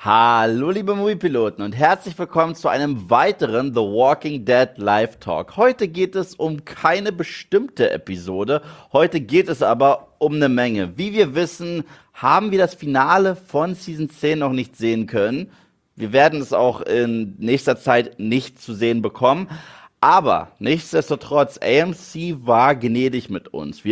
Hallo liebe Moviepiloten und herzlich willkommen zu einem weiteren The Walking Dead Live Talk. Heute geht es um keine bestimmte Episode, heute geht es aber um eine Menge. Wie wir wissen, haben wir das Finale von Season 10 noch nicht sehen können. Wir werden es auch in nächster Zeit nicht zu sehen bekommen. Aber nichtsdestotrotz, AMC war gnädig mit uns.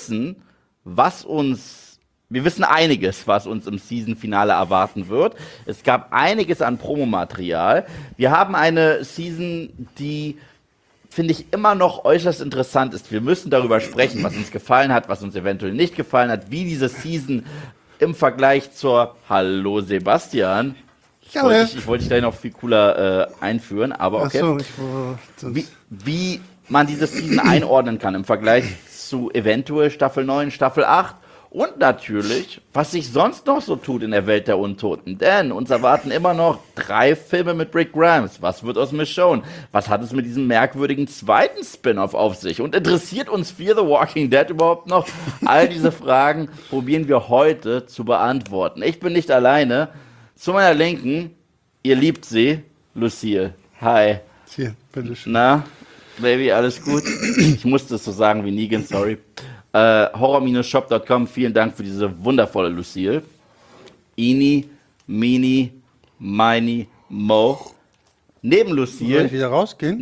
Wir wissen einiges, was uns im Season-Finale erwarten wird. Es gab einiges an Promomaterial. Wir haben eine Season, die, finde ich, immer noch äußerst interessant ist. Wir müssen darüber sprechen, was uns gefallen hat, was uns eventuell nicht gefallen hat, wie diese Season im Vergleich zur Hallo Sebastian. Ich wollte dich da noch viel cooler einführen, aber okay. Ach so, Wie man diese Season einordnen kann im Vergleich zu eventuell Staffel 9, Staffel 8. Und natürlich, was sich sonst noch so tut in der Welt der Untoten. Denn uns erwarten immer noch 3 Filme mit Rick Grimes. Was wird aus Michonne? Was hat es mit diesem merkwürdigen zweiten Spin-off auf sich? Und interessiert uns Fear the Walking Dead überhaupt noch? All diese Fragen probieren wir heute zu beantworten. Ich bin nicht alleine. Zu meiner Linken, ihr liebt sie, Lucille. Hi. Hier, bitteschön. Na, Baby, alles gut? Ich musste es so sagen wie Negan, sorry. Horror-shop.com, vielen Dank für diese wundervolle Lucille. Ini, Mini, Mini, Mo. Neben Soll Lucille, ich wieder rausgehen?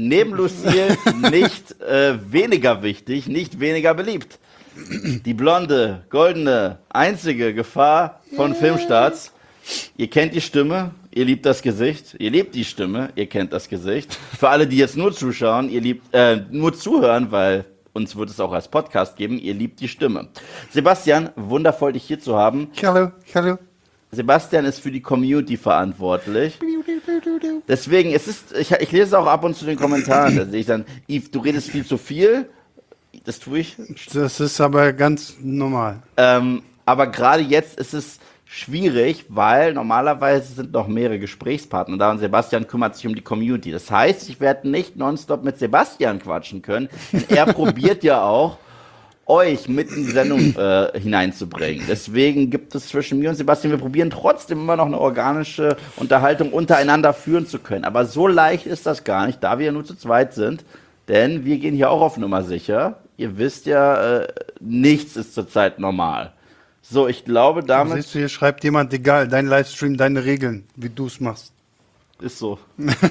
nicht weniger wichtig, nicht weniger beliebt. Die blonde, goldene, einzige Gefahr von Filmstarts. Ihr kennt die Stimme, ihr liebt das Gesicht. Ihr liebt die Stimme, ihr kennt das Gesicht. Für alle, die jetzt nur zuschauen, nur zuhören, weil uns wird es auch als Podcast geben. Ihr liebt die Stimme. Sebastian, wundervoll, dich hier zu haben. Hallo. Sebastian ist für die Community verantwortlich. Deswegen, ich lese es auch ab und zu den Kommentaren. Da sehe ich dann, Yves, du redest viel zu viel. Das tue ich. Das ist aber ganz normal. Aber gerade jetzt ist es schwierig, weil normalerweise sind noch mehrere Gesprächspartner da und Sebastian kümmert sich um die Community. Das heißt, ich werde nicht nonstop mit Sebastian quatschen können, denn er probiert ja auch, euch mit in die Sendung hineinzubringen. Deswegen gibt es zwischen mir und Sebastian, wir probieren trotzdem immer noch eine organische Unterhaltung untereinander führen zu können. Aber so leicht ist das gar nicht, da wir ja nur zu zweit sind, denn wir gehen hier auch auf Nummer sicher. Ihr wisst ja, nichts ist zurzeit normal. So, ich glaube damit... Siehst du, hier schreibt jemand, egal, dein Livestream, deine Regeln, wie du es machst. Ist so.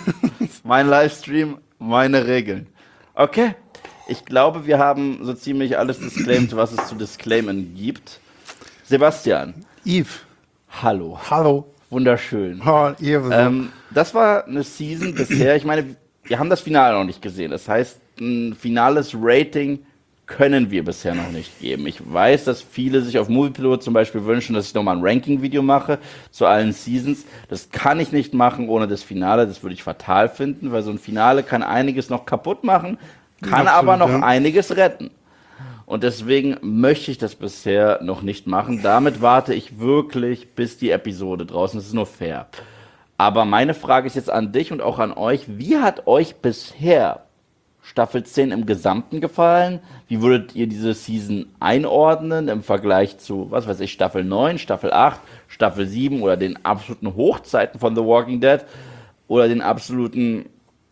Mein Livestream, meine Regeln. Okay, ich glaube, wir haben so ziemlich alles disclaimed, was es zu disclaimen gibt. Sebastian. Yves. Hallo. Wunderschön. Oh, das war eine Season bisher. Ich meine, wir haben das Finale noch nicht gesehen. Das heißt, ein finales Rating können wir bisher noch nicht geben. Ich weiß, dass viele sich auf Moviepilot zum Beispiel wünschen, dass ich nochmal ein Ranking-Video mache zu allen Seasons. Das kann ich nicht machen ohne das Finale. Das würde ich fatal finden, weil so ein Finale kann einiges noch kaputt machen, kann aber noch einiges retten. Und deswegen möchte ich das bisher noch nicht machen. Damit warte ich wirklich, bis die Episode draußen ist. Das ist nur fair. Aber meine Frage ist jetzt an dich und auch an euch. Wie hat euch bisher Staffel 10 im Gesamten gefallen? Wie würdet ihr diese Season einordnen im Vergleich zu, was weiß ich, Staffel 9, Staffel 8, Staffel 7 oder den absoluten Hochzeiten von The Walking Dead oder den absoluten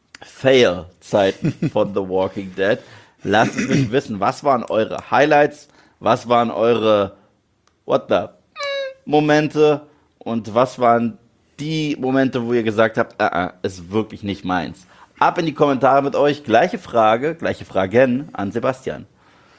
Fail-Zeiten von The Walking Dead? Lasst es mich wissen, was waren eure Highlights, was waren eure Momente und was waren die Momente, wo ihr gesagt habt, ist wirklich nicht meins. Ab in die Kommentare mit euch. Gleiche Fragen an Sebastian.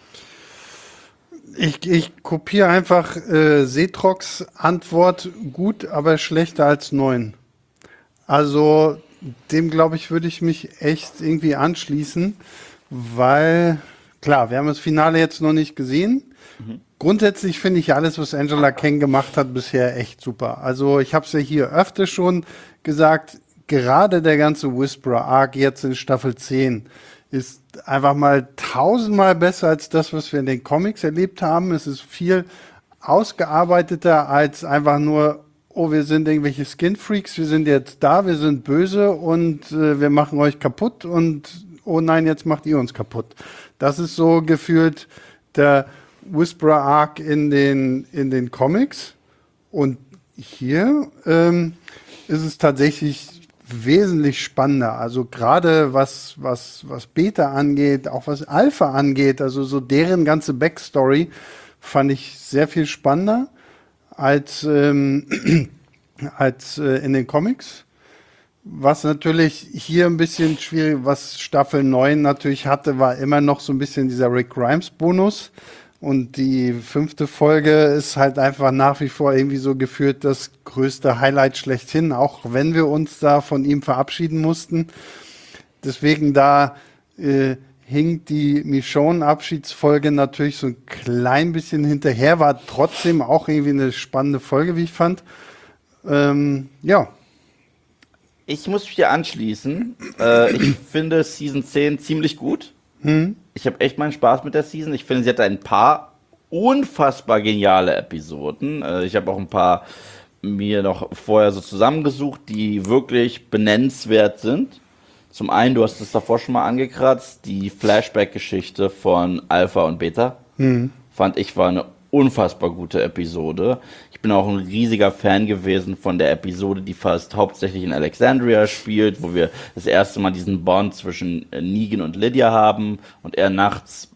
Ich kopiere einfach Setrox Antwort, gut, aber schlechter als 9. Also dem, glaube ich, würde ich mich echt irgendwie anschließen, weil, klar, wir haben das Finale jetzt noch nicht gesehen. Grundsätzlich finde ich alles, was Angela Kang gemacht hat, bisher echt super. Also ich habe es ja hier öfter schon gesagt, gerade der ganze Whisperer-Arc jetzt in Staffel 10 ist einfach mal 1000-mal besser als das, was wir in den Comics erlebt haben. Es ist viel ausgearbeiteter als einfach nur, oh, wir sind irgendwelche Skin-Freaks, wir sind jetzt da, wir sind böse und wir machen euch kaputt und oh nein, jetzt macht ihr uns kaputt. Das ist so gefühlt der Whisperer-Arc in den Comics. Und hier ist es tatsächlich wesentlich spannender. Also gerade was Beta angeht, auch was Alpha angeht, also so deren ganze Backstory fand ich sehr viel spannender als, als in den Comics. Was natürlich hier ein bisschen schwierig, was Staffel 9 natürlich hatte, war immer noch so ein bisschen dieser Rick Grimes Bonus. Und die 5. Folge ist halt einfach nach wie vor irgendwie so gefühlt das größte Highlight schlechthin, auch wenn wir uns da von ihm verabschieden mussten. Deswegen da hinkt die Michonne-Abschiedsfolge natürlich so ein klein bisschen hinterher, war trotzdem auch irgendwie eine spannende Folge, wie ich fand. Ja. Ich muss mich dir anschließen. Ich finde Season 10 ziemlich gut. Ich habe echt meinen Spaß mit der Season. Ich finde, sie hat ein paar unfassbar geniale Episoden. Ich habe auch ein paar mir noch vorher so zusammengesucht, die wirklich benennenswert sind. Zum einen, du hast es davor schon mal angekratzt, die Flashback-Geschichte von Alpha und Beta. Fand ich war eine unfassbar gute Episode. Ich bin auch ein riesiger Fan gewesen von der Episode, die fast hauptsächlich in Alexandria spielt, wo wir das erste Mal diesen Bond zwischen Negan und Lydia haben und er nachts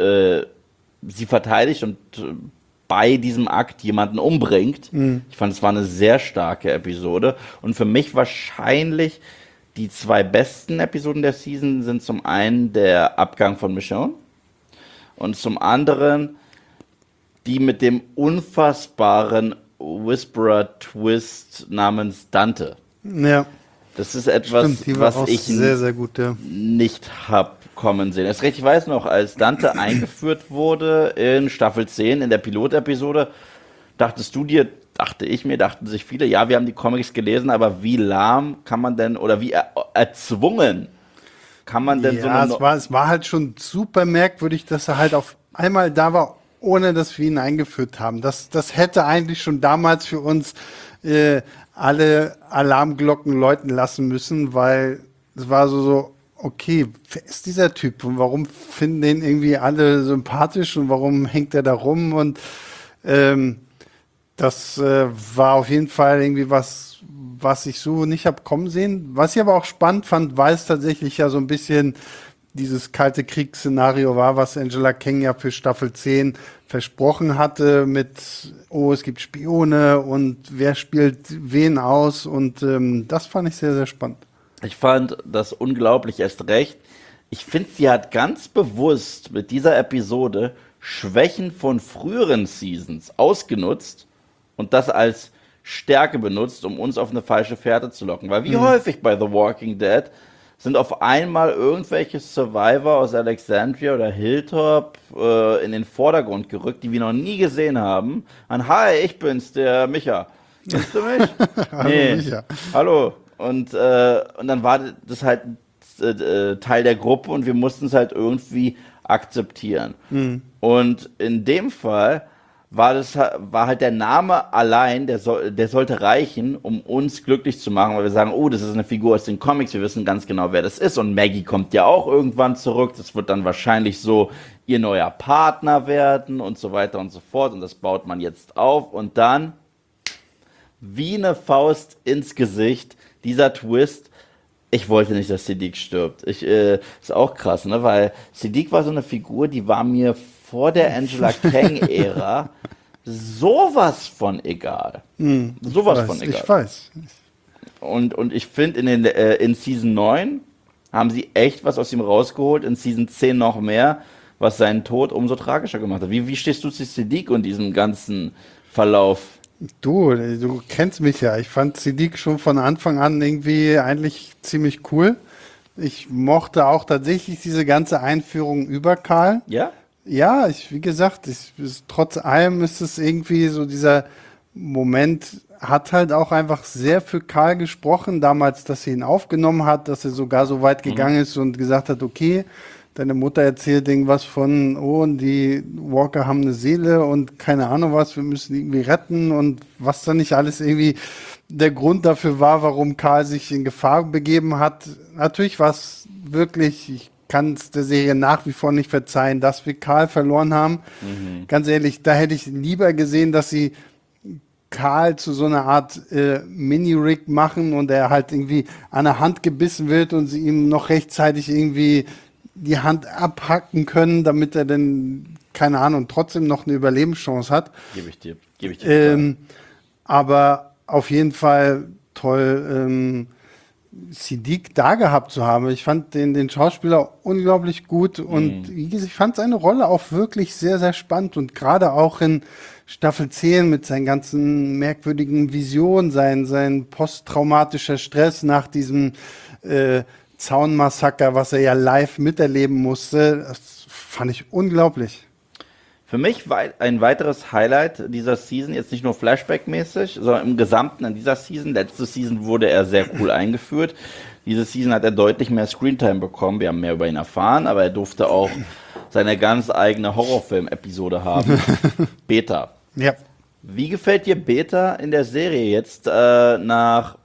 sie verteidigt und bei diesem Akt jemanden umbringt. Ich fand, es war eine sehr starke Episode und für mich wahrscheinlich die 2 besten Episoden der Season sind zum einen der Abgang von Michonne und zum anderen die mit dem unfassbaren Whisperer-Twist namens Dante. Ja. Das ist etwas, was ich sehr, sehr gut, ja. nicht hab kommen sehen. Erst recht, ich weiß noch, als Dante eingeführt wurde in Staffel 10, in der Pilotepisode, dachten sich viele, ja, wir haben die Comics gelesen, aber wie lahm kann man denn, oder wie erzwungen kann man denn so eine... Es war halt schon super merkwürdig, dass er halt auf einmal da war, ohne dass wir ihn eingeführt haben. Das hätte eigentlich schon damals für uns alle Alarmglocken läuten lassen müssen, weil es war so, okay, wer ist dieser Typ und warum finden den irgendwie alle sympathisch und warum hängt er da rum? Und das war auf jeden Fall irgendwie was ich so nicht habe kommen sehen. Was ich aber auch spannend fand, weil es tatsächlich ja so ein bisschen dieses kalte Kriegsszenario war, was Angela Kang ja für Staffel 10 versprochen hatte mit, oh, es gibt Spione und wer spielt wen aus und das fand ich sehr, sehr spannend. Ich fand das unglaublich, erst recht. Ich finde, sie hat ganz bewusst mit dieser Episode Schwächen von früheren Seasons ausgenutzt und das als Stärke benutzt, um uns auf eine falsche Fährte zu locken. Weil wie häufig bei The Walking Dead sind auf einmal irgendwelche Survivor aus Alexandria oder Hilltop in den Vordergrund gerückt, die wir noch nie gesehen haben. Hi, ich bin's, der Micha. Kennst du mich? Hallo, Nee. Micha. Hallo. Und dann war das halt Teil der Gruppe und wir mussten es halt irgendwie akzeptieren. Und in dem Fall war halt der Name allein, der sollte reichen, um uns glücklich zu machen, weil wir sagen, oh, das ist eine Figur aus den Comics, wir wissen ganz genau, wer das ist und Maggie kommt ja auch irgendwann zurück, das wird dann wahrscheinlich so ihr neuer Partner werden und so weiter und so fort und das baut man jetzt auf und dann wie eine Faust ins Gesicht, dieser Twist. Ich wollte nicht, dass Siddiq stirbt. Ist auch krass, ne? Weil Siddiq war so eine Figur, die war mir vor der Angela Kang-Ära sowas von egal. Sowas von egal. Ich weiß. Und ich finde, in Season 9 haben sie echt was aus ihm rausgeholt, in Season 10 noch mehr, was seinen Tod umso tragischer gemacht hat. Wie stehst du zu Siddiq und diesem ganzen Verlauf? Du kennst mich ja. Ich fand Siddiq schon von Anfang an irgendwie eigentlich ziemlich cool. Ich mochte auch tatsächlich diese ganze Einführung über Karl. Ja? Ja, wie gesagt, trotz allem ist es irgendwie so dieser Moment, hat halt auch einfach sehr für Karl gesprochen, damals, dass sie ihn aufgenommen hat, dass er sogar so weit gegangen ist und gesagt hat, okay, deine Mutter erzählt irgendwas von, oh, und die Walker haben eine Seele und keine Ahnung was, wir müssen die irgendwie retten und was dann nicht alles irgendwie der Grund dafür war, warum Karl sich in Gefahr begeben hat. Natürlich war es wirklich, ich kann es der Serie nach wie vor nicht verzeihen, dass wir Karl verloren haben. Ganz ehrlich, da hätte ich lieber gesehen, dass sie Karl zu so einer Art Mini-Rig machen und er halt irgendwie an der Hand gebissen wird und sie ihm noch rechtzeitig irgendwie die Hand abhacken können, damit er dann, keine Ahnung, trotzdem noch eine Überlebenschance hat. Gebe ich dir. Aber auf jeden Fall toll, Siddiq da gehabt zu haben. Ich fand den Schauspieler unglaublich gut und wie gesagt, ich fand seine Rolle auch wirklich sehr, sehr spannend und gerade auch in Staffel 10 mit seinen ganzen merkwürdigen Visionen, sein posttraumatischer Stress nach diesem Zaunmassaker, was er ja live miterleben musste, das fand ich unglaublich. Für mich ein weiteres Highlight dieser Season, jetzt nicht nur Flashback-mäßig, sondern im Gesamten an dieser Season. Letzte Season wurde er sehr cool eingeführt. Diese Season hat er deutlich mehr Screentime bekommen. Wir haben mehr über ihn erfahren, aber er durfte auch seine ganz eigene Horrorfilm-Episode haben. Beta. Ja. Wie gefällt dir Beta in der Serie jetzt nach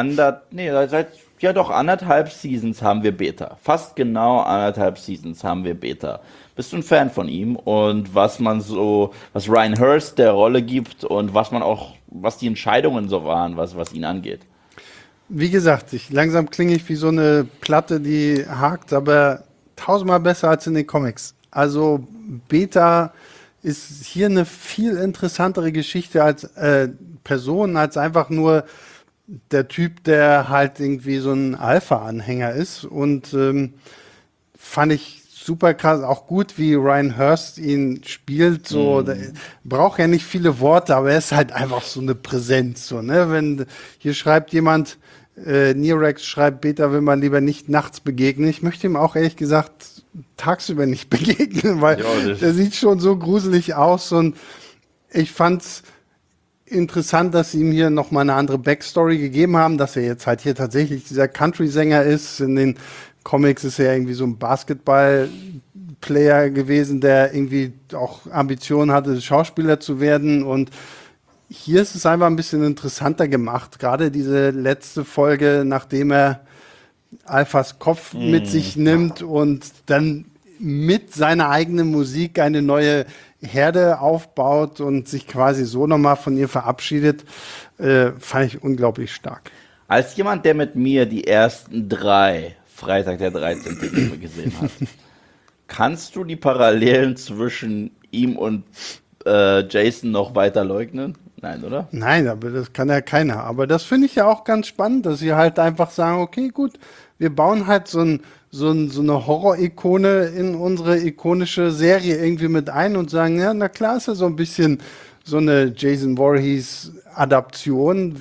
anderthalb Seasons haben wir Beta. Fast genau anderthalb Seasons haben wir Beta. Bist du ein Fan von ihm und was Ryan Hurst der Rolle gibt und was die Entscheidungen so waren, was ihn angeht? Wie gesagt, langsam klinge ich wie so eine Platte, die hakt, aber tausendmal besser als in den Comics. Also Beta ist hier eine viel interessantere Geschichte als Person, als einfach nur der Typ, der halt irgendwie so ein Alpha-Anhänger ist und fand ich super krass, auch gut, wie Ryan Hurst ihn spielt, so, der braucht ja nicht viele Worte, aber er ist halt einfach so eine Präsenz, so, ne, wenn hier schreibt jemand, Nerex schreibt, Beta will man lieber nicht nachts begegnen, ich möchte ihm auch ehrlich gesagt tagsüber nicht begegnen, weil der sieht schon so gruselig aus und ich fand's interessant, dass sie ihm hier nochmal eine andere Backstory gegeben haben, dass er jetzt halt hier tatsächlich dieser Country-Sänger ist. In den Comics ist er irgendwie so ein Basketball-Player gewesen, der irgendwie auch Ambitionen hatte, Schauspieler zu werden. Und hier ist es einfach ein bisschen interessanter gemacht. Gerade diese letzte Folge, nachdem er Alphas Kopf mit sich nimmt und dann mit seiner eigenen Musik eine neue Herde aufbaut und sich quasi so nochmal von ihr verabschiedet, fand ich unglaublich stark. Als jemand, der mit mir die ersten 3 Freitag der 13. Filme gesehen hat, kannst du die Parallelen zwischen ihm und Jason noch weiter leugnen? Nein, oder? Nein, aber das kann ja keiner. Aber das finde ich ja auch ganz spannend, dass sie halt einfach sagen, okay, gut, wir bauen halt so eine Horror-Ikone in unsere ikonische Serie irgendwie mit ein und sagen, ja, na klar ist ja so ein bisschen so eine Jason Voorhees-Adaption,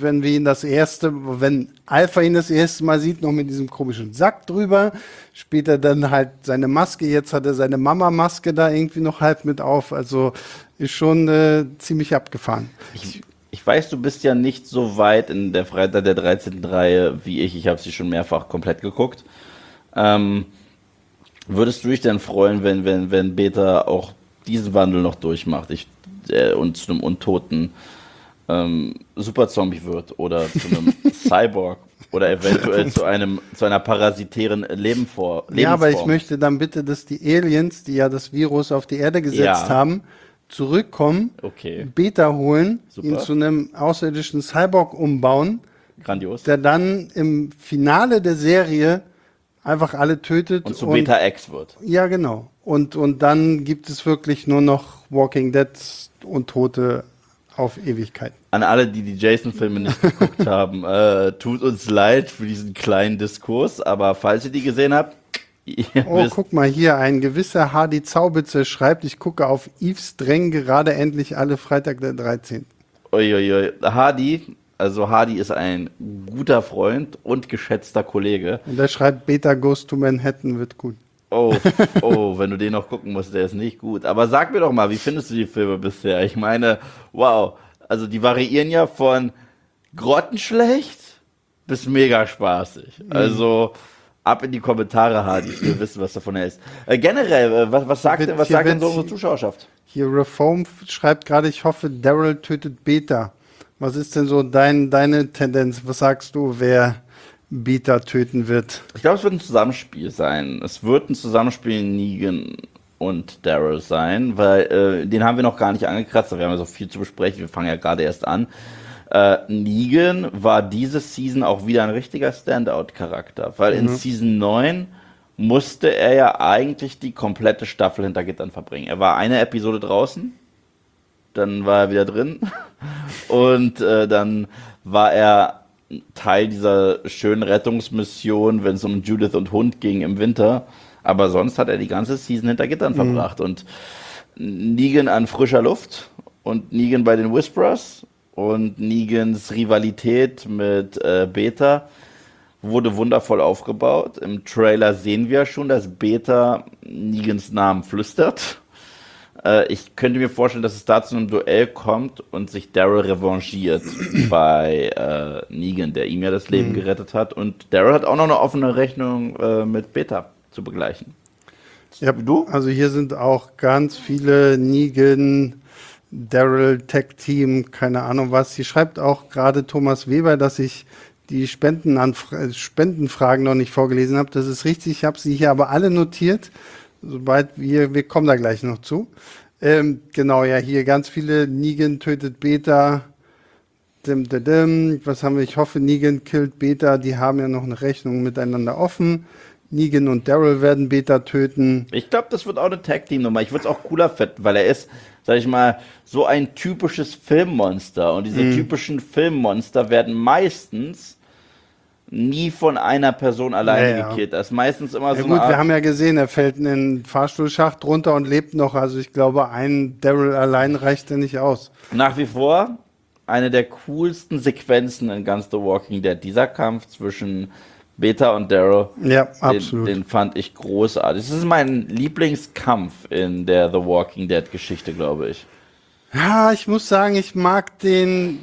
wenn Alpha ihn das erste Mal sieht, noch mit diesem komischen Sack drüber, später dann halt seine Maske, jetzt hat er seine Mama-Maske da irgendwie noch halb mit auf, also ist schon ziemlich abgefahren. Ich weiß, du bist ja nicht so weit in der Freitag der 13. Reihe wie ich. Ich habe sie schon mehrfach komplett geguckt. Würdest du dich denn freuen, wenn Beta auch diesen Wandel noch durchmacht und zu einem untoten Superzombie wird oder zu einem Cyborg oder eventuell zu einer parasitären Lebensform? Ja, aber ich möchte dann bitte, dass die Aliens, die ja das Virus auf die Erde gesetzt haben, zurückkommen, Beta holen, ihn zu einem außerirdischen Cyborg umbauen, grandios, der dann im Finale der Serie einfach alle tötet. Und zu Beta X wird. Ja, genau. Und dann gibt es wirklich nur noch Walking Dead und Tote auf Ewigkeit. An alle, die die Jason-Filme nicht geguckt haben, tut uns leid für diesen kleinen Diskurs, aber falls ihr die gesehen habt, guck mal hier, ein gewisser Hardy Zaubitzer schreibt, ich gucke auf Yves Dreng gerade endlich alle Freitag der 13. Uiuiui, Hardy ist ein guter Freund und geschätzter Kollege. Und der schreibt, Beta Goes to Manhattan wird gut. Oh, wenn du den noch gucken musst, der ist nicht gut. Aber sag mir doch mal, wie findest du die Filme bisher? Ich meine, wow, also die variieren ja von grottenschlecht bis mega spaßig. Also ab in die Kommentare, Hardy, ich will wissen, was davon hältst. Generell, was sagt denn so unsere Zuschauerschaft? Hier Reform schreibt gerade, ich hoffe, Daryl tötet Beta. Was ist denn so deine Tendenz? Was sagst du, wer Beta töten wird? Ich glaube, es wird ein Zusammenspiel sein. Es wird ein Zusammenspiel Negan und Daryl sein, weil den haben wir noch gar nicht angekratzt, wir haben ja so viel zu besprechen, wir fangen ja gerade erst an. Negan war diese Season auch wieder ein richtiger Standout-Charakter, weil in Season 9 musste er ja eigentlich die komplette Staffel hinter Gittern verbringen. Er war eine Episode draußen, dann war er wieder drin und dann war er Teil dieser schönen Rettungsmission, wenn es um Judith und Hund ging im Winter. Aber sonst hat er die ganze Season hinter Gittern verbracht. Und Negan an frischer Luft und Negan bei den Whisperers und Negans Rivalität mit Beta wurde wundervoll aufgebaut. Im Trailer sehen wir schon, dass Beta Negans Namen flüstert. Ich könnte mir vorstellen, dass es da zu einem Duell kommt und sich Daryl revanchiert bei Negan, der ihm ja das Leben gerettet hat. Und Daryl hat auch noch eine offene Rechnung mit Beta zu begleichen. Ja, du? Also hier sind auch ganz viele Negan, Daryl, Tech-Team, keine Ahnung was. Hier schreibt auch gerade Thomas Weber, dass ich die Spendenfragen noch nicht vorgelesen habe. Das ist richtig, ich habe sie hier aber alle notiert. Sobald wir kommen da gleich noch zu. Genau, ja, hier ganz viele. Negan tötet Beta. Was haben wir? Ich hoffe, Negan killt Beta. Die haben ja noch eine Rechnung miteinander offen. Negan und Daryl werden Beta töten. Ich glaube, das wird auch eine Tag-Team-Nummer. Ich würde es auch cooler finden, weil er ist, sag ich mal, so ein typisches Filmmonster. Und diese typischen Filmmonster werden meistens nie von einer Person alleine gekillt. Das ist meistens immer so gut, wir haben ja gesehen, er fällt in den Fahrstuhlschacht runter und lebt noch. Also ich glaube, ein Daryl allein reicht ja nicht aus. Nach wie vor eine der coolsten Sequenzen in ganz The Walking Dead. Dieser Kampf zwischen Beta und Daryl, ja, absolut. Den fand ich großartig. Das ist mein Lieblingskampf in der The Walking Dead Geschichte, glaube ich. Ja, ich muss sagen, ich mag den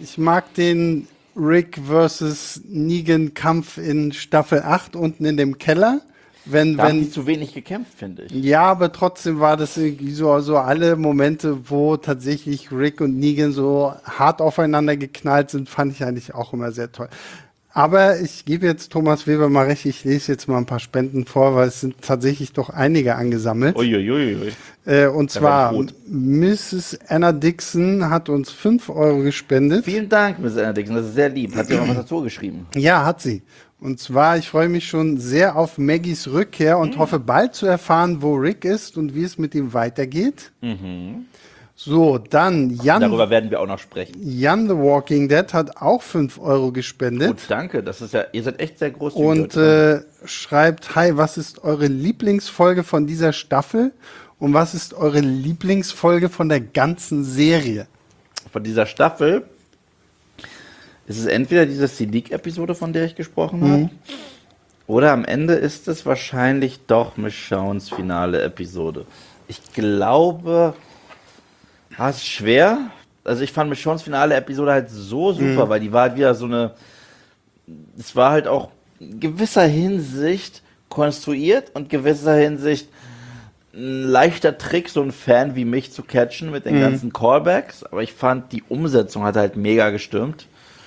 Rick versus Negan Kampf in Staffel 8 unten in dem Keller. Da haben die zu wenig gekämpft, finde ich. Ja, aber trotzdem war das irgendwie so alle Momente, wo tatsächlich Rick und Negan so hart aufeinander geknallt sind, fand ich eigentlich auch immer sehr toll. Aber ich gebe jetzt Thomas Weber mal recht, ich lese jetzt mal ein paar Spenden vor, weil es sind tatsächlich doch einige angesammelt. Uiuiui. Und zwar Mrs. Anna Dixon hat uns 5 Euro gespendet. Vielen Dank, Mrs. Anna Dixon, das ist sehr lieb. Hat sie auch was dazu geschrieben? Ja, hat sie. Und zwar, ich freue mich schon sehr auf Maggies Rückkehr und hoffe bald zu erfahren, wo Rick ist und wie es mit ihm weitergeht. So, dann Jan. Darüber werden wir auch noch sprechen. Jan The Walking Dead hat auch 5 Euro gespendet. Gut, danke. Das ist ja, ihr seid echt sehr groß. Und schreibt, hi, was ist eure Lieblingsfolge von dieser Staffel? Und was ist eure Lieblingsfolge von der ganzen Serie? Von dieser Staffel ist es entweder diese Siddiq-Episode, von der ich gesprochen habe, oder am Ende ist es wahrscheinlich doch Michonnes finale Episode. Ich glaube, es ist schwer. Also ich fand Michonnes finale Episode halt so super, weil die war halt wieder so eine, es war halt auch in gewisser Hinsicht konstruiert und gewisser Hinsicht ein leichter Trick, so einen Fan wie mich zu catchen mit den ganzen Callbacks, aber ich fand, die Umsetzung hat halt mega gestimmt.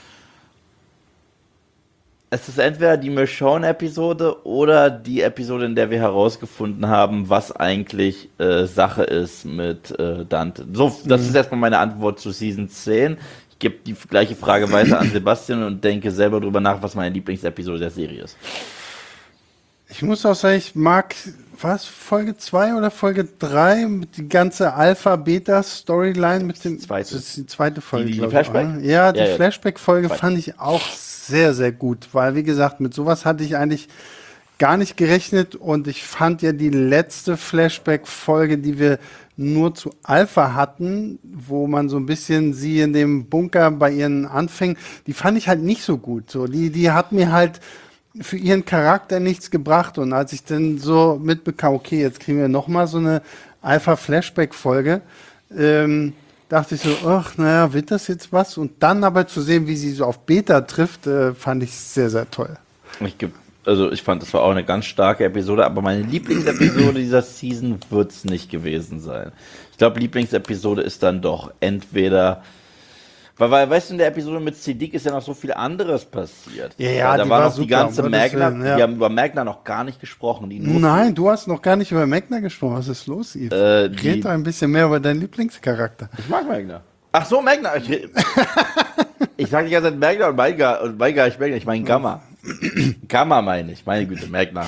Es ist entweder die Michonne-Episode oder die Episode, in der wir herausgefunden haben, was eigentlich Sache ist mit Dante. So, das ist erstmal meine Antwort zu Season 10. Ich gebe die gleiche Frage weiter an Sebastian und denke selber drüber nach, was meine Lieblingsepisode der Serie ist. Ich muss auch sagen, ich mag, Folge 2 oder Folge 3, mit die ganze Alpha-Beta-Storyline mit dem. Zweite. Das ist die zweite Folge. Die glaub ich, Flashback? oder? Ja, die Ja, ja. Flashback-Folge Zweite. fand ich auch sehr, sehr gut, weil, wie gesagt, mit sowas hatte ich eigentlich gar nicht gerechnet und ich fand ja die letzte Flashback-Folge, die wir nur zu Alpha hatten, wo man so ein bisschen sie in dem Bunker bei ihren Anfängen, die fand ich halt nicht so gut. So, die hat mir halt für ihren Charakter nichts gebracht. Und als ich dann so mitbekam, okay, jetzt kriegen wir nochmal so eine Alpha-Flashback-Folge, dachte ich so, ach, naja, wird das jetzt was? Und dann aber zu sehen, wie sie so auf Beta trifft, fand ich sehr, sehr toll. Ich fand, das war auch eine ganz starke Episode, aber meine Lieblingsepisode dieser Season wird es nicht gewesen sein. Ich glaube, Lieblingsepisode ist dann doch entweder, Weil, weißt du, in der Episode mit Siddiq ist ja noch so viel anderes passiert. Ja, da die war war noch die super, ganze um Gottes Magna, Willen, ja. wir haben über Magna noch gar nicht gesprochen. Die nur Nein, du hast noch gar nicht über Magna gesprochen. Was ist los, Yves? Red doch ein bisschen mehr über deinen Lieblingscharakter. Ich mag Magna. Ach so, Magna. Ich sage die ganze Zeit Magna und mein gar nicht Magna. Ich meine Gamma. Gamma meine ich. Meine Güte, Magna.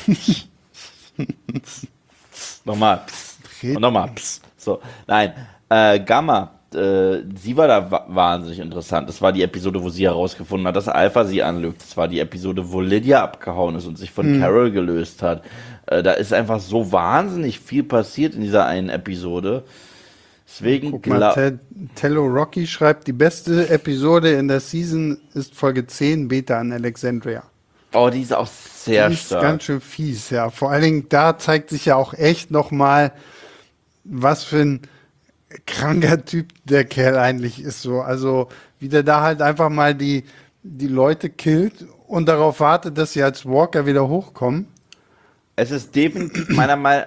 Nochmal. Und nochmal. So, nein. Gamma. Sie war da wahnsinnig interessant. Das war die Episode, wo sie herausgefunden hat, dass Alpha sie anlügt. Das war die Episode, wo Lydia abgehauen ist und sich von Carol gelöst hat. Da ist einfach so wahnsinnig viel passiert in dieser einen Episode. Deswegen Guck mal, Tello Rocky schreibt, die beste Episode in der Season ist Folge 10, Beta an Alexandria. Oh, die ist auch sehr Die ist stark. ganz schön fies, ja. Vor allen Dingen, da zeigt sich ja auch echt nochmal, was für ein kranker Typ der Kerl eigentlich ist. So. Also, wie der da halt einfach mal die Leute killt und darauf wartet, dass sie als Walker wieder hochkommen. Es ist definitiv meiner Meinung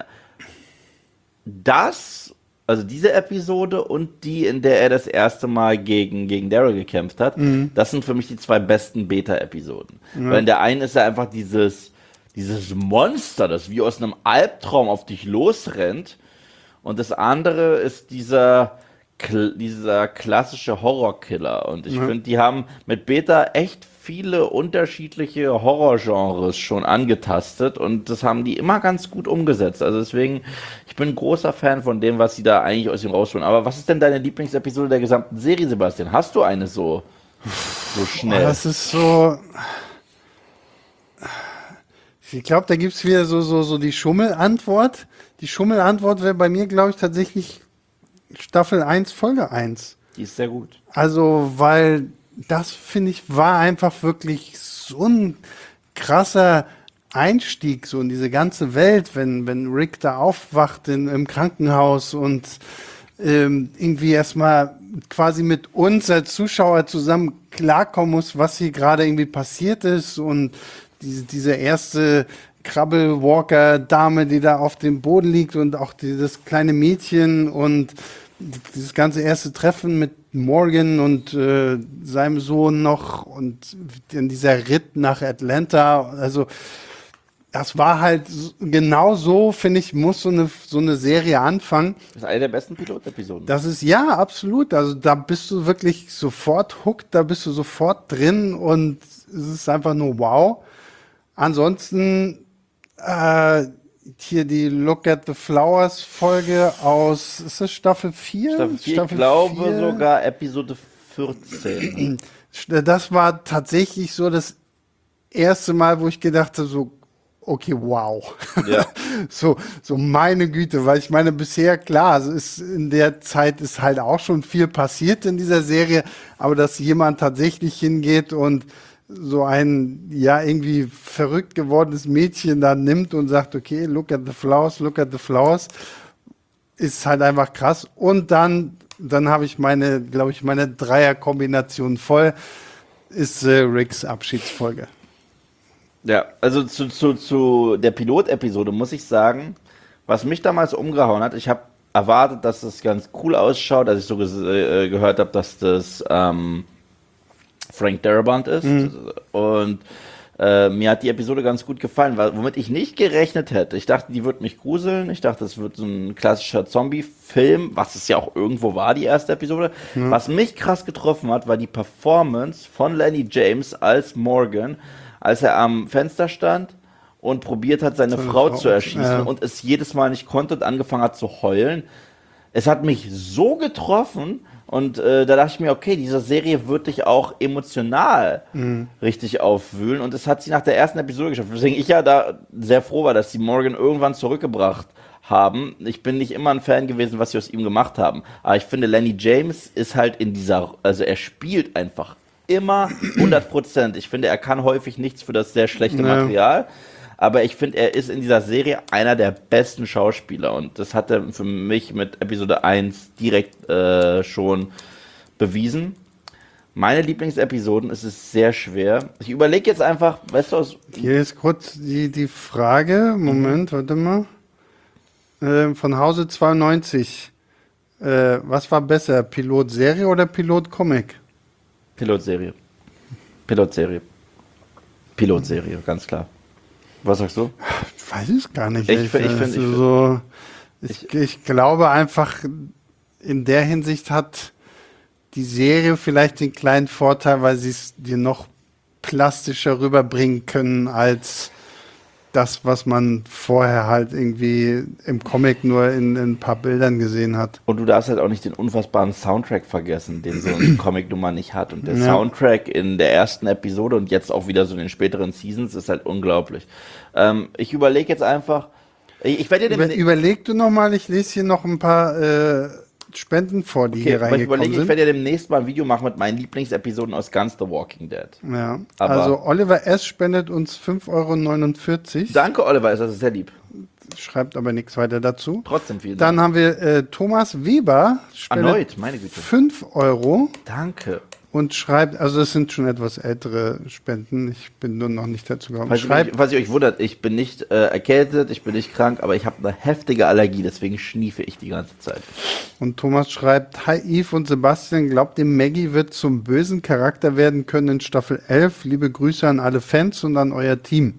also diese Episode und die, in der er das erste Mal gegen Daryl gekämpft hat, das sind für mich die zwei besten Beta-Episoden. Weil in der einen ist er einfach dieses Monster, das wie aus einem Albtraum auf dich losrennt. Und das andere ist dieser klassische Horrorkiller. Und ich finde, die haben mit Beta echt viele unterschiedliche Horrorgenres schon angetastet und das haben die immer ganz gut umgesetzt. Also deswegen, ich bin ein großer Fan von dem, was sie da eigentlich aus ihm rausholen. Aber was ist denn deine Lieblingsepisode der gesamten Serie, Sebastian? Hast du eine so schnell? Das ist so. Ich glaube, da gibt es wieder so die Schummelantwort. Die Schummelantwort wäre bei mir, glaube ich, tatsächlich Staffel 1, Folge 1. Die ist sehr gut. Also, weil das, finde ich, war einfach wirklich so ein krasser Einstieg so in diese ganze Welt, wenn Rick da aufwacht im Krankenhaus und irgendwie erstmal quasi mit uns als Zuschauer zusammen klarkommen muss, was hier gerade irgendwie passiert ist und diese erste Krabbelwalker-Dame, die da auf dem Boden liegt und auch dieses kleine Mädchen und dieses ganze erste Treffen mit Morgan und seinem Sohn noch und dann dieser Ritt nach Atlanta, also das war halt genau so, finde ich, muss so eine Serie anfangen. Das ist eine der besten Pilot-Episoden. Das ist, ja, absolut, also da bist du wirklich sofort hooked, da bist du sofort drin und es ist einfach nur wow. Ansonsten hier die Look at the Flowers Folge aus, ist das Staffel 4? Staffel 4, ich glaube sogar Episode 14. Das war tatsächlich so das erste Mal, wo ich gedacht habe, so, okay, wow. Ja. so meine Güte, weil ich meine, bisher, klar, also in der Zeit ist halt auch schon viel passiert in dieser Serie, aber dass jemand tatsächlich hingeht und so ein, ja, irgendwie verrückt gewordenes Mädchen da nimmt und sagt, okay, look at the flowers, ist halt einfach krass. Und dann habe ich meine Dreierkombination voll, ist Ricks Abschiedsfolge. Ja, also zu der Pilot-Episode muss ich sagen, was mich damals umgehauen hat, ich habe erwartet, dass das ganz cool ausschaut, als ich so gehört habe, dass das Frank Darabont ist. Und mir hat die Episode ganz gut gefallen, womit ich nicht gerechnet hätte. Ich dachte, die wird mich gruseln. Ich dachte, es wird so ein klassischer Zombie-Film, was es ja auch irgendwo war, die erste Episode. Was mich krass getroffen hat, war die Performance von Lenny James als Morgan, als er am Fenster stand und probiert hat, seine Frau zu erschießen und es jedes Mal nicht konnte und angefangen hat zu heulen. Es hat mich so getroffen und da dachte ich mir, okay, diese Serie wird dich auch emotional richtig aufwühlen und es hat sie nach der ersten Episode geschafft. Deswegen ich ja da sehr froh war, dass sie Morgan irgendwann zurückgebracht haben. Ich bin nicht immer ein Fan gewesen, was sie aus ihm gemacht haben, aber ich finde, Lenny James ist halt also er spielt einfach immer 100%. Ich finde, er kann häufig nichts für das sehr schlechte Material. Aber ich finde, er ist in dieser Serie einer der besten Schauspieler. Und das hat er für mich mit Episode 1 direkt schon bewiesen. Meine Lieblingsepisoden, es ist sehr schwer. Ich überlege jetzt einfach, weißt du, Hier ist kurz die Frage. Moment, warte mal. Von Hause 92. Was war besser, Pilot-Serie oder Pilot-Comic? Pilotserie. Pilotserie. Pilotserie, ganz klar. Was sagst du? Ich weiß es gar nicht. Ich glaube einfach, in der Hinsicht hat die Serie vielleicht den kleinen Vorteil, weil sie es dir noch plastischer rüberbringen können als das, was man vorher halt irgendwie im Comic nur in ein paar Bildern gesehen hat. Und du darfst halt auch nicht den unfassbaren Soundtrack vergessen, den so ein Comic nun mal nicht hat. Und der Soundtrack in der ersten Episode und jetzt auch wieder so in den späteren Seasons ist halt unglaublich. Ich überlege jetzt einfach, ich werde dir Überleg du nochmal, ich lese hier noch ein paar Spenden vor, die hier reingekommen sind. Ich werde ja demnächst mal ein Video machen mit meinen Lieblingsepisoden aus ganz The Walking Dead. Ja, Aber also Oliver S. spendet uns 5,49 €. Danke, Oliver, das ist sehr lieb. Schreibt aber nichts weiter dazu. Trotzdem vielen Dann Dank. haben wir Thomas Weber, spendet Erneut, meine Güte. 5 € Danke. und schreibt, also das sind schon etwas ältere Spenden, ich bin nur noch nicht dazu gekommen. Falls ihr euch wundert, ich bin nicht erkältet, ich bin nicht krank, aber ich habe eine heftige Allergie, deswegen schniefe ich die ganze Zeit. Und Thomas schreibt, hi Yves und Sebastian, glaubt ihr, Maggie wird zum bösen Charakter werden können in Staffel 11? Liebe Grüße an alle Fans und an euer Team.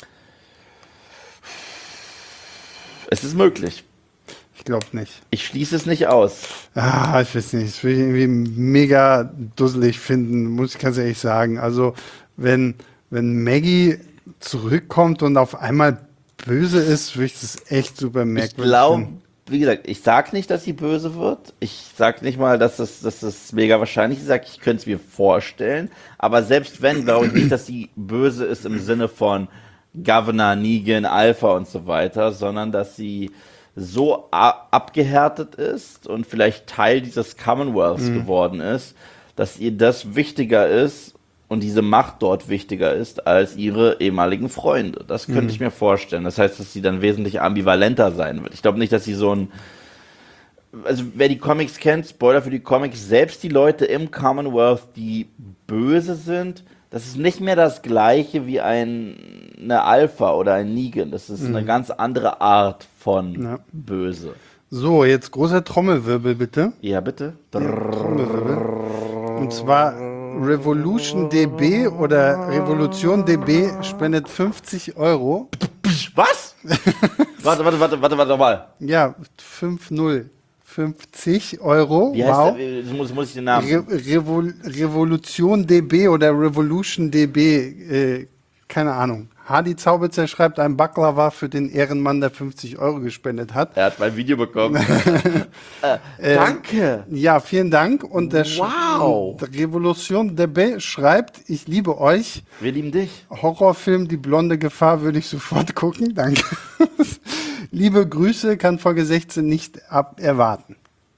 Es ist möglich. Ich glaube nicht. Ich schließe es nicht aus. Ich weiß nicht, das würde ich irgendwie mega dusselig finden, muss ich ganz ehrlich sagen. Also, wenn Maggie zurückkommt und auf einmal böse ist, würde ich das echt super merkwürdig Ich glaube, finden. wie gesagt, ich sag nicht, dass sie böse wird. Ich sag nicht mal, dass das mega wahrscheinlich ist. Ich könnte es mir vorstellen. Aber selbst wenn, glaube ich nicht, dass sie böse ist im Sinne von Governor, Negan, Alpha und so weiter, sondern dass sie so abgehärtet ist und vielleicht Teil dieses Commonwealths geworden ist, dass ihr das wichtiger ist und diese Macht dort wichtiger ist als ihre ehemaligen Freunde. Das könnte ich mir vorstellen. Das heißt, dass sie dann wesentlich ambivalenter sein wird. Ich glaube nicht, dass sie so ein... Also wer die Comics kennt, Spoiler für die Comics, selbst die Leute im Commonwealth, die böse sind, das ist nicht mehr das gleiche wie eine Alpha oder ein Negan. Das ist eine ganz andere Art von böse. So, jetzt großer Trommelwirbel bitte. Ja, bitte. Trommelwirbel. Und zwar Revolution DB oder Revolution DB spendet 50 €. Was? warte mal. Ja, 5-0. 50 €. Wie heißt Wow. der? Muss ich den Namen... Revolution DB oder Revolution DB, keine Ahnung. Hardy Zaubitzer schreibt, ein Baklava für den Ehrenmann, der 50 € gespendet hat. Er hat mein Video bekommen. Danke. Ja, vielen Dank. Und der Wow. Revolution DB schreibt, ich liebe euch. Wir lieben dich. Horrorfilm Die blonde Gefahr würde ich sofort gucken. Danke. Liebe Grüße, kann Folge 16 nicht erwarten.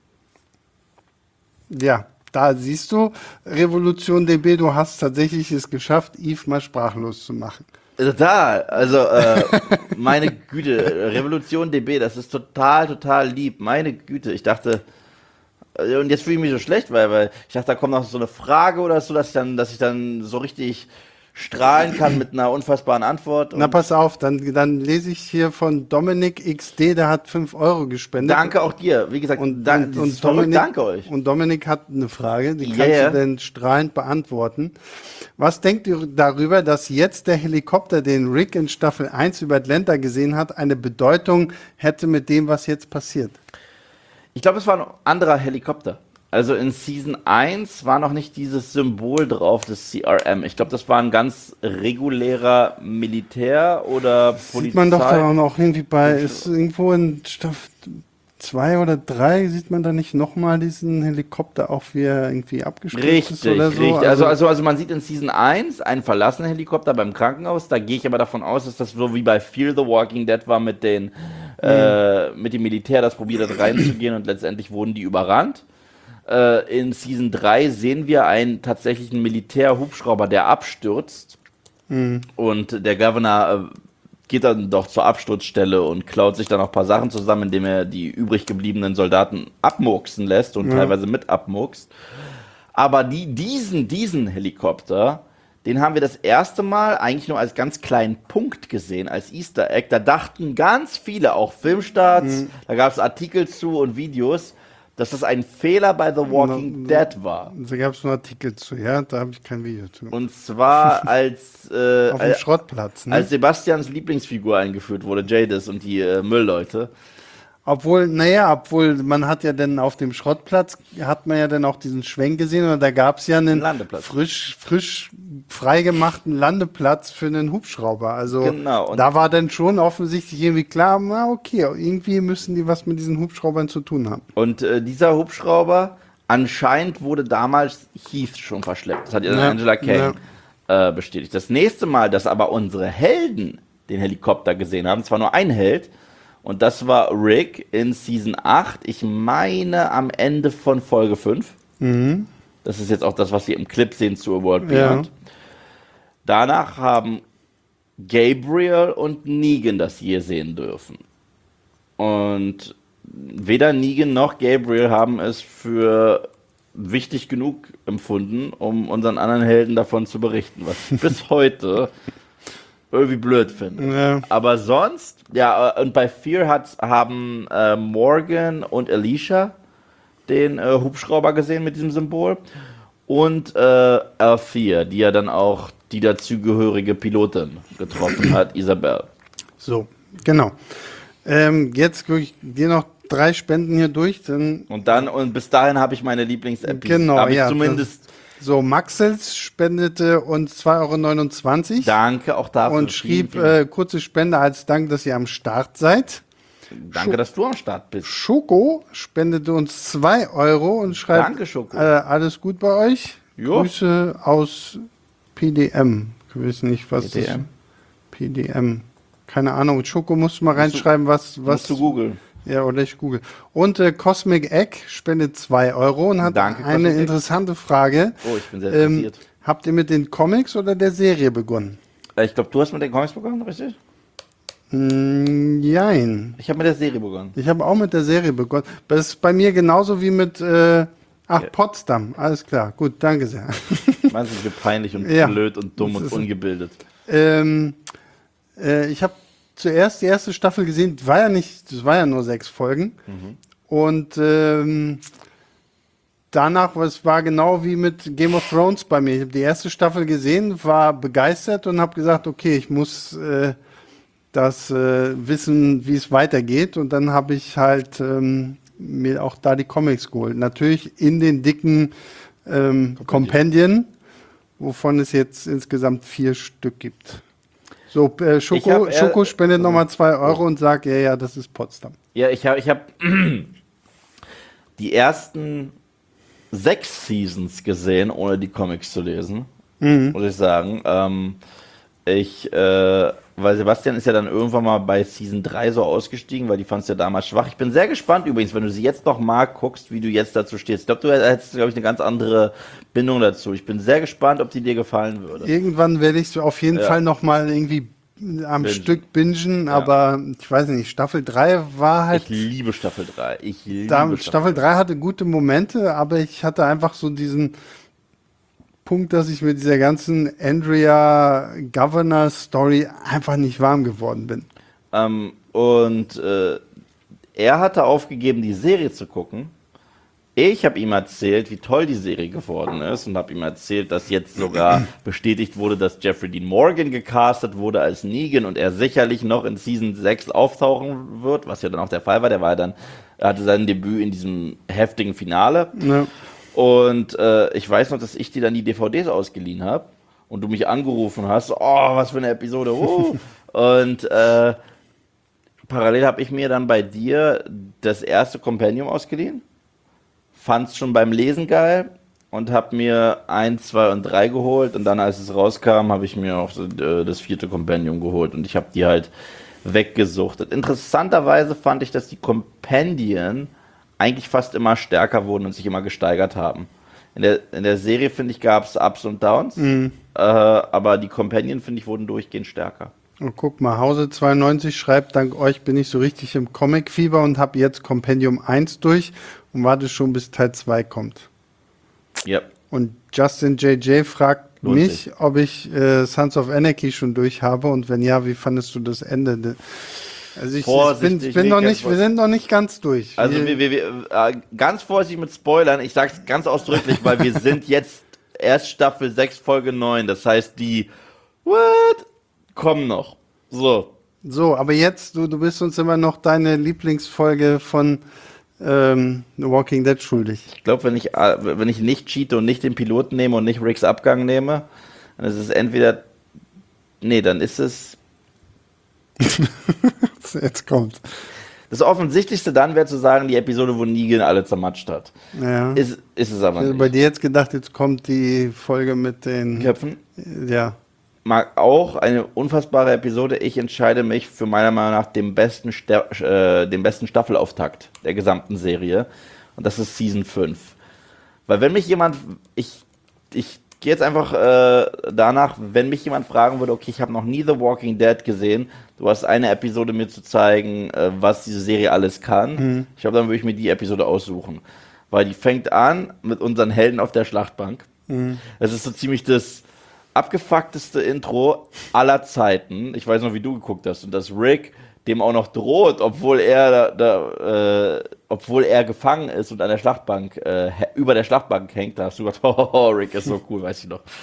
Ja, da siehst du, Revolution DB, du hast tatsächlich es geschafft, Yves mal sprachlos zu machen. Total, also meine Güte, Revolution DB, das ist total lieb, meine Güte, ich dachte, und jetzt fühle ich mich so schlecht, weil ich dachte, da kommt noch so eine Frage oder so, dass ich dann so richtig strahlen kann mit einer unfassbaren Antwort. Na, pass auf, dann lese ich hier von Dominik XD, der hat 5 € gespendet. Danke auch dir, wie gesagt, danke euch. Und Dominik hat eine Frage, die kannst du denn strahlend beantworten. Was denkt ihr darüber, dass jetzt der Helikopter, den Rick in Staffel 1 über Atlanta gesehen hat, eine Bedeutung hätte mit dem, was jetzt passiert? Ich glaube, es war ein anderer Helikopter. Also in Season 1 war noch nicht dieses Symbol drauf, das CRM. Ich glaube, das war ein ganz regulärer Militär- oder Polizei. Sieht man doch da auch noch irgendwie ist irgendwo in Staffel 2 oder 3, sieht man da nicht nochmal diesen Helikopter auch, wie er irgendwie abgestürzt ist oder so? Richtig. Also man sieht in Season 1 einen verlassenen Helikopter beim Krankenhaus. Da gehe ich aber davon aus, dass das so wie bei Fear the Walking Dead war mit dem Militär, das probiert hat reinzugehen und letztendlich wurden die überrannt. In Season 3 sehen wir einen tatsächlichen Militärhubschrauber, der abstürzt. Und der Governor geht dann doch zur Absturzstelle und klaut sich dann noch ein paar Sachen zusammen, indem er die übrig gebliebenen Soldaten abmurksen lässt und teilweise mit abmurkst. Aber diesen Helikopter, den haben wir das erste Mal eigentlich nur als ganz kleinen Punkt gesehen, als Easter Egg. Da dachten ganz viele, auch Filmstarts, da gab es Artikel zu und Videos, dass das ein Fehler bei The Walking Dead war. Da gab es einen Artikel zu, ja, da habe ich kein Video zu. Und zwar als, Auf dem Schrottplatz, ne? als Sebastians Lieblingsfigur eingeführt wurde, Jadis und die Müllleute. Obwohl man hat ja dann auf dem Schrottplatz, hat man ja dann auch diesen Schwenk gesehen und da gab es ja einen Landeplatz. frisch freigemachten Landeplatz für einen Hubschrauber. Also Genau, und da war dann schon offensichtlich irgendwie klar, na okay, irgendwie müssen die was mit diesen Hubschraubern zu tun haben. Und dieser Hubschrauber, anscheinend wurde damals Heath schon verschleppt. Das hat ja dann Angela Kang bestätigt. Das nächste Mal, dass aber unsere Helden den Helikopter gesehen haben, zwar nur ein Held, und das war Rick in Season 8, ich meine am Ende von Folge 5. Das ist jetzt auch das, was Sie im Clip sehen zu A World Beyond. Ja. Danach haben Gabriel und Negan das je sehen dürfen. Und weder Negan noch Gabriel haben es für wichtig genug empfunden, um unseren anderen Helden davon zu berichten, was ich bis heute irgendwie blöd finde. Ja. Aber sonst, ja, und bei Fear haben Morgan und Alicia den Hubschrauber gesehen mit diesem Symbol. Und Althea, die ja dann auch die dazugehörige Pilotin getroffen hat, Isabel. So, genau. Jetzt gehe noch 3 Spenden hier durch. Und bis dahin habe ich meine Lieblingsepisode. Genau, Habe ich ja. zumindest. So, Maxels spendete uns 2,29 € Danke auch dafür. und schrieb kurze Spende als Dank, dass ihr am Start seid. Danke, dass du am Start bist. Schoko spendete uns 2 € und schreibt: Danke, Schoko. Alles gut bei euch? Jo. Grüße aus PDM. Ich weiß nicht, was PDM? das PDM. Keine Ahnung. Schoko musst du mal reinschreiben, was. Musst du googeln. Ja, oder ich google. Und Cosmic Egg spendet 2 € und hat Danke, eine Cosmic Egg. interessante Frage. Oh, ich bin sehr interessiert. Habt ihr mit den Comics oder der Serie begonnen? Ich glaube, du hast mit den Comics begonnen, richtig? Jein. Ich habe mit der Serie begonnen. Ich habe auch mit der Serie begonnen. Das ist bei mir genauso wie mit Potsdam. Alles klar. Gut, danke sehr. Meinst du, wie peinlich und Ja. blöd und dumm Das und ist- ungebildet? Ich habe zuerst die erste Staffel gesehen. Das war ja nur 6 Folgen. Und danach, es war genau wie mit Game of Thrones bei mir. Ich habe die erste Staffel gesehen, war begeistert und habe gesagt, okay, ich muss das wissen, wie es weitergeht. Und dann habe ich halt mir auch da die Comics geholt. Natürlich in den dicken Companion, wovon es jetzt insgesamt 4 Stück gibt. So, Schoko spendet nochmal 2 € und sagt, ja, das ist Potsdam. Ja, ich hab die ersten 6 Seasons gesehen, ohne die Comics zu lesen, muss ich sagen. Weil Sebastian ist ja dann irgendwann mal bei Season 3 so ausgestiegen, weil die fandst ja damals schwach. Ich bin sehr gespannt übrigens, wenn du sie jetzt noch mal guckst, wie du jetzt dazu stehst. Ich glaube, du hättest, glaube ich, eine ganz andere Bindung dazu. Ich bin sehr gespannt, ob die dir gefallen würde. Irgendwann werde ich so auf jeden Ja. Fall nochmal irgendwie am Bingen. Stück bingen, aber ich weiß nicht, Staffel 3 war halt. Ich liebe Staffel 3. Staffel 3 hatte gute Momente, aber ich hatte einfach so diesen Punkt, dass ich mit dieser ganzen Andrea Governor Story einfach nicht warm geworden bin. Er hatte aufgegeben, die Serie zu gucken. Ich habe ihm erzählt, wie toll die Serie geworden ist und habe ihm erzählt, dass jetzt sogar bestätigt wurde, dass Jeffrey Dean Morgan gecastet wurde als Negan und er sicherlich noch in Season 6 auftauchen wird, was ja dann auch der Fall war. Er hatte sein Debüt in diesem heftigen Finale. Ja. Und ich weiß noch, dass ich dir dann die DVDs ausgeliehen habe und du mich angerufen hast, oh, was für eine Episode. Und parallel habe ich mir dann bei dir das erste Kompendium ausgeliehen, fand es schon beim Lesen geil und habe mir 1, 2 und 3 geholt und dann, als es rauskam, habe ich mir auch das 4. Kompendium geholt und ich habe die halt weggesuchtet. Interessanterweise fand ich, dass die Kompendien eigentlich fast immer stärker wurden und sich immer gesteigert haben. In der Serie, finde ich, gab es Ups und Downs, aber die Companion, finde ich, wurden durchgehend stärker. Und guck mal, Hause92 schreibt, dank euch bin ich so richtig im Comic-Fieber und habe jetzt Compendium 1 durch und warte schon, bis Teil 2 kommt. Ja. Und Justin JJ fragt Lohnt mich, sich. ob ich Sons of Anarchy schon durch habe und wenn ja, wie fandest du das Ende? Also ich Vorsichtig, bin nicht noch ganz nicht, wir sind noch nicht ganz durch. Also ganz vorsichtig mit Spoilern. Ich sag's ganz ausdrücklich, weil wir sind jetzt erst Staffel 6, Folge 9. Das heißt, die kommen noch. So, aber jetzt, du bist uns immer noch deine Lieblingsfolge von The Walking Dead schuldig. Ich glaube, wenn ich nicht cheate und nicht den Piloten nehme und nicht Ricks Abgang nehme, dann ist es entweder. Nee, dann ist es. Jetzt kommt. Das Offensichtlichste dann wäre zu sagen, die Episode, wo Negan alle zermatscht hat. Ja. Ist es aber Ich hätte nicht. bei dir jetzt gedacht, jetzt kommt die Folge mit den Köpfen. Ja. Mag auch eine unfassbare Episode. Ich entscheide mich für meiner Meinung nach den besten Staffelauftakt der gesamten Serie. Und das ist Season 5. Weil wenn mich jemand, ich gehe jetzt einfach danach, wenn mich jemand fragen würde, okay, ich habe noch nie The Walking Dead gesehen, du hast eine Episode mir zu zeigen, was diese Serie alles kann. Ich glaube, dann würde ich mir die Episode aussuchen. Weil die fängt an mit unseren Helden auf der Schlachtbank. Das ist so ziemlich das abgefuckteste Intro aller Zeiten. Ich weiß noch, wie du geguckt hast. Und dass Rick dem auch noch droht, obwohl er gefangen ist und an der Schlachtbank, über der Schlachtbank hängt. Da hast du gedacht, oh, Rick ist so cool, weiß ich noch.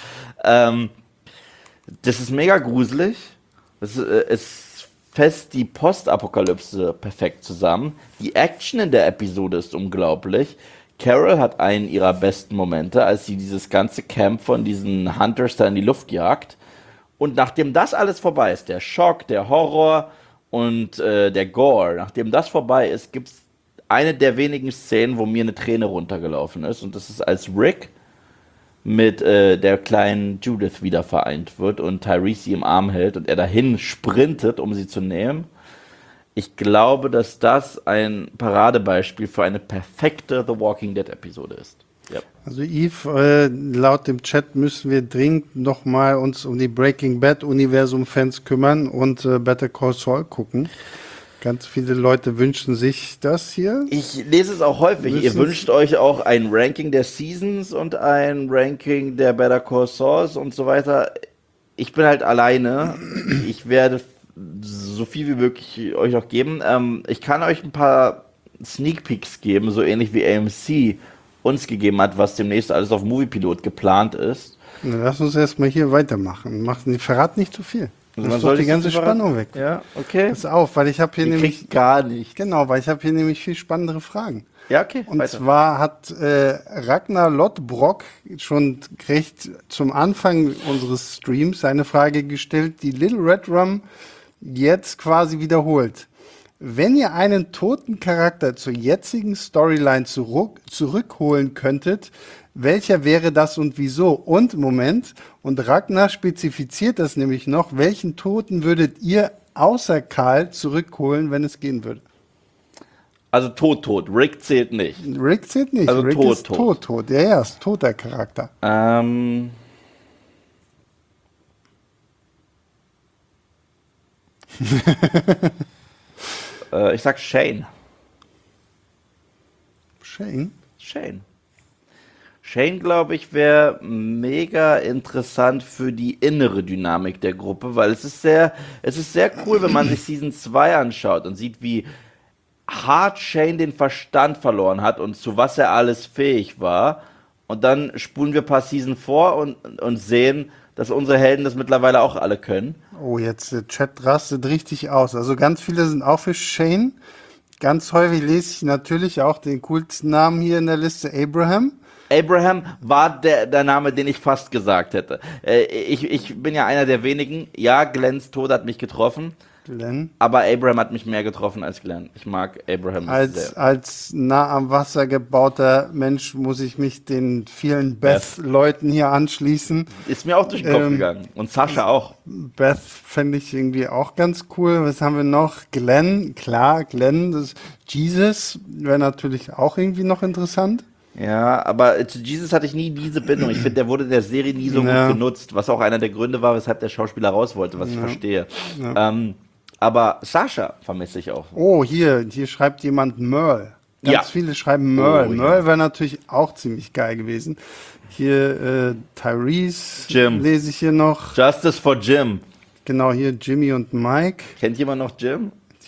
Das ist mega gruselig. Es fasst die Postapokalypse perfekt zusammen. Die Action in der Episode ist unglaublich. Carol hat einen ihrer besten Momente, als sie dieses ganze Camp von diesen Hunters da in die Luft jagt. Und nachdem das alles vorbei ist, der Schock, der Horror und der Gore, nachdem das vorbei ist, gibt es eine der wenigen Szenen, wo mir eine Träne runtergelaufen ist. Und das ist, als Rick mit der kleinen Judith wieder vereint wird und Tyrese sie im Arm hält und er dahin sprintet, um sie zu nehmen. Ich glaube, dass das ein Paradebeispiel für eine perfekte The Walking Dead Episode ist. Ja. Also Yves, laut dem Chat müssen wir dringend nochmal uns um die Breaking Bad Universum-Fans kümmern und Better Call Saul gucken. Ganz viele Leute wünschen sich das hier. Ich lese es auch häufig. Ihr wünscht euch auch ein Ranking der Seasons und ein Ranking der Better Call Sauls und so weiter. Ich bin halt alleine. Ich werde so viel wie möglich euch noch geben. Ich kann euch ein paar Sneak Peeks geben, so ähnlich wie AMC uns gegeben hat, was demnächst alles auf Moviepilot geplant ist. Na, lass uns erstmal hier weitermachen. Verrat nicht zu viel. Also Das ist doch die ganze Spannung weg. Ja, okay. Pass auf, weil ich habe hier nämlich gar nicht. Genau, weil ich habe hier nämlich viel spannendere Fragen. Ja, okay. Und weiter. zwar hat Ragnar Lottbrock schon recht zum Anfang unseres Streams eine Frage gestellt, die Little Red Rum jetzt quasi wiederholt. Wenn ihr einen toten Charakter zur jetzigen Storyline zurückholen könntet, welcher wäre das und wieso? Und Moment, und Ragnar spezifiziert das nämlich noch, welchen Toten würdet ihr außer Karl zurückholen, wenn es gehen würde? Also tot. Rick zählt nicht. Rick zählt nicht. Also Rick tot. ist tot. Ja, ist toter Charakter. Ich sag Shane. Shane, glaube ich, wäre mega interessant für die innere Dynamik der Gruppe, weil es ist sehr cool, wenn man sich Season 2 anschaut und sieht, wie hart Shane den Verstand verloren hat und zu was er alles fähig war. Und dann spulen wir ein paar Season vor und sehen, dass unsere Helden das mittlerweile auch alle können. Oh, jetzt der Chat rastet richtig aus. Also ganz viele sind auch für Shane. Ganz häufig lese ich natürlich auch den coolsten Namen hier in der Liste, Abraham. Abraham war der Name, den ich fast gesagt hätte. Ich bin ja einer der wenigen. Ja, Glenns Tod hat mich getroffen. Glenn. Aber Abraham hat mich mehr getroffen als Glenn. Ich mag Abraham sehr. Als nah am Wasser gebauter Mensch muss ich mich den vielen Beth-Leuten hier anschließen. Ist mir auch durch den Kopf gegangen. Und Sascha auch. Beth fände ich irgendwie auch ganz cool. Was haben wir noch? Glenn, klar, Glenn. Jesus wäre natürlich auch irgendwie noch interessant. Ja, aber zu Jesus hatte ich nie diese Bindung. Ich finde, der wurde der Serie nie so gut genutzt, was auch einer der Gründe war, weshalb der Schauspieler raus wollte, was ich verstehe. Ja. Aber Sascha vermisse ich auch. Oh, hier schreibt jemand Merle. Ganz viele schreiben Merle. Merle wäre natürlich auch ziemlich geil gewesen. Hier Tyrese Jim. Lese ich hier noch. Justice for Jim. Genau, hier Jimmy und Mike. Kennt jemand noch Jim?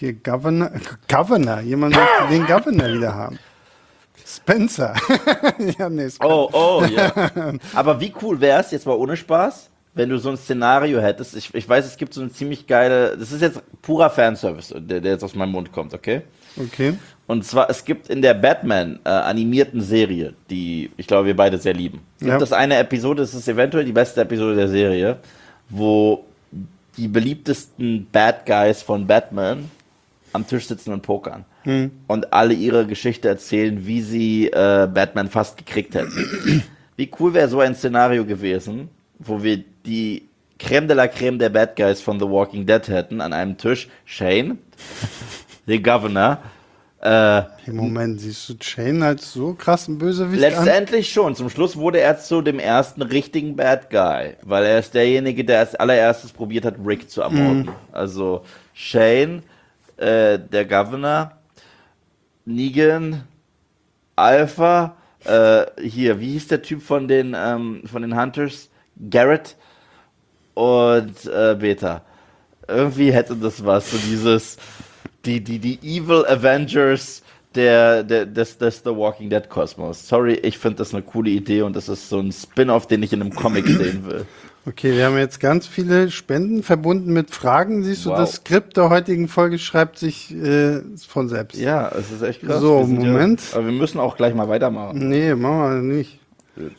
Hier, Governor. Jemand möchte den Governor wieder haben. Spencer. Ja, nee, Oh, ja. Aber wie cool wäre es, jetzt mal ohne Spaß, wenn du so ein Szenario hättest? Ich weiß, es gibt so eine ziemlich geile, das ist jetzt purer Fanservice, der jetzt aus meinem Mund kommt, okay? Okay. Und zwar, es gibt in der Batman animierten Serie, die ich glaube, wir beide sehr lieben. Gibt es eine Episode, das ist eventuell die beste Episode der Serie, wo die beliebtesten Bad Guys von Batman am Tisch sitzen und pokern. Und alle ihre Geschichte erzählen, wie sie Batman fast gekriegt hätten. Wie cool wäre so ein Szenario gewesen, wo wir die Creme de la Creme der Bad Guys von The Walking Dead hätten an einem Tisch. Shane, den Governor. Im Moment siehst du Shane als so krassen Bösewicht Letztendlich schon. Zum Schluss wurde er zu dem ersten richtigen Bad Guy, weil er ist derjenige, der als allererstes probiert hat, Rick zu ermorden. Also Shane, der Governor, Negan, Alpha, hier, wie hieß der Typ von den Hunters? Garrett und Beta. Irgendwie hätte das was, so dieses die Evil Avengers des The Walking Dead Kosmos. Sorry, ich finde das eine coole Idee und das ist so ein Spin-off, den ich in einem Comic sehen will. Okay, wir haben jetzt ganz viele Spenden verbunden mit Fragen. Siehst du, Wow. das Skript der heutigen Folge schreibt sich von selbst. Ja, es ist echt krass. So, Wir sind Moment. Ja, aber wir müssen auch gleich mal weitermachen. Nee, machen wir nicht. Gut.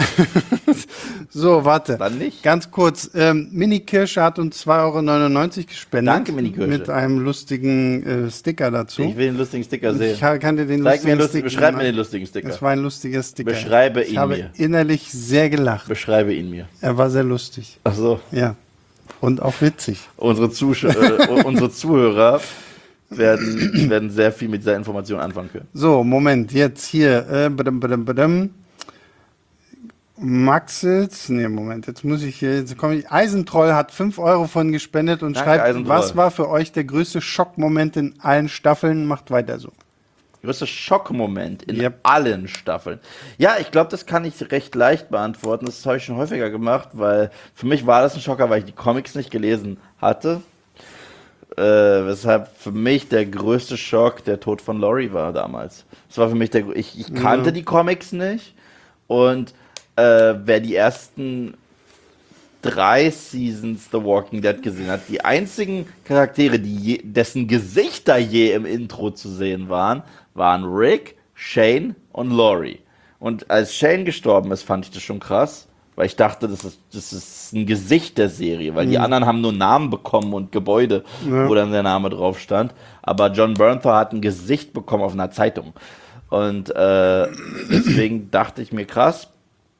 So, warte. Dann nicht. Ganz kurz. Mini Kirsche hat uns 2,99 € gespendet. Danke, Mini Kirsche. Mit einem lustigen Sticker dazu. Ich will den lustigen Sticker sehen. Ich kann dir den Beschreib mir den lustigen Sticker. Das war ein lustiger Sticker. Beschreibe ich ihn habe mir. innerlich sehr gelacht. Beschreibe ihn mir. Er war sehr lustig. Ach so. Ja. Und auch witzig. Unsere Zuhörer werden sehr viel mit dieser Information anfangen können. So, Moment, jetzt hier. Maxels, nee, Moment, jetzt komme ich. Eisentroll hat 5 € von gespendet und Danke, schreibt, Eisentroll. was war für euch der größte Schockmoment in allen Staffeln? Macht weiter so. Größter Schockmoment in Yep. allen Staffeln. Ja, ich glaube, das kann ich recht leicht beantworten. Das habe ich schon häufiger gemacht, weil für mich war das ein Schocker, weil ich die Comics nicht gelesen hatte. Weshalb für mich der größte Schock der Tod von Laurie war damals. Das war für mich ich kannte die Comics nicht und wer die ersten 3 Seasons The Walking Dead gesehen hat, die einzigen Charaktere, dessen Gesichter je im Intro zu sehen waren Rick, Shane und Laurie. Und als Shane gestorben ist, fand ich das schon krass, weil ich dachte, das ist ein Gesicht der Serie, weil die anderen haben nur Namen bekommen und Gebäude, wo dann der Name drauf stand. Aber John Bernthal hat ein Gesicht bekommen auf einer Zeitung. Und deswegen dachte ich mir, krass,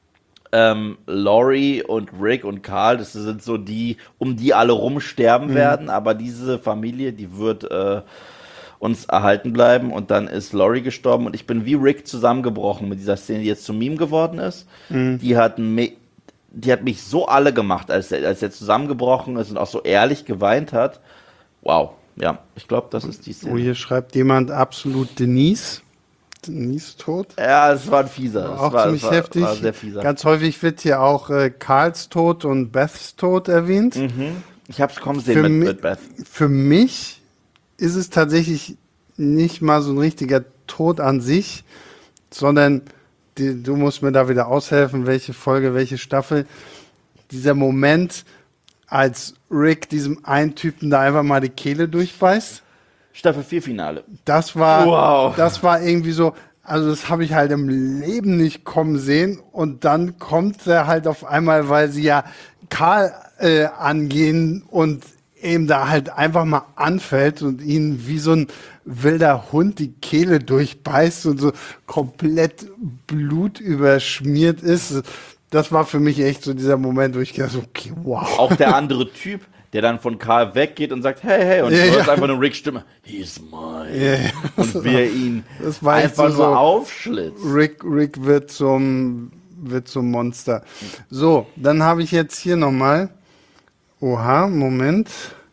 Laurie und Rick und Carl, das sind so die, um die alle rumsterben werden, aber diese Familie, die wird uns erhalten bleiben und dann ist Laurie gestorben und ich bin wie Rick zusammengebrochen mit dieser Szene, die jetzt zum Meme geworden ist. Die hat mich so alle gemacht, als er zusammengebrochen ist und auch so ehrlich geweint hat. Wow, ja, ich glaube, das ist die Szene. Oh, hier schreibt jemand absolut Denise. Denise tot. Ja, es war ein fieser. Auch ziemlich heftig. War sehr fieser. Ganz häufig wird hier auch Carls Tod und Beths Tod erwähnt. Ich hab's kommen sehen mit Beth. Für mich ist es tatsächlich nicht mal so ein richtiger Tod an sich, sondern du musst mir da wieder aushelfen, welche Folge, welche Staffel. Dieser Moment, als Rick diesem einen Typen da einfach mal die Kehle durchbeißt. Staffel 4 Finale. Das war Wow. irgendwie so, also das habe ich halt im Leben nicht kommen sehen und dann kommt er halt auf einmal, weil sie ja Carl angehen und eben da halt einfach mal anfällt und ihn wie so ein wilder Hund die Kehle durchbeißt und so komplett blutüberschmiert ist. Das war für mich echt so dieser Moment, wo ich gedacht habe, okay, wow. Auch der andere Typ, der dann von Carl weggeht und sagt, hey, und du hörst einfach nur Ricks Stimme, he's mine. Und wie er ihn Das war echt einfach so nur aufschlitzt. Rick wird zum Monster. So, dann habe ich jetzt hier nochmal. Oha, Moment.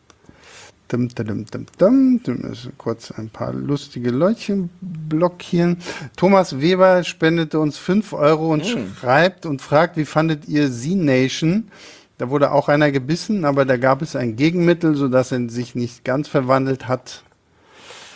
Kurz ein paar lustige Leutchen blockieren. Thomas Weber spendete uns 5 € und schreibt und fragt, wie fandet ihr Z-Nation? Da wurde auch einer gebissen, aber da gab es ein Gegenmittel, sodass er sich nicht ganz verwandelt hat.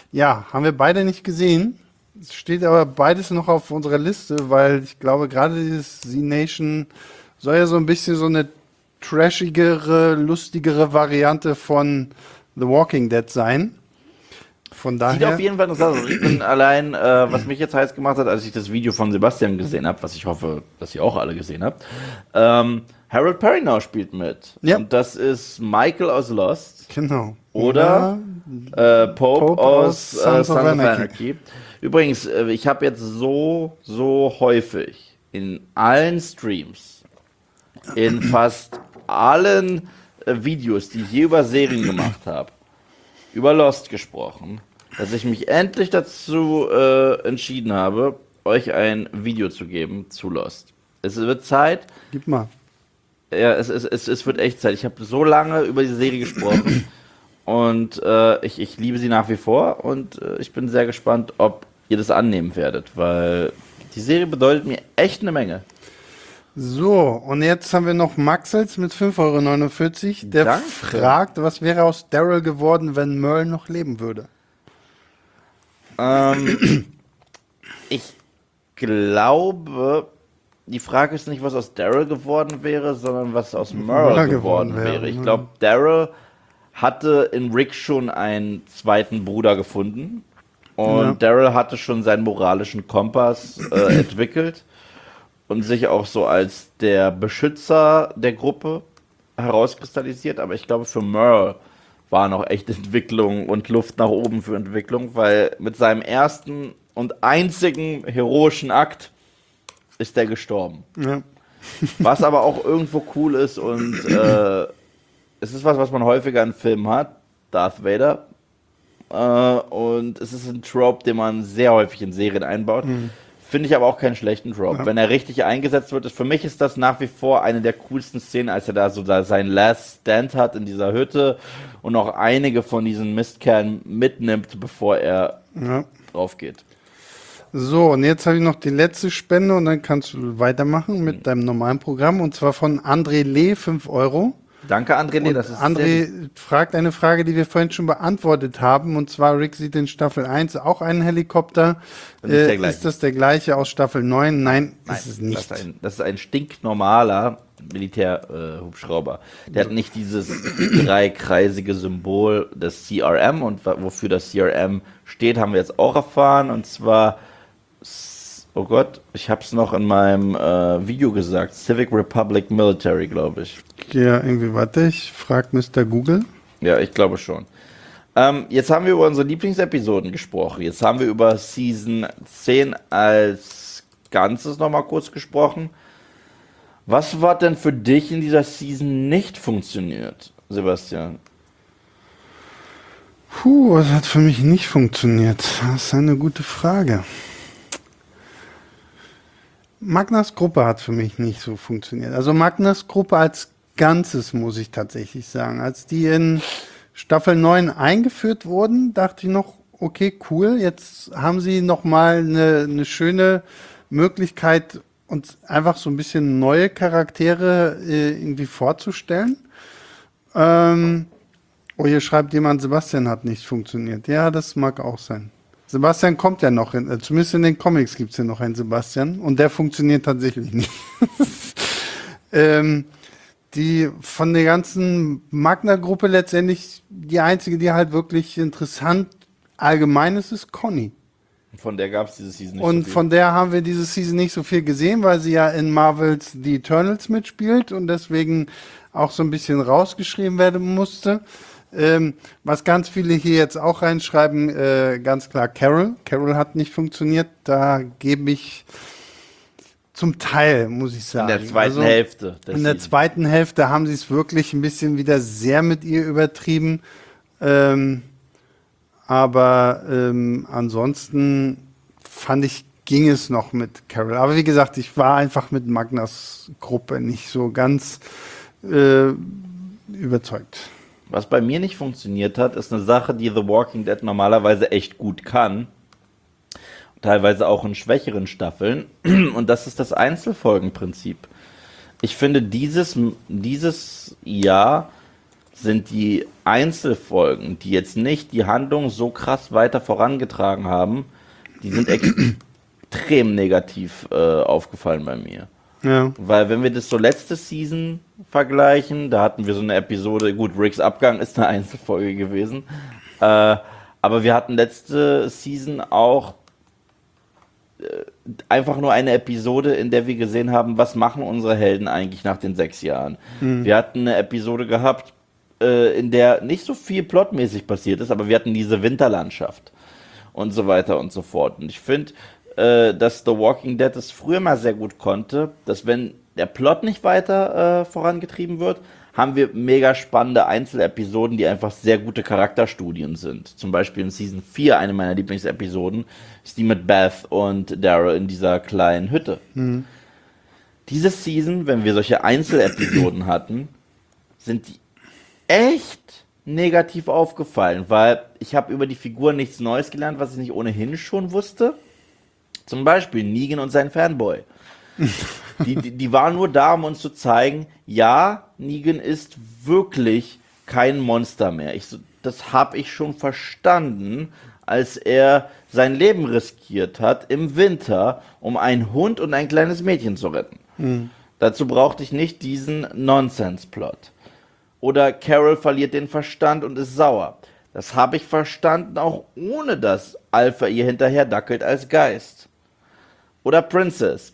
Ja, haben wir beide nicht gesehen. Es steht aber beides noch auf unserer Liste, weil ich glaube, gerade dieses Z-Nation soll ja so ein bisschen so eine trashigere, lustigere Variante von The Walking Dead sein. Von Sieht daher, auf jeden Fall interessant aus. Ich bin allein, was mich jetzt heiß gemacht hat, als ich das Video von Sebastian gesehen habe, was ich hoffe, dass ihr auch alle gesehen habt. Harold Perrineau spielt mit. Ja. Und das ist Michael aus Lost. genau. Oder Pope Pope aus aus Sons of Anarchy. Übrigens, ich habe jetzt so häufig in allen Streams, in fast allen Videos, die ich je über Serien gemacht habe, über Lost gesprochen, dass ich mich endlich dazu entschieden habe, euch ein Video zu geben zu Lost. Es wird Zeit. Gib mal. Ja, es wird echt Zeit. Ich habe so lange über die Serie gesprochen und ich liebe sie nach wie vor und ich bin sehr gespannt, ob ihr das annehmen werdet, weil die Serie bedeutet mir echt eine Menge. So, und jetzt haben wir noch Maxels mit 5,49 €. Der Danke. fragt, was wäre aus Daryl geworden, wenn Merle noch leben würde? Ich glaube, die Frage ist nicht, was aus Daryl geworden wäre, sondern was aus Merle Merle geworden geworden wäre, wäre. Ich ne? glaube, Daryl hatte in Rick schon einen zweiten Bruder gefunden. Und Ja. Daryl hatte schon seinen moralischen Kompass entwickelt und sich auch so als der Beschützer der Gruppe herauskristallisiert. Aber ich glaube, für Merle war noch echt Entwicklung und Luft nach oben für Entwicklung, weil mit seinem ersten und einzigen heroischen Akt ist er gestorben. Ja. Was aber auch irgendwo cool ist und es ist was man häufiger in Filmen hat. Darth Vader. Und es ist ein Trope, den man sehr häufig in Serien einbaut. Finde ich aber auch keinen schlechten Trope. Ja. Wenn er richtig eingesetzt wird, für mich ist das nach wie vor eine der coolsten Szenen, als er da so seinen Last Stand hat in dieser Hütte und auch einige von diesen Mistkerlen mitnimmt, bevor er Ja. drauf geht. So, und jetzt habe ich noch die letzte Spende und dann kannst du weitermachen mit deinem normalen Programm und zwar von André Lee, 5 €. Danke, André. Und Das ist sehr André fragt eine Frage, die wir vorhin schon beantwortet haben, und zwar Rick sieht in Staffel 1 auch einen Helikopter. Nicht der gleiche. Ist das der gleiche aus Staffel 9? Nein, Nein, ist es nicht. Das ist ein stinknormaler Militärhubschrauber. Der hat nicht dieses dreikreisige Symbol des CRM und wofür das CRM steht, haben wir jetzt auch erfahren. Und zwar, oh Gott, ich habe es noch in meinem Video gesagt, Civic Republic Military, glaube ich. Ja, irgendwie, warte, ich frage Mr. Google. Ja, ich glaube schon. Jetzt haben wir über unsere Lieblingsepisoden gesprochen. Jetzt haben wir über Season 10 als Ganzes nochmal kurz gesprochen. Was hat denn für dich in dieser Season nicht funktioniert, Sebastian? Puh, was hat für mich nicht funktioniert? Das ist eine gute Frage. Magnas Gruppe hat für mich nicht so funktioniert. Also Magnas Gruppe als Ganzes, muss ich tatsächlich sagen. Als die in Staffel 9 eingeführt wurden, dachte ich noch, okay, cool, jetzt haben sie nochmal eine schöne Möglichkeit, uns einfach so ein bisschen neue Charaktere irgendwie vorzustellen. Oh, hier schreibt jemand, Sebastian hat nicht funktioniert. Ja, das mag auch sein. Sebastian kommt ja noch, zumindest in den Comics gibt es ja noch einen Sebastian und der funktioniert tatsächlich nicht. Die von der ganzen Magna-Gruppe letztendlich die einzige, die halt wirklich interessant allgemein ist Conny. Von der gab es diese Season nicht Und so viel. von der haben wir diese Season nicht so viel gesehen, weil sie ja in Marvels The Eternals mitspielt und deswegen auch so ein bisschen rausgeschrieben werden musste. Was ganz viele hier jetzt auch reinschreiben, ganz klar Carol. Carol hat nicht funktioniert. Da gebe ich zum Teil, muss ich sagen. In der zweiten Hälfte. In der zweiten Hälfte haben sie es wirklich ein bisschen wieder sehr mit ihr übertrieben. Aber ansonsten fand ich, ging es noch mit Carol. Aber wie gesagt, ich war einfach mit Magnas Gruppe nicht so ganz überzeugt. Was bei mir nicht funktioniert hat, ist eine Sache, die The Walking Dead normalerweise echt gut kann. Teilweise auch in schwächeren Staffeln. Und das ist das Einzelfolgenprinzip. Ich finde, dieses Jahr sind die Einzelfolgen, die jetzt nicht die Handlung so krass weiter vorangetragen haben, die sind extrem negativ aufgefallen bei mir. Ja. Weil wenn wir das so letzte Season vergleichen, da hatten wir so eine Episode, gut, Ricks Abgang ist eine Einzelfolge gewesen, aber wir hatten letzte Season auch einfach nur eine Episode, in der wir gesehen haben, was machen unsere Helden eigentlich nach den 6 Jahren. Wir hatten eine Episode gehabt, in der nicht so viel plotmäßig passiert ist, aber wir hatten diese Winterlandschaft und so weiter und so fort. Und ich finde, dass The Walking Dead es früher mal sehr gut konnte, dass wenn der Plot nicht weiter vorangetrieben wird, haben wir mega spannende Einzelepisoden, die einfach sehr gute Charakterstudien sind. Zum Beispiel in Season 4, eine meiner Lieblingsepisoden, ist die mit Beth und Daryl in dieser kleinen Hütte. Diese Season, wenn wir solche Einzelepisoden hatten, sind die echt negativ aufgefallen, weil ich habe über die Figur nichts Neues gelernt, was ich nicht ohnehin schon wusste. Zum Beispiel Negan und sein Fanboy. Die waren nur da, um uns zu zeigen, ja, Negan ist wirklich kein Monster mehr. Das habe ich schon verstanden, als er sein Leben riskiert hat im Winter, um einen Hund und ein kleines Mädchen zu retten. Dazu brauchte ich nicht diesen Nonsense-Plot. Oder Carol verliert den Verstand und ist sauer. Das habe ich verstanden, auch ohne dass Alpha ihr hinterher dackelt als Geist. Oder Princess.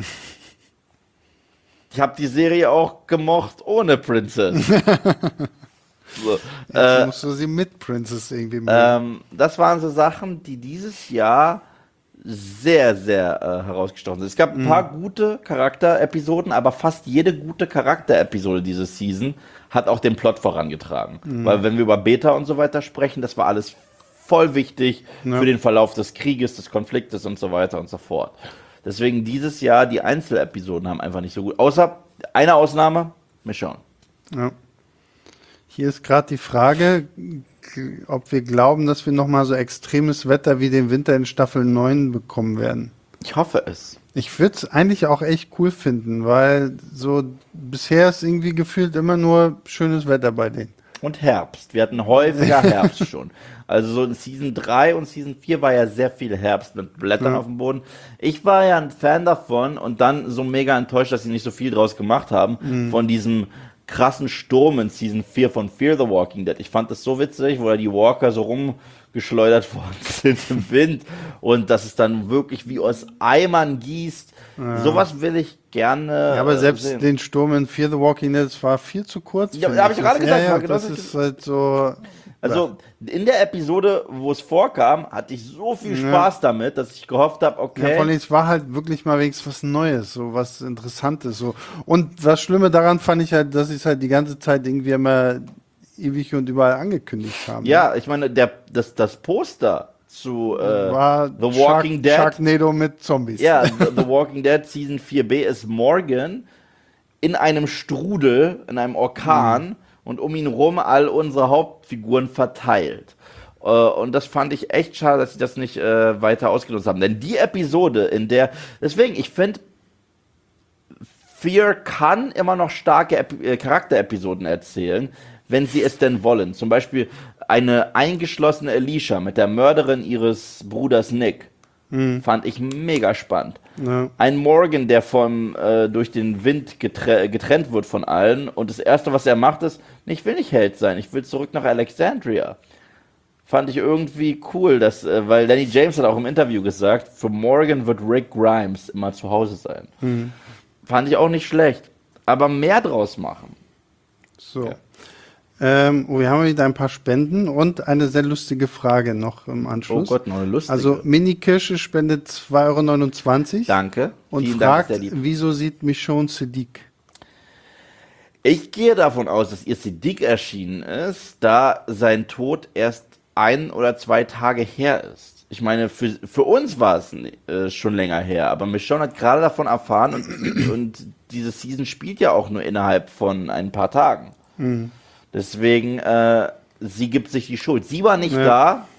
Ich habe die Serie auch gemocht ohne Princess. So, Jetzt musst du sie mit Princess irgendwie mögen. das waren so Sachen, die dieses Jahr sehr, sehr herausgestochen sind. Es gab ein paar gute Charakterepisoden, aber fast jede gute Charakterepisode diese Season hat auch den Plot vorangetragen. Weil wenn wir über Beta und so weiter sprechen, das war alles voll wichtig für den Verlauf des Krieges, des Konfliktes und so weiter und so fort. Deswegen dieses Jahr, die Einzelepisoden haben einfach nicht so gut. Außer eine Ausnahme, Michonne. Ja. Hier ist gerade die Frage, ob wir glauben, dass wir nochmal so extremes Wetter wie den Winter in Staffel 9 bekommen werden. Ich hoffe es. Ich würde es eigentlich auch echt cool finden, weil so bisher ist irgendwie gefühlt immer nur schönes Wetter bei denen. Und Herbst. Wir hatten häufiger Herbst schon. Also so in Season 3 und Season 4 war ja sehr viel Herbst mit Blättern auf dem Boden. Ich war ja ein Fan davon und dann so mega enttäuscht, dass sie nicht so viel draus gemacht haben, von diesem krassen Sturm in Season 4 von Fear the Walking Dead. Ich fand das so witzig, wo da die Walker so rumgeschleudert worden sind im Wind und dass es dann wirklich wie aus Eimern gießt. Ja. Sowas will ich gerne Ja, aber selbst sehen. den Sturm in Fear the Walking Dead, das war viel zu kurz. Ja, finde habe ich gerade gesagt. Ja, genau das ist halt so... Also in der Episode, wo es vorkam, hatte ich so viel Spaß damit, dass ich gehofft habe, Ja, okay. vor allem, es war halt wirklich mal wenigstens was Neues, so was Interessantes. So. Und das Schlimme daran fand ich halt, dass sie es halt die ganze Zeit irgendwie immer ewig und überall angekündigt haben. Ja, ich meine, das Poster zu War The Walking Dead. Sharknado mit Zombies. Ja, The Walking Dead Season 4b ist Morgan in einem Strudel, in einem Orkan und um ihn rum all unsere Hauptfiguren verteilt. Und das fand ich echt schade, dass sie das nicht weiter ausgenutzt haben. Denn die Episode, in der, deswegen, ich finde, Fear kann immer noch starke Charakterepisoden erzählen, wenn sie es denn wollen. Zum Beispiel eine eingeschlossene Alicia mit der Mörderin ihres Bruders Nick. Fand ich mega spannend. Ja. Ein Morgan, der durch den Wind getrennt wird von allen und das Erste, was er macht, ist, ich will nicht Held sein, ich will zurück nach Alexandria. Fand ich irgendwie cool, weil Danny James hat auch im Interview gesagt, für Morgan wird Rick Grimes immer zu Hause sein. Fand ich auch nicht schlecht, aber mehr draus machen. So. Wir haben wieder ein paar Spenden und eine sehr lustige Frage noch im Anschluss. Oh Gott, noch eine lustige. Also Mini Kirsche spendet 2,29 € Danke. und Vielen fragt, Dank, sehr lieb. wieso sieht Michonne Siddiq? Ich gehe davon aus, dass ihr Siddiq erschienen ist, da sein Tod erst 1 oder 2 Tage her ist. Ich meine, für uns war es schon länger her, aber Michonne hat gerade davon erfahren und diese Season spielt ja auch nur innerhalb von ein paar Tagen. Deswegen, sie gibt sich die Schuld. Sie war nicht da,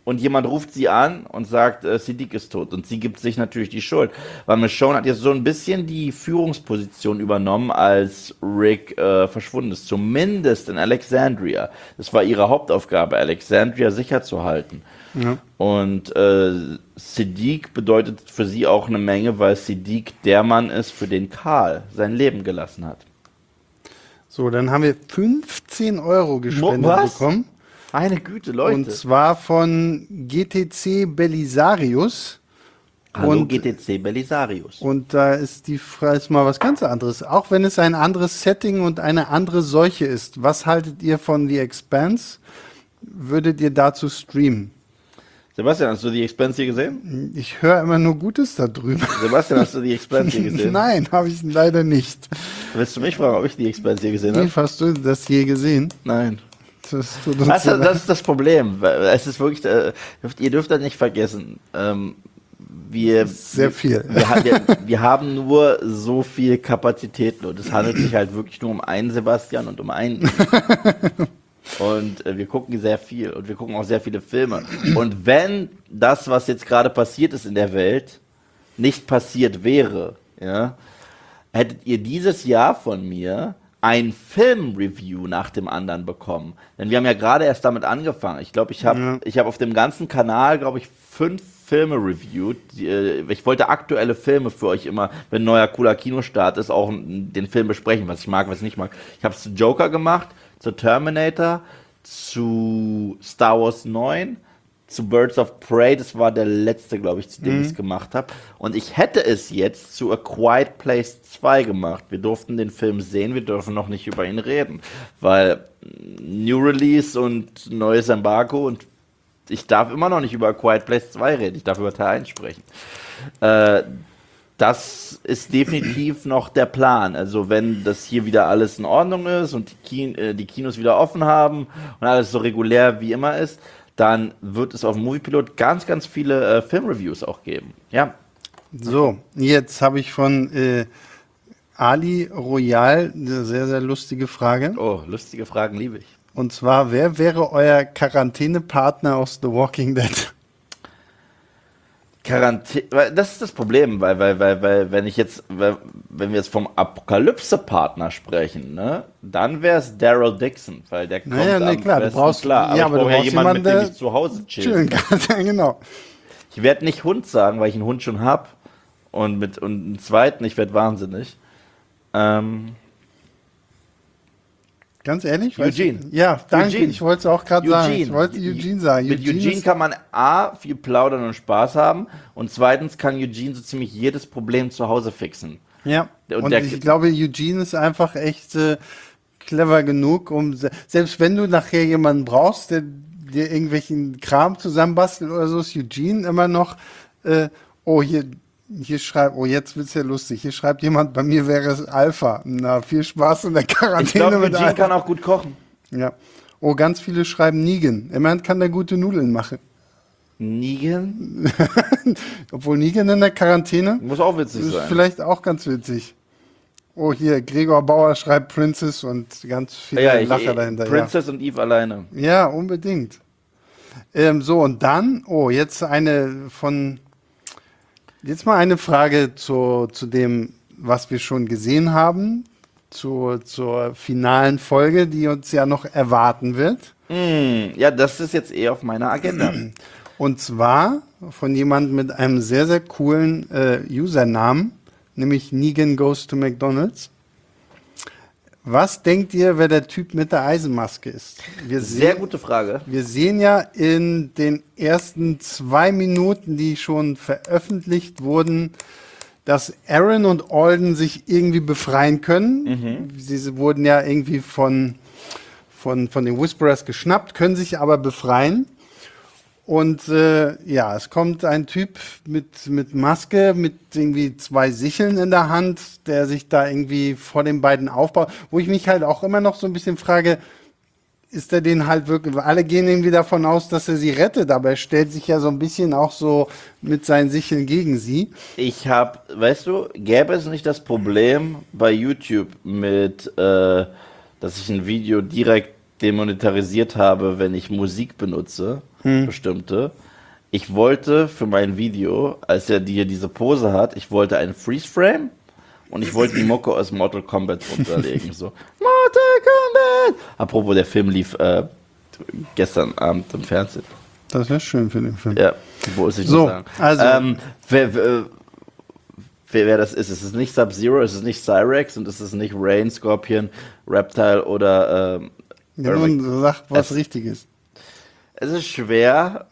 und jemand ruft sie an und sagt, Siddiq ist tot. Und sie gibt sich natürlich die Schuld. Weil Michonne hat jetzt so ein bisschen die Führungsposition übernommen, als Rick verschwunden ist. Zumindest in Alexandria. Das war ihre Hauptaufgabe, Alexandria sicher zu halten. Ja. Und Siddiq bedeutet für sie auch eine Menge, weil Siddiq der Mann ist, für den Karl sein Leben gelassen hat. So, dann haben wir 15 Euro gespendet Was? bekommen. Meine Güte, Leute. Und zwar von GTC Belisarius. Hallo und- GTC Belisarius. Und da ist die Frage ist mal was ganz anderes. Auch wenn es ein anderes Setting und eine andere Seuche ist, was haltet ihr von The Expanse? Würdet ihr dazu streamen? Sebastian, hast du die Expanse hier gesehen? Ich höre immer nur Gutes da drüber. Sebastian, hast du die Expanse hier gesehen? Nein, habe ich leider nicht. Willst du mich fragen, ob ich die Expanse hier gesehen Wie habe? hast du das je gesehen? Nein. Das tut uns Das, sehr leid. das ist das Problem. Weil es ist wirklich, ihr dürft das nicht vergessen. Wir, Sehr viel. wir haben nur so viel Kapazitäten und es handelt sich halt wirklich nur um einen Sebastian und um einen. Und wir gucken sehr viel und wir gucken auch sehr viele Filme. Und wenn das, was jetzt gerade passiert ist in der Welt, nicht passiert wäre, ja, hättet ihr dieses Jahr von mir ein Film-Review nach dem anderen bekommen. Denn wir haben ja gerade erst damit angefangen. Ich glaube, ich habe auf dem ganzen Kanal, glaube ich, 5 Filme reviewed. Ich wollte aktuelle Filme für euch immer, wenn ein neuer cooler Kinostart ist, auch den Film besprechen, was ich mag, was ich nicht mag. Ich habe es zu Joker gemacht, zu Terminator, zu Star Wars 9, zu Birds of Prey, das war der letzte, glaube ich, zu dem ich es gemacht habe. Und ich hätte es jetzt zu A Quiet Place 2 gemacht. Wir durften den Film sehen, wir dürfen noch nicht über ihn reden, weil New Release und neues Embargo und ich darf immer noch nicht über A Quiet Place 2 reden, ich darf über Teil 1 sprechen. Das ist definitiv noch der Plan. Also wenn das hier wieder alles in Ordnung ist und die Kinos wieder offen haben und alles so regulär wie immer ist, dann wird es auf dem Moviepilot ganz, ganz viele Filmreviews auch geben. Ja. So, jetzt habe ich von Ali Royal eine sehr, sehr lustige Frage. Oh, lustige Fragen liebe ich. Und zwar, wer wäre euer Quarantänepartner aus The Walking Dead? Das ist das Problem, weil wenn wir jetzt vom Apokalypse-Partner sprechen, ne, dann wäre es Daryl Dixon, weil der kommt Naja, nee, am klar, du besten brauchst- klar. Aber ja, ich aber du brauche ja brauchst jemanden, mit dem jemanden, ich zu Hause Chillen chillen kann. kann. Genau. Ich werde nicht Hund sagen, weil ich einen Hund schon habe und einen zweiten, ich werde wahnsinnig. Ganz ehrlich? Eugene. Ja, danke. Eugene. Ich wollte es auch gerade sagen. Ich wollte Eugene sagen. Mit Eugene ist- kann man A, viel plaudern und Spaß haben und zweitens kann Eugene so ziemlich jedes Problem zu Hause fixen. Ja, Und und der- ich glaube, Eugene ist einfach echt clever genug, um selbst wenn du nachher jemanden brauchst, der dir irgendwelchen Kram zusammenbastelt oder so, ist Eugene immer noch, hier schreibt, oh, jetzt wird's ja lustig, hier schreibt jemand, bei mir wäre es Alpha. Na, viel Spaß in der Ich Quarantäne glaube, mit Eugene Alpha. kann auch gut kochen. Ja. Oh, ganz viele schreiben Negan. Immerhin kann der gute Nudeln machen. Negan? Obwohl Negan in der Quarantäne Muss auch witzig ist sein. vielleicht auch ganz witzig. Oh, hier, Gregor Bauer schreibt Princess und ganz viele Ja, Lacher dahinter. Princess und Eve alleine. Ja, unbedingt. So, und dann, jetzt mal eine Frage zu dem, was wir schon gesehen haben, zur finalen Folge, die uns ja noch erwarten wird. Ja, das ist jetzt eher auf meiner Agenda. Und zwar von jemandem mit einem sehr, sehr coolen Usernamen, nämlich Negan Goes to McDonald's. Was denkt ihr, wer der Typ mit der Eisenmaske ist? Sehr gute Frage. Wir sehen ja in den ersten 2 Minuten, die schon veröffentlicht wurden, dass Aaron und Alden sich irgendwie befreien können. Sie wurden ja irgendwie von den Whisperers geschnappt, können sich aber befreien. Und es kommt ein Typ mit Maske, mit irgendwie 2 Sicheln in der Hand, der sich da irgendwie vor den beiden aufbaut. Wo ich mich halt auch immer noch so ein bisschen frage, ist er den halt wirklich, alle gehen irgendwie davon aus, dass er sie rettet, aber er stellt sich ja so ein bisschen auch so mit seinen Sicheln gegen sie. Weißt du, gäbe es nicht das Problem bei YouTube dass ich ein Video direkt demonetarisiert habe, wenn ich Musik benutze, bestimmte. Ich wollte für mein Video, als er diese Pose hat, ich wollte einen Freeze-Frame und ich wollte die Mucke aus Mortal Kombat runterlegen. So, Mortal Kombat! Apropos, der Film lief gestern Abend im Fernsehen. Das wäre schön für den Film. Ja, muss ich So, sagen. also- Wer das ist. Es ist nicht Sub-Zero, es ist nicht Cyrex und es ist nicht Rain, Scorpion, Reptile oder Ja, nun sag was Richtiges. Es ist schwer.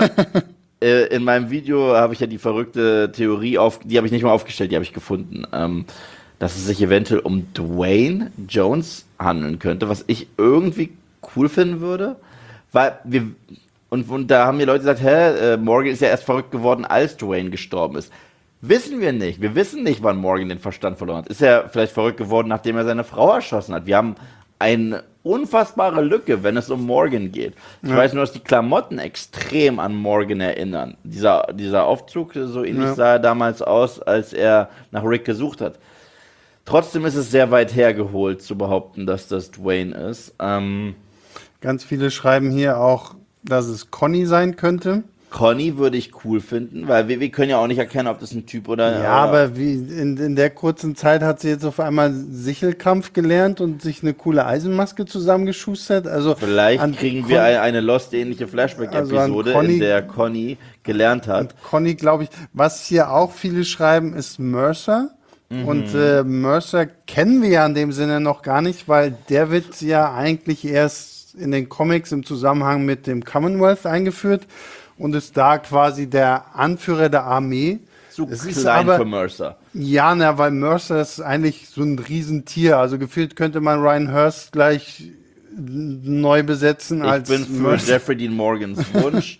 In meinem Video habe ich ja die verrückte Theorie die habe ich nicht mal aufgestellt, die habe ich gefunden, dass es sich eventuell um Dwayne Jones handeln könnte, was ich irgendwie cool finden würde, weil und da haben mir Leute gesagt, Morgan ist ja erst verrückt geworden, als Dwayne gestorben ist. Wissen wir nicht. Wir wissen nicht, wann Morgan den Verstand verloren hat. Ist er vielleicht verrückt geworden, nachdem er seine Frau erschossen hat? Wir haben eine unfassbare Lücke, wenn es um Morgan geht. Ich weiß nur, dass die Klamotten extrem an Morgan erinnern. Dieser Aufzug, so ähnlich sah er damals aus, als er nach Rick gesucht hat. Trotzdem ist es sehr weit hergeholt, zu behaupten, dass das Dwayne ist. Ganz viele schreiben hier auch, dass es Conny sein könnte. Conny würde ich cool finden, weil wir können ja auch nicht erkennen, ob das ein Typ oder... Ja, aber wie in der kurzen Zeit hat sie jetzt auf einmal Sichelkampf gelernt und sich eine coole Eisenmaske zusammengeschustert. Also vielleicht kriegen wir eine Lost-ähnliche Flashback-Episode, in der Conny gelernt hat. Conny, glaube ich, was hier auch viele schreiben, ist Mercer. Und Mercer kennen wir ja in dem Sinne noch gar nicht, weil der wird ja eigentlich erst in den Comics im Zusammenhang mit dem Commonwealth eingeführt und ist da quasi der Anführer der Armee. Zu klein für Mercer. Ja, weil Mercer ist eigentlich so ein Riesentier. Also gefühlt könnte man Ryan Hurst gleich neu besetzen. Ich bin für Jeffrey Dean Morgans Wunsch,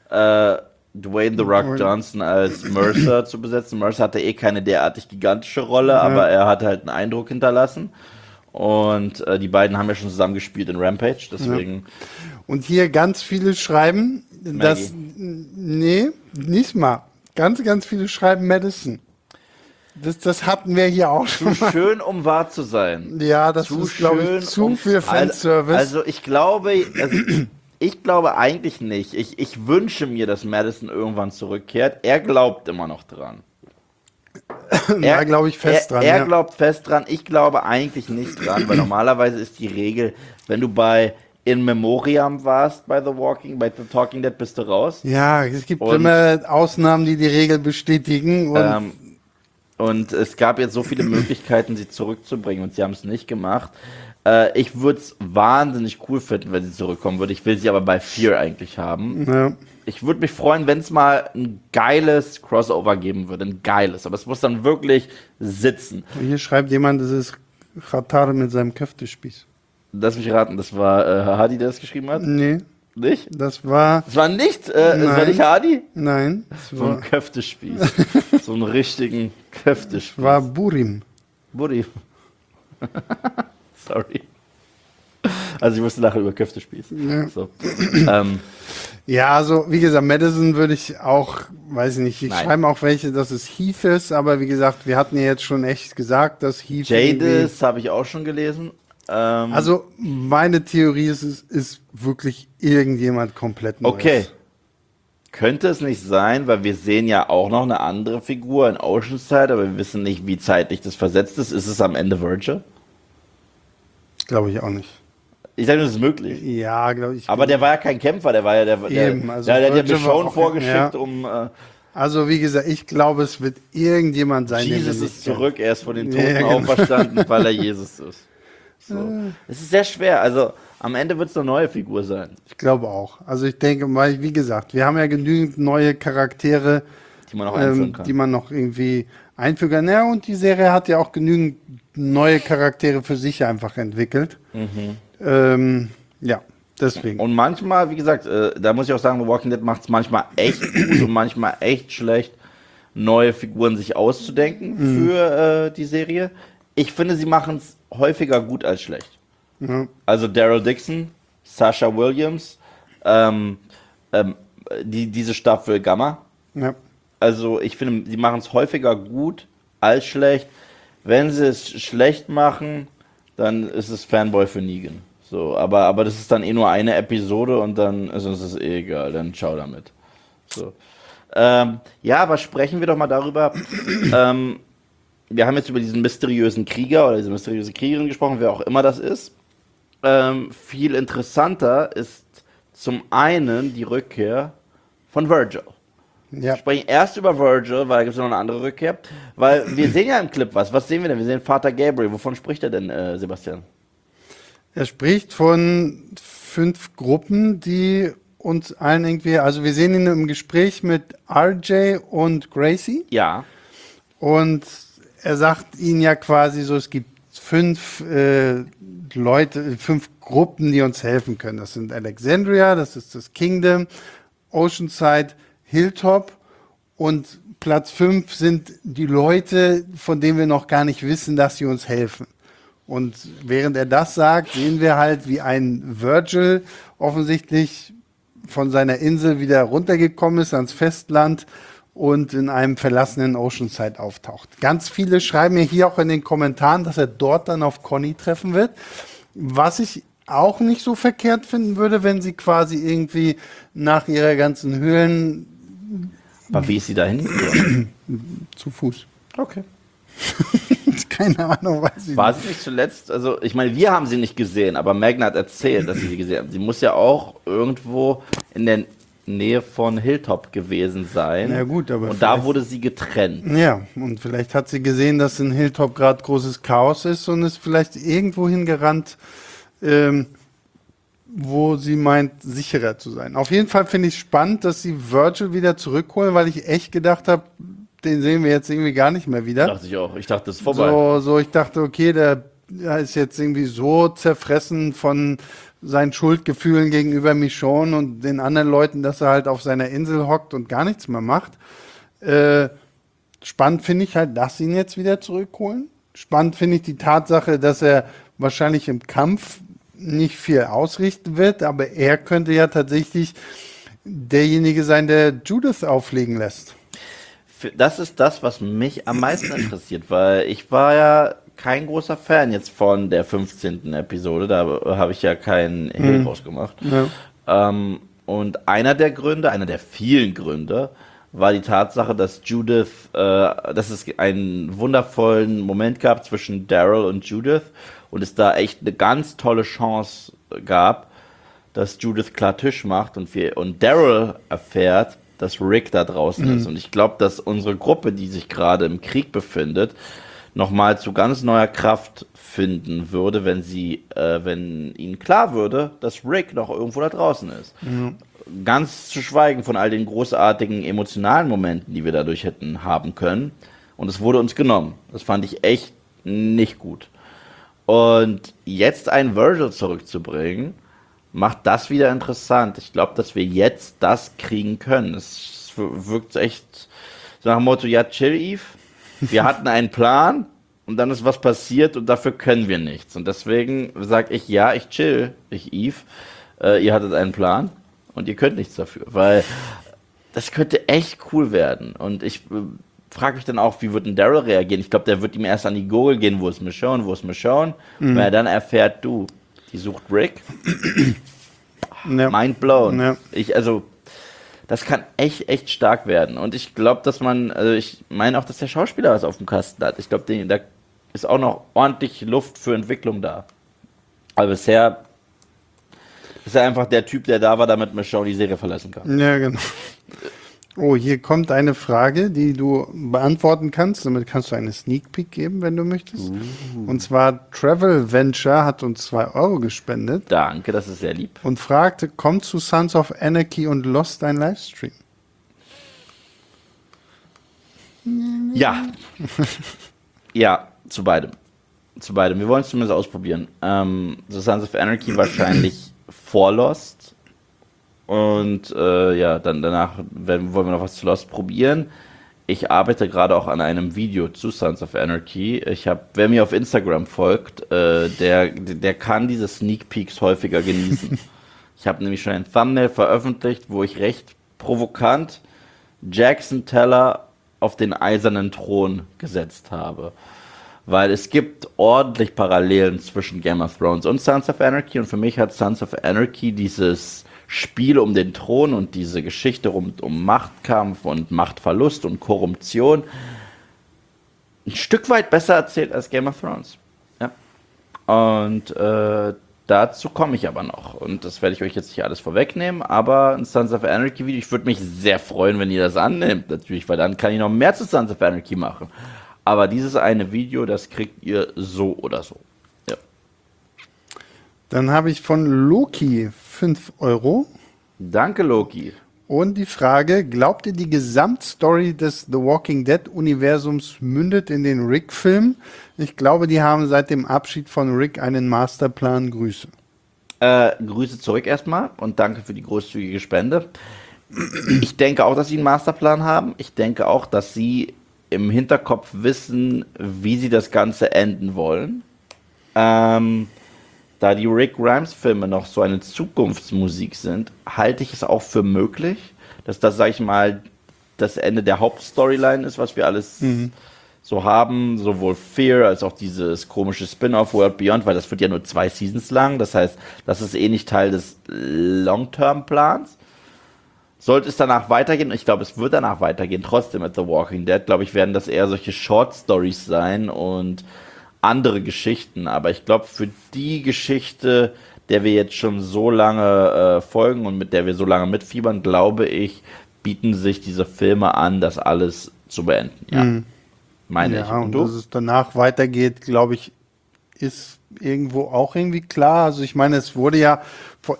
Dwayne The Rock Johnson als Mercer zu besetzen. Mercer hatte keine derartig gigantische Rolle, aber er hat halt einen Eindruck hinterlassen. Und die beiden haben ja schon zusammen gespielt in Rampage, deswegen... Ja. Und hier ganz viele schreiben, dass... Nee, nicht mal. Ganz, ganz viele schreiben Madison. Das hatten wir hier auch schon mal. Schön, um wahr zu sein. Ja, das ist, glaube ich, zu viel Fanservice. Also ich glaube eigentlich nicht. Ich wünsche mir, dass Madison irgendwann zurückkehrt. Er glaubt immer noch dran. Da glaube ich fest dran. Er glaubt fest dran. Ich glaube eigentlich nicht dran, weil normalerweise ist die Regel, wenn du bei In Memoriam warst bei The Talking Dead, bist du raus. Ja, es gibt immer Ausnahmen, die Regel bestätigen. Und es gab jetzt so viele Möglichkeiten, sie zurückzubringen und sie haben es nicht gemacht. Ich würde es wahnsinnig cool finden, wenn sie zurückkommen würde. Ich will sie aber bei Fear eigentlich haben. Ja. Ich würde mich freuen, wenn es mal ein geiles Crossover geben würde. Ein geiles. Aber es muss dann wirklich sitzen. Hier schreibt jemand, das ist Khatar mit seinem Köftespieß. Lass mich raten, das war Hardy, der das geschrieben hat? Nee. Nicht? Das war nicht? Das war nicht Hardy? Nein. So ein Köftespieß. So einen richtigen Köftespieß. Das war Burim. Burim. Sorry. Also ich musste nachher über Köftespieß. Ja. So. Ja, also wie gesagt, Madison würde ich auch, weiß ich nicht, ich schreibe auch welche, dass es Heath ist, aber wie gesagt, wir hatten ja jetzt schon echt gesagt, dass Heath... Jadis habe ich auch schon gelesen. Also meine Theorie ist wirklich irgendjemand komplett Neues. Okay. Könnte es nicht sein, weil wir sehen ja auch noch eine andere Figur in Oceanside, aber wir wissen nicht, wie zeitlich das versetzt ist. Ist es am Ende Virgil? Glaube ich auch nicht. Ich sage nur, das ist möglich. Ja, glaube ich. Aber der war ja kein Kämpfer, der war ja der hat ja Michonne vorgeschickt, Also wie gesagt, ich glaube, es wird irgendjemand sein. Jesus ist zurück, er ist von den Toten auferstanden, weil er Jesus ist. So. Es ist sehr schwer, also am Ende wird es eine neue Figur sein. Ich glaube auch. Also ich denke mal, wie gesagt, wir haben ja genügend neue Charaktere, die man noch einführen kann. Die man noch irgendwie einfügen kann. Ja, und die Serie hat ja auch genügend neue Charaktere für sich einfach entwickelt. Ja, deswegen. Und manchmal, wie gesagt, da muss ich auch sagen, The Walking Dead macht es manchmal echt gut und manchmal echt schlecht, neue Figuren sich auszudenken für die Serie. Ich finde, sie machen es häufiger gut als schlecht. Ja. Also Daryl Dixon, Sasha Williams, diese Staffel Gamma. Ja. Also ich finde, sie machen es häufiger gut als schlecht. Wenn sie es schlecht machen, dann ist es Fanboy für Negan. So, aber das ist dann eh nur eine Episode und dann ist uns das eh egal, dann ciao damit. So. Ja, aber sprechen wir doch mal darüber. Wir haben jetzt über diesen mysteriösen Krieger oder diese mysteriöse Kriegerin gesprochen, wer auch immer das ist. Viel interessanter ist zum einen die Rückkehr von Virgil. Ja. Wir sprechen erst über Virgil, weil da gibt es noch eine andere Rückkehr. Weil wir sehen ja im Clip was. Was sehen wir denn? Wir sehen Vater Gabriel. Wovon spricht er denn, Sebastian? Er spricht von 5 Gruppen, die uns allen irgendwie, also wir sehen ihn im Gespräch mit RJ und Gracie Ja. und er sagt ihnen ja quasi so, es gibt 5 Leute, 5 Gruppen, die uns helfen können. Das sind Alexandria, das ist das Kingdom, Oceanside, Hilltop und Platz 5 sind die Leute, von denen wir noch gar nicht wissen, dass sie uns helfen. Und während er das sagt, sehen wir halt, wie ein Virgil offensichtlich von seiner Insel wieder runtergekommen ist ans Festland und in einem verlassenen Oceanside auftaucht. Ganz viele schreiben mir hier auch in den Kommentaren, dass er dort dann auf Conny treffen wird. Was ich auch nicht so verkehrt finden würde, wenn sie quasi irgendwie nach ihrer ganzen Höhlen Aber wie ist sie da hingegangen? zu Fuß. Okay. Keine Ahnung, weiß ich War nicht. sie nicht zuletzt, also ich meine, wir haben sie nicht gesehen, aber Magna hat erzählt, dass sie gesehen hat. Sie muss ja auch irgendwo in der Nähe von Hilltop gewesen sein. Na gut, aber und da vielleicht- wurde sie getrennt. Ja, und vielleicht hat sie gesehen, dass in Hilltop gerade großes Chaos ist und ist vielleicht irgendwo hingerannt, wo sie meint, sicherer zu sein. Auf jeden Fall finde ich spannend, dass sie Virgil wieder zurückholen, weil ich echt gedacht habe, den sehen wir jetzt irgendwie gar nicht mehr wieder. Dachte ich auch. Ich dachte, das ist vorbei. So, ich dachte, okay, der ist jetzt irgendwie so zerfressen von seinen Schuldgefühlen gegenüber Michonne und den anderen Leuten, dass er halt auf seiner Insel hockt und gar nichts mehr macht. Spannend finde ich halt, dass sie ihn jetzt wieder zurückholen. Spannend finde ich die Tatsache, dass er wahrscheinlich im Kampf nicht viel ausrichten wird, aber er könnte ja tatsächlich derjenige sein, der Judith auflegen lässt. Das ist das, was mich am meisten interessiert, weil ich war ja kein großer Fan jetzt von der 15. Episode, da habe ich ja keinen Hehl draus gemacht. Ja. Und einer der vielen Gründe, war die Tatsache, dass dass es einen wundervollen Moment gab zwischen Daryl und Judith und es da echt eine ganz tolle Chance gab, dass Judith klar Tisch macht und Daryl erfährt, dass Rick da draußen ist. Und ich glaube, dass unsere Gruppe, die sich gerade im Krieg befindet, nochmal zu ganz neuer Kraft finden würde, wenn ihnen klar würde, dass Rick noch irgendwo da draußen ist. Ganz zu schweigen von all den großartigen emotionalen Momenten, die wir dadurch hätten haben können. Und es wurde uns genommen. Das fand ich echt nicht gut. Und jetzt einen Virgil zurückzubringen, macht das wieder interessant. Ich glaube, dass wir jetzt das kriegen können. Es wirkt echt so nach dem Motto, ja, chill, Eve. Wir hatten einen Plan und dann ist was passiert und dafür können wir nichts. Und deswegen sage ich, ja, ich chill, Eve. Ihr hattet einen Plan und ihr könnt nichts dafür, weil das könnte echt cool werden. Und ich frage mich dann auch, wie wird denn Daryl reagieren? Ich glaube, der wird ihm erst an die Gurgel gehen, wo ist Michonne. Wenn er dann erfährt, die sucht Rick, Ja. mind blown. Ja. Das kann echt stark werden. Und ich glaube, ich meine auch, dass der Schauspieler was auf dem Kasten hat. Ich glaube, da ist auch noch ordentlich Luft für Entwicklung da. Aber bisher ist er einfach der Typ, der da war, damit Michonne die Serie verlassen kann. Ja, genau. Oh, hier kommt eine Frage, die du beantworten kannst. Damit kannst du eine Sneak Peek geben, wenn du möchtest. Und zwar Travel Venture hat uns 2 Euro gespendet Danke, das ist sehr lieb. und fragte, kommt zu Sons of Anarchy und Lost ein Livestream? Ja. Ja, zu beidem. Wir wollen es zumindest ausprobieren. The Sons of Anarchy wahrscheinlich vor Lost. Und danach wollen wir noch was zu Lost probieren. Ich arbeite gerade auch an einem Video zu Sons of Anarchy. Wer mir auf Instagram folgt, der kann diese Sneak Peeks häufiger genießen. Ich habe nämlich schon ein Thumbnail veröffentlicht, wo ich recht provokant Jackson Teller auf den eisernen Thron gesetzt habe. weil es gibt ordentlich Parallelen zwischen Game of Thrones und Sons of Anarchy und für mich hat Sons of Anarchy dieses Spiel um den Thron und diese Geschichte rund um Machtkampf und Machtverlust und Korruption ein Stück weit besser erzählt als Game of Thrones. Ja. Und dazu komme ich aber noch. Und das werde ich euch jetzt nicht alles vorwegnehmen, aber ein Sons of Anarchy Video, ich würde mich sehr freuen, wenn ihr das annimmt, natürlich, weil dann kann ich noch mehr zu Sons of Anarchy machen. Aber dieses eine Video, das kriegt ihr so oder so. Ja. Dann habe ich von Loki 5 Euro. Danke, Loki. Und die Frage, glaubt ihr, die Gesamtstory des The Walking Dead-Universums mündet in den Rick-Film? Ich glaube, die haben seit dem Abschied von Rick einen Masterplan. Grüße. Grüße zurück erstmal und danke für die großzügige Spende. Ich denke auch, dass sie einen Masterplan haben. Ich denke auch, dass sie im Hinterkopf wissen, wie sie das Ganze enden wollen. Da die Rick Grimes Filme noch so eine Zukunftsmusik sind, halte ich es auch für möglich, dass das, sag ich mal, das Ende der Hauptstoryline ist, was wir alles so haben, sowohl Fear als auch dieses komische Spin-off World Beyond, weil das wird ja nur 2 Seasons lang, das heißt, das ist eh nicht Teil des Long-Term-Plans. Sollte es danach weitergehen, ich glaube, es wird danach weitergehen, trotzdem mit The Walking Dead, glaube ich, werden das eher solche Short-Stories sein und andere Geschichten, aber ich glaube, für die Geschichte, der wir jetzt schon so lange folgen und mit der wir so lange mitfiebern, glaube ich, bieten sich diese Filme an, das alles zu beenden. Ja, meine ich. Und dass es danach weitergeht, glaube ich, ist irgendwo auch irgendwie klar. Also ich meine, es wurde ja vor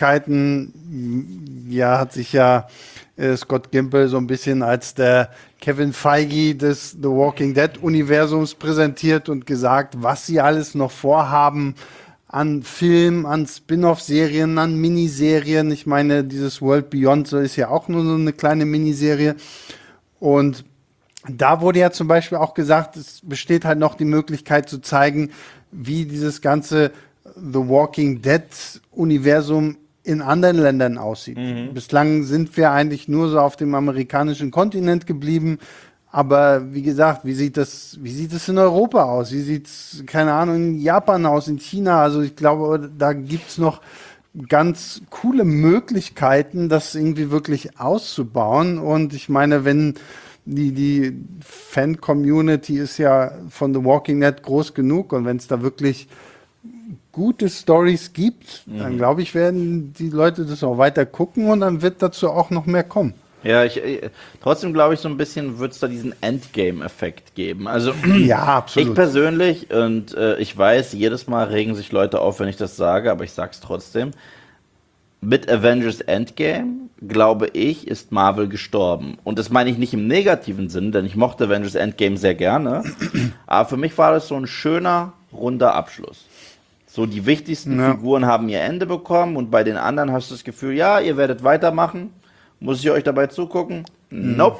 Ewigkeiten, ja, hat sich ja Scott Gimple so ein bisschen als der Kevin Feige des The Walking Dead Universums präsentiert und gesagt, was sie alles noch vorhaben an Filmen, an Spin-off-Serien, an Miniserien. Ich meine, dieses World Beyond so ist ja auch nur so eine kleine Miniserie. Und da wurde ja zum Beispiel auch gesagt, es besteht halt noch die Möglichkeit zu zeigen, wie dieses ganze The Walking Dead Universum in anderen Ländern aussieht. Bislang sind wir eigentlich nur so auf dem amerikanischen Kontinent geblieben. Aber wie gesagt, wie sieht das in Europa aus? Wie sieht es, keine Ahnung, in Japan aus, in China? Also ich glaube, da gibt's noch ganz coole Möglichkeiten, das irgendwie wirklich auszubauen. Und ich meine, wenn die Fan-Community ist ja von The Walking Dead groß genug und wenn es da wirklich gute Stories gibt, dann glaube ich, werden die Leute das auch weiter gucken und dann wird dazu auch noch mehr kommen. Ja, trotzdem glaube ich, so ein bisschen wird es da diesen Endgame-Effekt geben. Also, ja, absolut. Ich persönlich, und ich weiß, jedes Mal regen sich Leute auf, wenn ich das sage, aber ich sag's trotzdem. Mit Avengers Endgame, glaube ich, ist Marvel gestorben. Und das meine ich nicht im negativen Sinn, denn ich mochte Avengers Endgame sehr gerne. Aber für mich war das so ein schöner, runder Abschluss. So, die wichtigsten Figuren haben ihr Ende bekommen und bei den anderen hast du das Gefühl, ja, ihr werdet weitermachen. Muss ich euch dabei zugucken? Nope.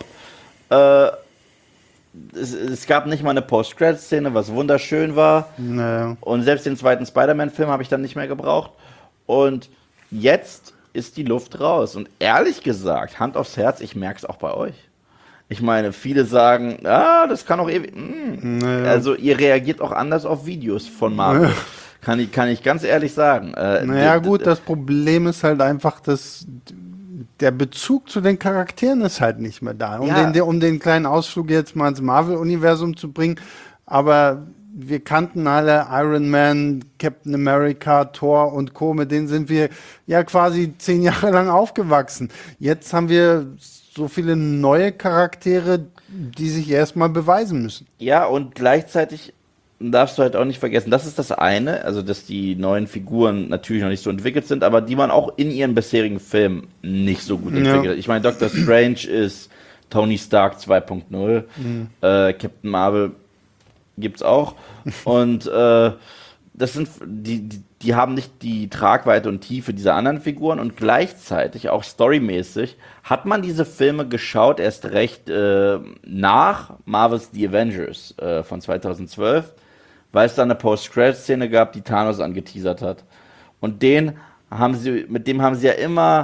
Es gab nicht mal eine Post-Credit-Szene, was wunderschön war. Und selbst den zweiten Spider-Man-Film habe ich dann nicht mehr gebraucht. Und jetzt ist die Luft raus. Und ehrlich gesagt, Hand aufs Herz, ich merke es auch bei euch. Ich meine, viele sagen, das kann auch ewig. Also ihr reagiert auch anders auf Videos von Marvel. Kann ich ganz ehrlich sagen. Gut, das Problem ist halt einfach, dass der Bezug zu den Charakteren ist halt nicht mehr da. Um den kleinen Ausflug jetzt mal ins Marvel-Universum zu bringen. Aber wir kannten alle Iron Man, Captain America, Thor und Co. Mit denen sind wir ja quasi 10 Jahre lang aufgewachsen. Jetzt haben wir so viele neue Charaktere, die sich erstmal beweisen müssen. Ja, und gleichzeitig darfst du halt auch nicht vergessen, das ist das eine, also dass die neuen Figuren natürlich noch nicht so entwickelt sind, aber die man auch in ihren bisherigen Filmen nicht so gut entwickelt hat. Ich meine, Doctor Strange ist Tony Stark 2.0, Captain Marvel gibt's auch und das sind die haben nicht die Tragweite und Tiefe dieser anderen Figuren und gleichzeitig auch storymäßig hat man diese Filme geschaut, erst recht nach Marvel's The Avengers von 2012, weil es da eine Post-Credit-Szene gab, die Thanos angeteasert hat. Und mit dem haben sie ja immer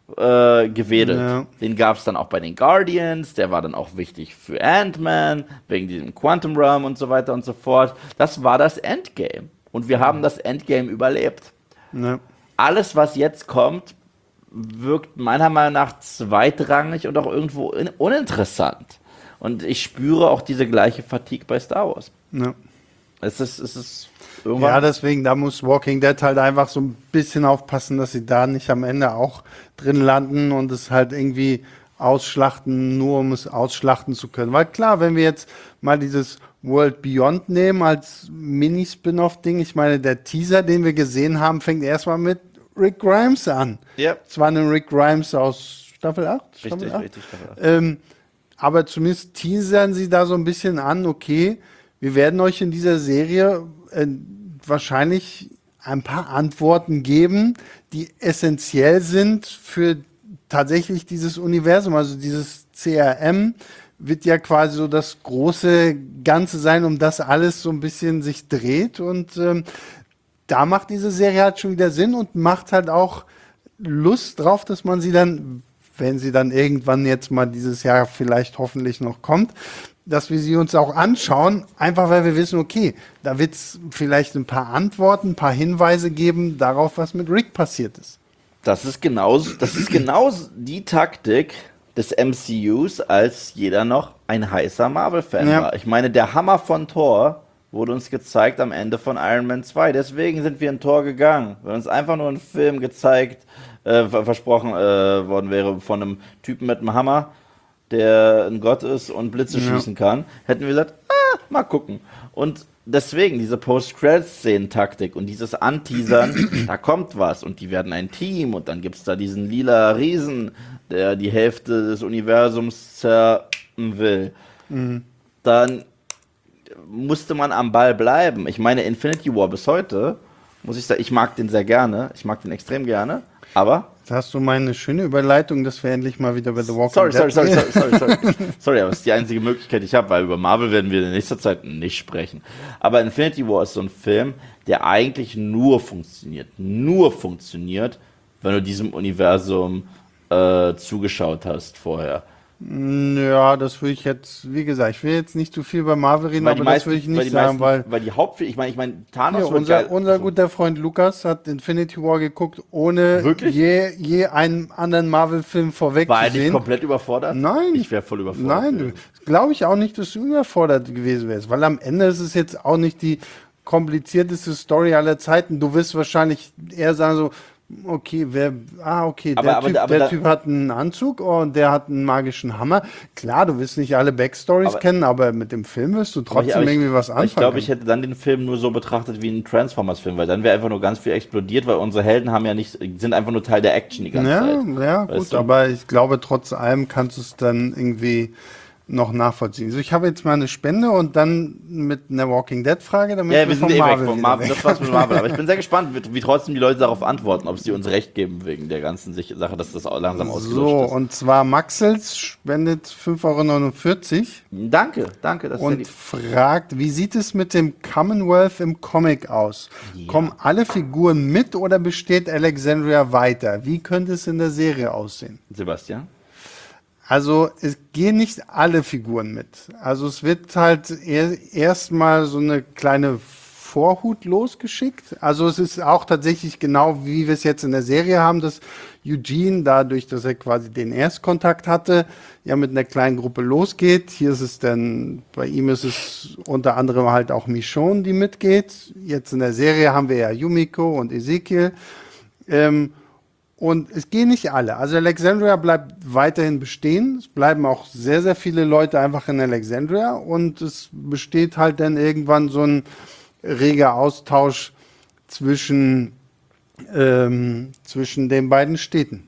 gewedelt. Ja. Den gab es dann auch bei den Guardians, der war dann auch wichtig für Ant-Man, wegen diesem Quantum Realm und so weiter und so fort. Das war das Endgame. Und wir haben das Endgame überlebt. Ja. Alles, was jetzt kommt, wirkt meiner Meinung nach zweitrangig und auch irgendwo uninteressant. Und ich spüre auch diese gleiche Fatigue bei Star Wars. Ja. Es ist irgendwann. Ja, deswegen, da muss Walking Dead halt einfach so ein bisschen aufpassen, dass sie da nicht am Ende auch drin landen und es halt irgendwie ausschlachten, nur um es ausschlachten zu können. Weil klar, wenn wir jetzt mal dieses World Beyond nehmen als Mini-Spin-Off-Ding, ich meine, der Teaser, den wir gesehen haben, fängt erstmal mit Rick Grimes an. Ja. Zwar ein Rick Grimes aus Staffel 8? Staffel 8? Richtig. Staffel 8. Aber zumindest teasern sie da so ein bisschen an, okay, wir werden euch in dieser Serie wahrscheinlich ein paar Antworten geben, die essentiell sind für tatsächlich dieses Universum. Also dieses CRM wird ja quasi so das große Ganze sein, um das alles so ein bisschen sich dreht. Und da macht diese Serie halt schon wieder Sinn und macht halt auch Lust drauf, dass man sie dann, wenn sie dann irgendwann jetzt mal dieses Jahr vielleicht hoffentlich noch kommt, dass wir sie uns auch anschauen, einfach weil wir wissen, okay, da wird es vielleicht ein paar Antworten, ein paar Hinweise geben darauf, was mit Rick passiert ist. Das ist genau die Taktik des MCUs, als jeder noch ein heißer Marvel-Fan war. Ich meine, der Hammer von Thor wurde uns gezeigt am Ende von Iron Man 2. Deswegen sind wir in Thor gegangen. Wenn uns einfach nur ein Film gezeigt, versprochen worden wäre von einem Typen mit einem Hammer, der ein Gott ist und Blitze schießen kann, hätten wir gesagt, mal gucken. Und deswegen diese Post-Credits-Szenen-Taktik und dieses Anteasern, da kommt was und die werden ein Team und dann gibt es da diesen lila Riesen, der die Hälfte des Universums zerren will. Dann musste man am Ball bleiben. Ich meine, Infinity War bis heute, muss ich sagen, ich mag den sehr gerne, ich mag den extrem gerne, aber Jetzt hast du meine schöne Überleitung, dass wir endlich mal wieder bei The Walking Dead Sorry, aber das ist die einzige Möglichkeit, die ich habe, weil über Marvel werden wir in nächster Zeit nicht sprechen. Aber Infinity War ist so ein Film, der eigentlich nur funktioniert, wenn du diesem Universum zugeschaut hast vorher. Ja, das würde ich jetzt, wie gesagt, ich will jetzt nicht zu viel bei Marvel reden, aber das würde ich nicht sagen, weil die ich meine, Thanos hier, unser guter Freund Lukas hat Infinity War geguckt, ohne Wirklich? je einen anderen Marvel-Film vorweg war zu er nicht sehen. komplett überfordert? Nein. Ich wäre voll überfordert. Nein, glaube ich auch nicht, dass du überfordert gewesen wärst, weil am Ende ist es jetzt auch nicht die komplizierteste Story aller Zeiten. Du wirst wahrscheinlich eher sagen so, okay, der Typ hat einen Anzug und der hat einen magischen Hammer. Klar, du wirst nicht alle Backstories kennen, aber mit dem Film wirst du trotzdem irgendwie was anfangen. Ich glaube, ich hätte dann den Film nur so betrachtet wie einen Transformers-Film, weil dann wäre einfach nur ganz viel explodiert, weil unsere Helden sind einfach nur Teil der Action die ganze Zeit. Ja, gut, aber ich glaube, trotz allem kannst du es dann irgendwie noch nachvollziehen. Also ich habe jetzt mal eine Spende und dann mit einer Walking Dead Frage, damit wir sind weg von Marvel. weg. Das war's mit Marvel. Aber ich bin sehr gespannt, wie trotzdem die Leute darauf antworten, ob sie uns recht geben wegen der ganzen Sache, dass das auch langsam ausgelöscht ist. Und zwar Maxels spendet 5,49 €. Danke. Das und fragt, wie sieht es mit dem Commonwealth im Comic aus? Ja. Kommen alle Figuren mit oder besteht Alexandria weiter? Wie könnte es in der Serie aussehen? Sebastian? Also es gehen nicht alle Figuren mit. Also es wird halt erstmal so eine kleine Vorhut losgeschickt. Also es ist auch tatsächlich genau, wie wir es jetzt in der Serie haben, dass Eugene, dadurch, dass er quasi den Erstkontakt hatte, ja mit einer kleinen Gruppe losgeht. Hier ist es dann, bei ihm ist es unter anderem halt auch Michonne, die mitgeht. Jetzt in der Serie haben wir ja Yumiko und Ezekiel. Und es gehen nicht alle. Also Alexandria bleibt weiterhin bestehen. Es bleiben auch sehr, sehr viele Leute einfach in Alexandria. Und es besteht halt dann irgendwann so ein reger Austausch zwischen den beiden Städten.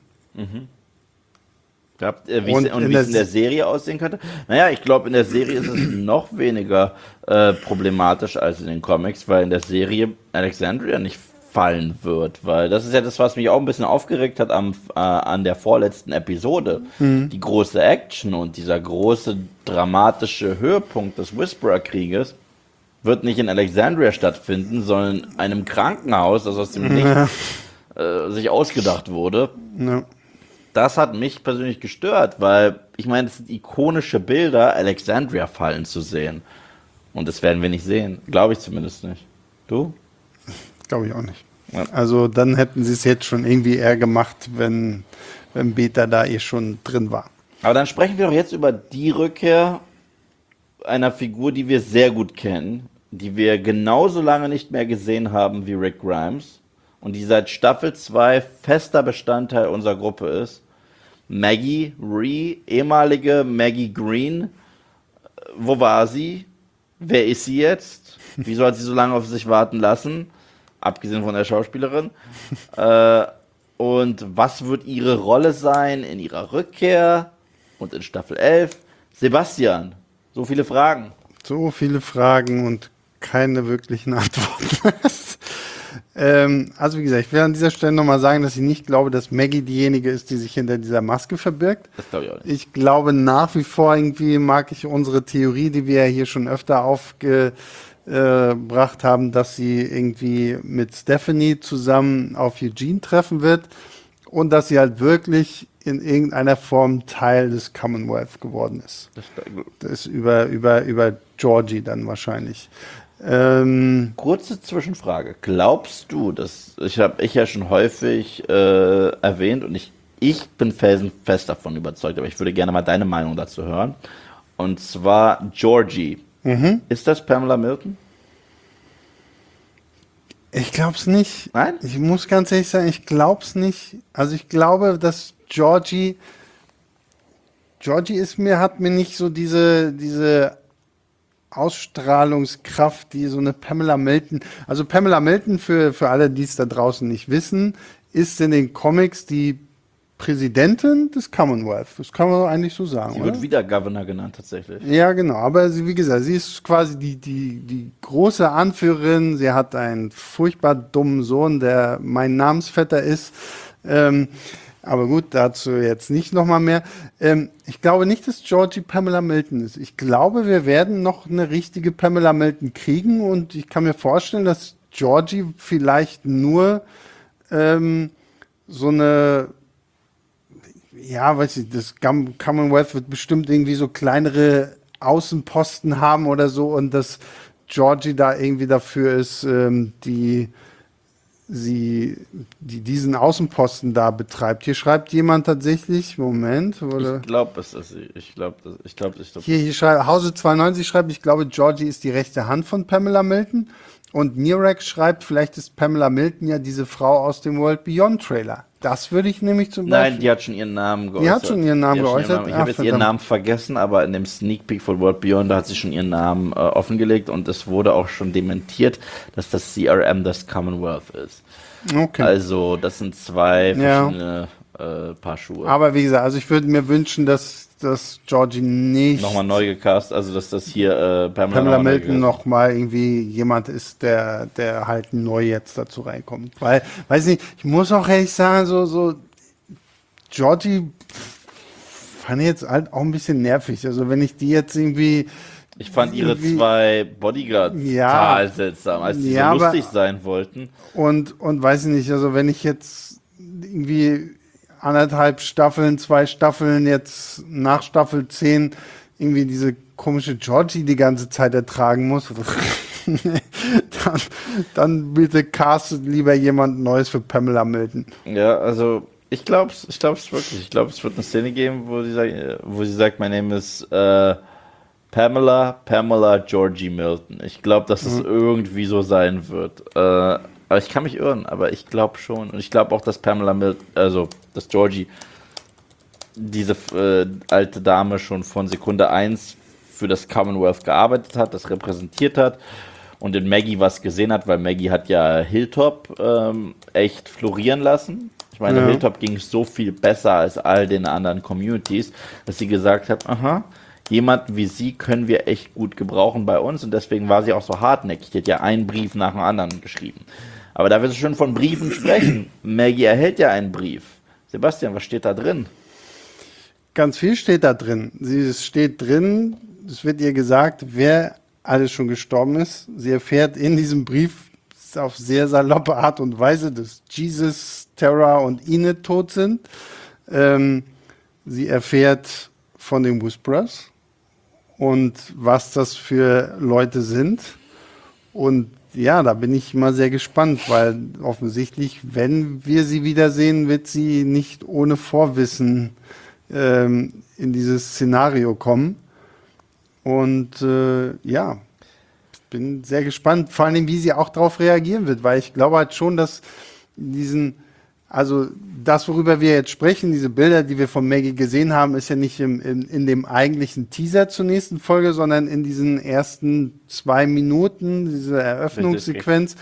Wie es in der Serie aussehen könnte? Naja, ich glaube, in der Serie ist es noch weniger problematisch als in den Comics, weil in der Serie Alexandria nicht fallen wird, weil das ist ja das, was mich auch ein bisschen aufgeregt hat an der vorletzten Episode. Die große Action und dieser große dramatische Höhepunkt des Whisperer-Krieges wird nicht in Alexandria stattfinden, sondern in einem Krankenhaus, das aus dem Nichts sich ausgedacht wurde. Ja. Das hat mich persönlich gestört, weil ich meine, es sind ikonische Bilder, Alexandria fallen zu sehen. Und das werden wir nicht sehen. Glaube ich zumindest nicht. Du? Glaube ich auch nicht. Ja. Also dann hätten sie es jetzt schon irgendwie eher gemacht, wenn Beta da schon drin war. Aber dann sprechen wir doch jetzt über die Rückkehr einer Figur, die wir sehr gut kennen, die wir genauso lange nicht mehr gesehen haben wie Rick Grimes und die seit Staffel 2 fester Bestandteil unserer Gruppe ist. Maggie Rhee, ehemalige Maggie Green. Wo war sie? Wer ist sie jetzt? Wieso hat sie so lange auf sich warten lassen? Abgesehen von der Schauspielerin. Und was wird ihre Rolle sein in ihrer Rückkehr und in Staffel 11? Sebastian, so viele Fragen. So viele Fragen und keine wirklichen Antworten. Also wie gesagt, ich will an dieser Stelle nochmal sagen, dass ich nicht glaube, dass Maggie diejenige ist, die sich hinter dieser Maske verbirgt. Das glaube ich auch nicht. Ich glaube nach wie vor irgendwie, mag ich unsere Theorie, die wir ja hier schon öfter aufgebracht haben, dass sie irgendwie mit Stephanie zusammen auf Eugene treffen wird und dass sie halt wirklich in irgendeiner Form Teil des Commonwealth geworden ist. Das ist über Georgie dann wahrscheinlich. Kurze Zwischenfrage. Glaubst du, dass habe ich ja schon häufig erwähnt und ich bin felsenfest davon überzeugt, aber ich würde gerne mal deine Meinung dazu hören. Und zwar Georgie. Ist das Pamela Milton? Ich glaube es nicht. Nein? Ich muss ganz ehrlich sagen, ich glaube es nicht. Also ich glaube, dass Georgie hat mir nicht so diese Ausstrahlungskraft, die so eine Pamela Milton, also Pamela Milton, für alle, die es da draußen nicht wissen, ist in den Comics die Präsidentin des Commonwealth. Das kann man eigentlich so sagen, Sie oder? wird wieder Governor genannt, tatsächlich. Ja, genau. Aber sie, wie gesagt, sie ist quasi die große Anführerin. Sie hat einen furchtbar dummen Sohn, der mein Namensvetter ist. Aber gut, dazu jetzt nicht nochmal mehr. Ich glaube nicht, dass Georgie Pamela Milton ist. Ich glaube, wir werden noch eine richtige Pamela Milton kriegen und ich kann mir vorstellen, dass Georgie vielleicht nur so eine, ja, weiß ich, das Commonwealth wird bestimmt irgendwie so kleinere Außenposten haben oder so und dass Georgie da irgendwie dafür ist, die diesen Außenposten da betreibt. Hier schreibt jemand tatsächlich, Moment, oder? Ich glaube, es ist sie. Ich glaube. Hier schreibt, Hause 92 schreibt, ich glaube, Georgie ist die rechte Hand von Pamela Milton. Und Nirex schreibt, vielleicht ist Pamela Milton ja diese Frau aus dem World Beyond Trailer. Das würde ich nämlich zum Beispiel... Nein, die hat schon ihren Namen geäußert. Die hat schon ihren Namen geäußert? Ich habe jetzt ihren Namen vergessen, aber in dem Sneak Peek von World Beyond, da hat sie schon ihren Namen offengelegt und es wurde auch schon dementiert, dass das CRM das Commonwealth ist. Okay. Also, das sind zwei verschiedene Paar Schuhe. Aber wie gesagt, also ich würde mir wünschen, dass Georgie nicht... Nochmal neu gecast, also dass das hier Pamela Milton nochmal irgendwie jemand ist, der halt neu jetzt dazu reinkommt. Weil, weiß nicht, ich muss auch ehrlich sagen, so Georgie fand ich jetzt halt auch ein bisschen nervig. Also wenn ich die jetzt irgendwie... Ich fand ihre zwei Bodyguards total seltsam, als die so lustig sein wollten. Und weiß ich nicht, also wenn ich jetzt irgendwie 2 Staffeln jetzt nach Staffel 10 irgendwie diese komische Georgie die ganze Zeit ertragen muss, dann bitte castet lieber jemand Neues für Pamela Milton. Ja, also ich glaube es wirklich. Ich glaube, es wird eine Szene geben, wo sie sagt, mein Name ist Pamela Georgie Milton. Ich glaube, dass es irgendwie so sein wird. Aber ich kann mich irren, aber ich glaube schon. Und ich glaube auch, dass Pamela Milton, also dass Georgie diese alte Dame schon von Sekunde 1 für das Commonwealth gearbeitet hat, das repräsentiert hat und in Maggie was gesehen hat, weil Maggie hat ja Hilltop echt florieren lassen. Ich meine, Hilltop ging so viel besser als all den anderen Communities, dass sie gesagt hat, aha, jemanden wie sie können wir echt gut gebrauchen bei uns und deswegen war sie auch so hartnäckig. Die hat ja einen Brief nach dem anderen geschrieben. Aber da wir schon von Briefen sprechen, Maggie erhält ja einen Brief. Sebastian, was steht da drin? Ganz viel steht da drin. Es steht drin, es wird ihr gesagt, wer alles schon gestorben ist. Sie erfährt in diesem Brief auf sehr saloppe Art und Weise, dass Jesus, Terra und Enid tot sind. Sie erfährt von den Whisperers und was das für Leute sind. Und ja, da bin ich mal sehr gespannt, weil offensichtlich, wenn wir sie wiedersehen, wird sie nicht ohne Vorwissen in dieses Szenario kommen. Und ja, bin sehr gespannt, vor allem, wie sie auch darauf reagieren wird, weil ich glaube halt schon, dass also das, worüber wir jetzt sprechen, diese Bilder, die wir von Maggie gesehen haben, ist ja nicht in dem eigentlichen Teaser zur nächsten Folge, sondern in diesen ersten 2 Minuten, diese Eröffnungssequenz.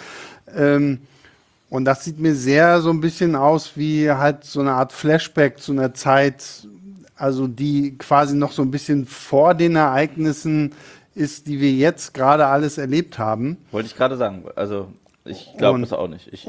Und das sieht mir sehr so ein bisschen aus wie halt so eine Art Flashback zu einer Zeit, also die quasi noch so ein bisschen vor den Ereignissen ist, die wir jetzt gerade alles erlebt haben. Wollte ich gerade sagen. Also ich glaube das auch nicht.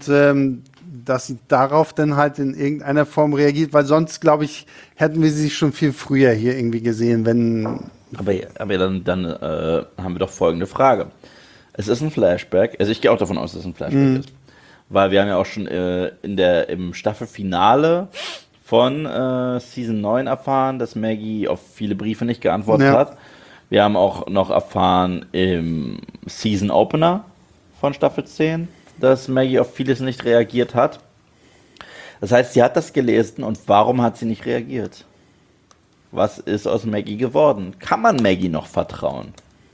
Dass sie darauf dann halt in irgendeiner Form reagiert, weil sonst, glaube ich, hätten wir sie schon viel früher hier irgendwie gesehen, wenn... Aber dann haben wir doch folgende Frage. Es ist ein Flashback, also ich gehe auch davon aus, dass es ein Flashback ist, weil wir haben ja auch schon im Staffelfinale von Season 9 erfahren, dass Maggie auf viele Briefe nicht geantwortet hat. Wir haben auch noch erfahren im Season Opener von Staffel 10, dass Maggie auf vieles nicht reagiert hat. Das heißt, sie hat das gelesen und warum hat sie nicht reagiert? Was ist aus Maggie geworden? Kann man Maggie noch vertrauen?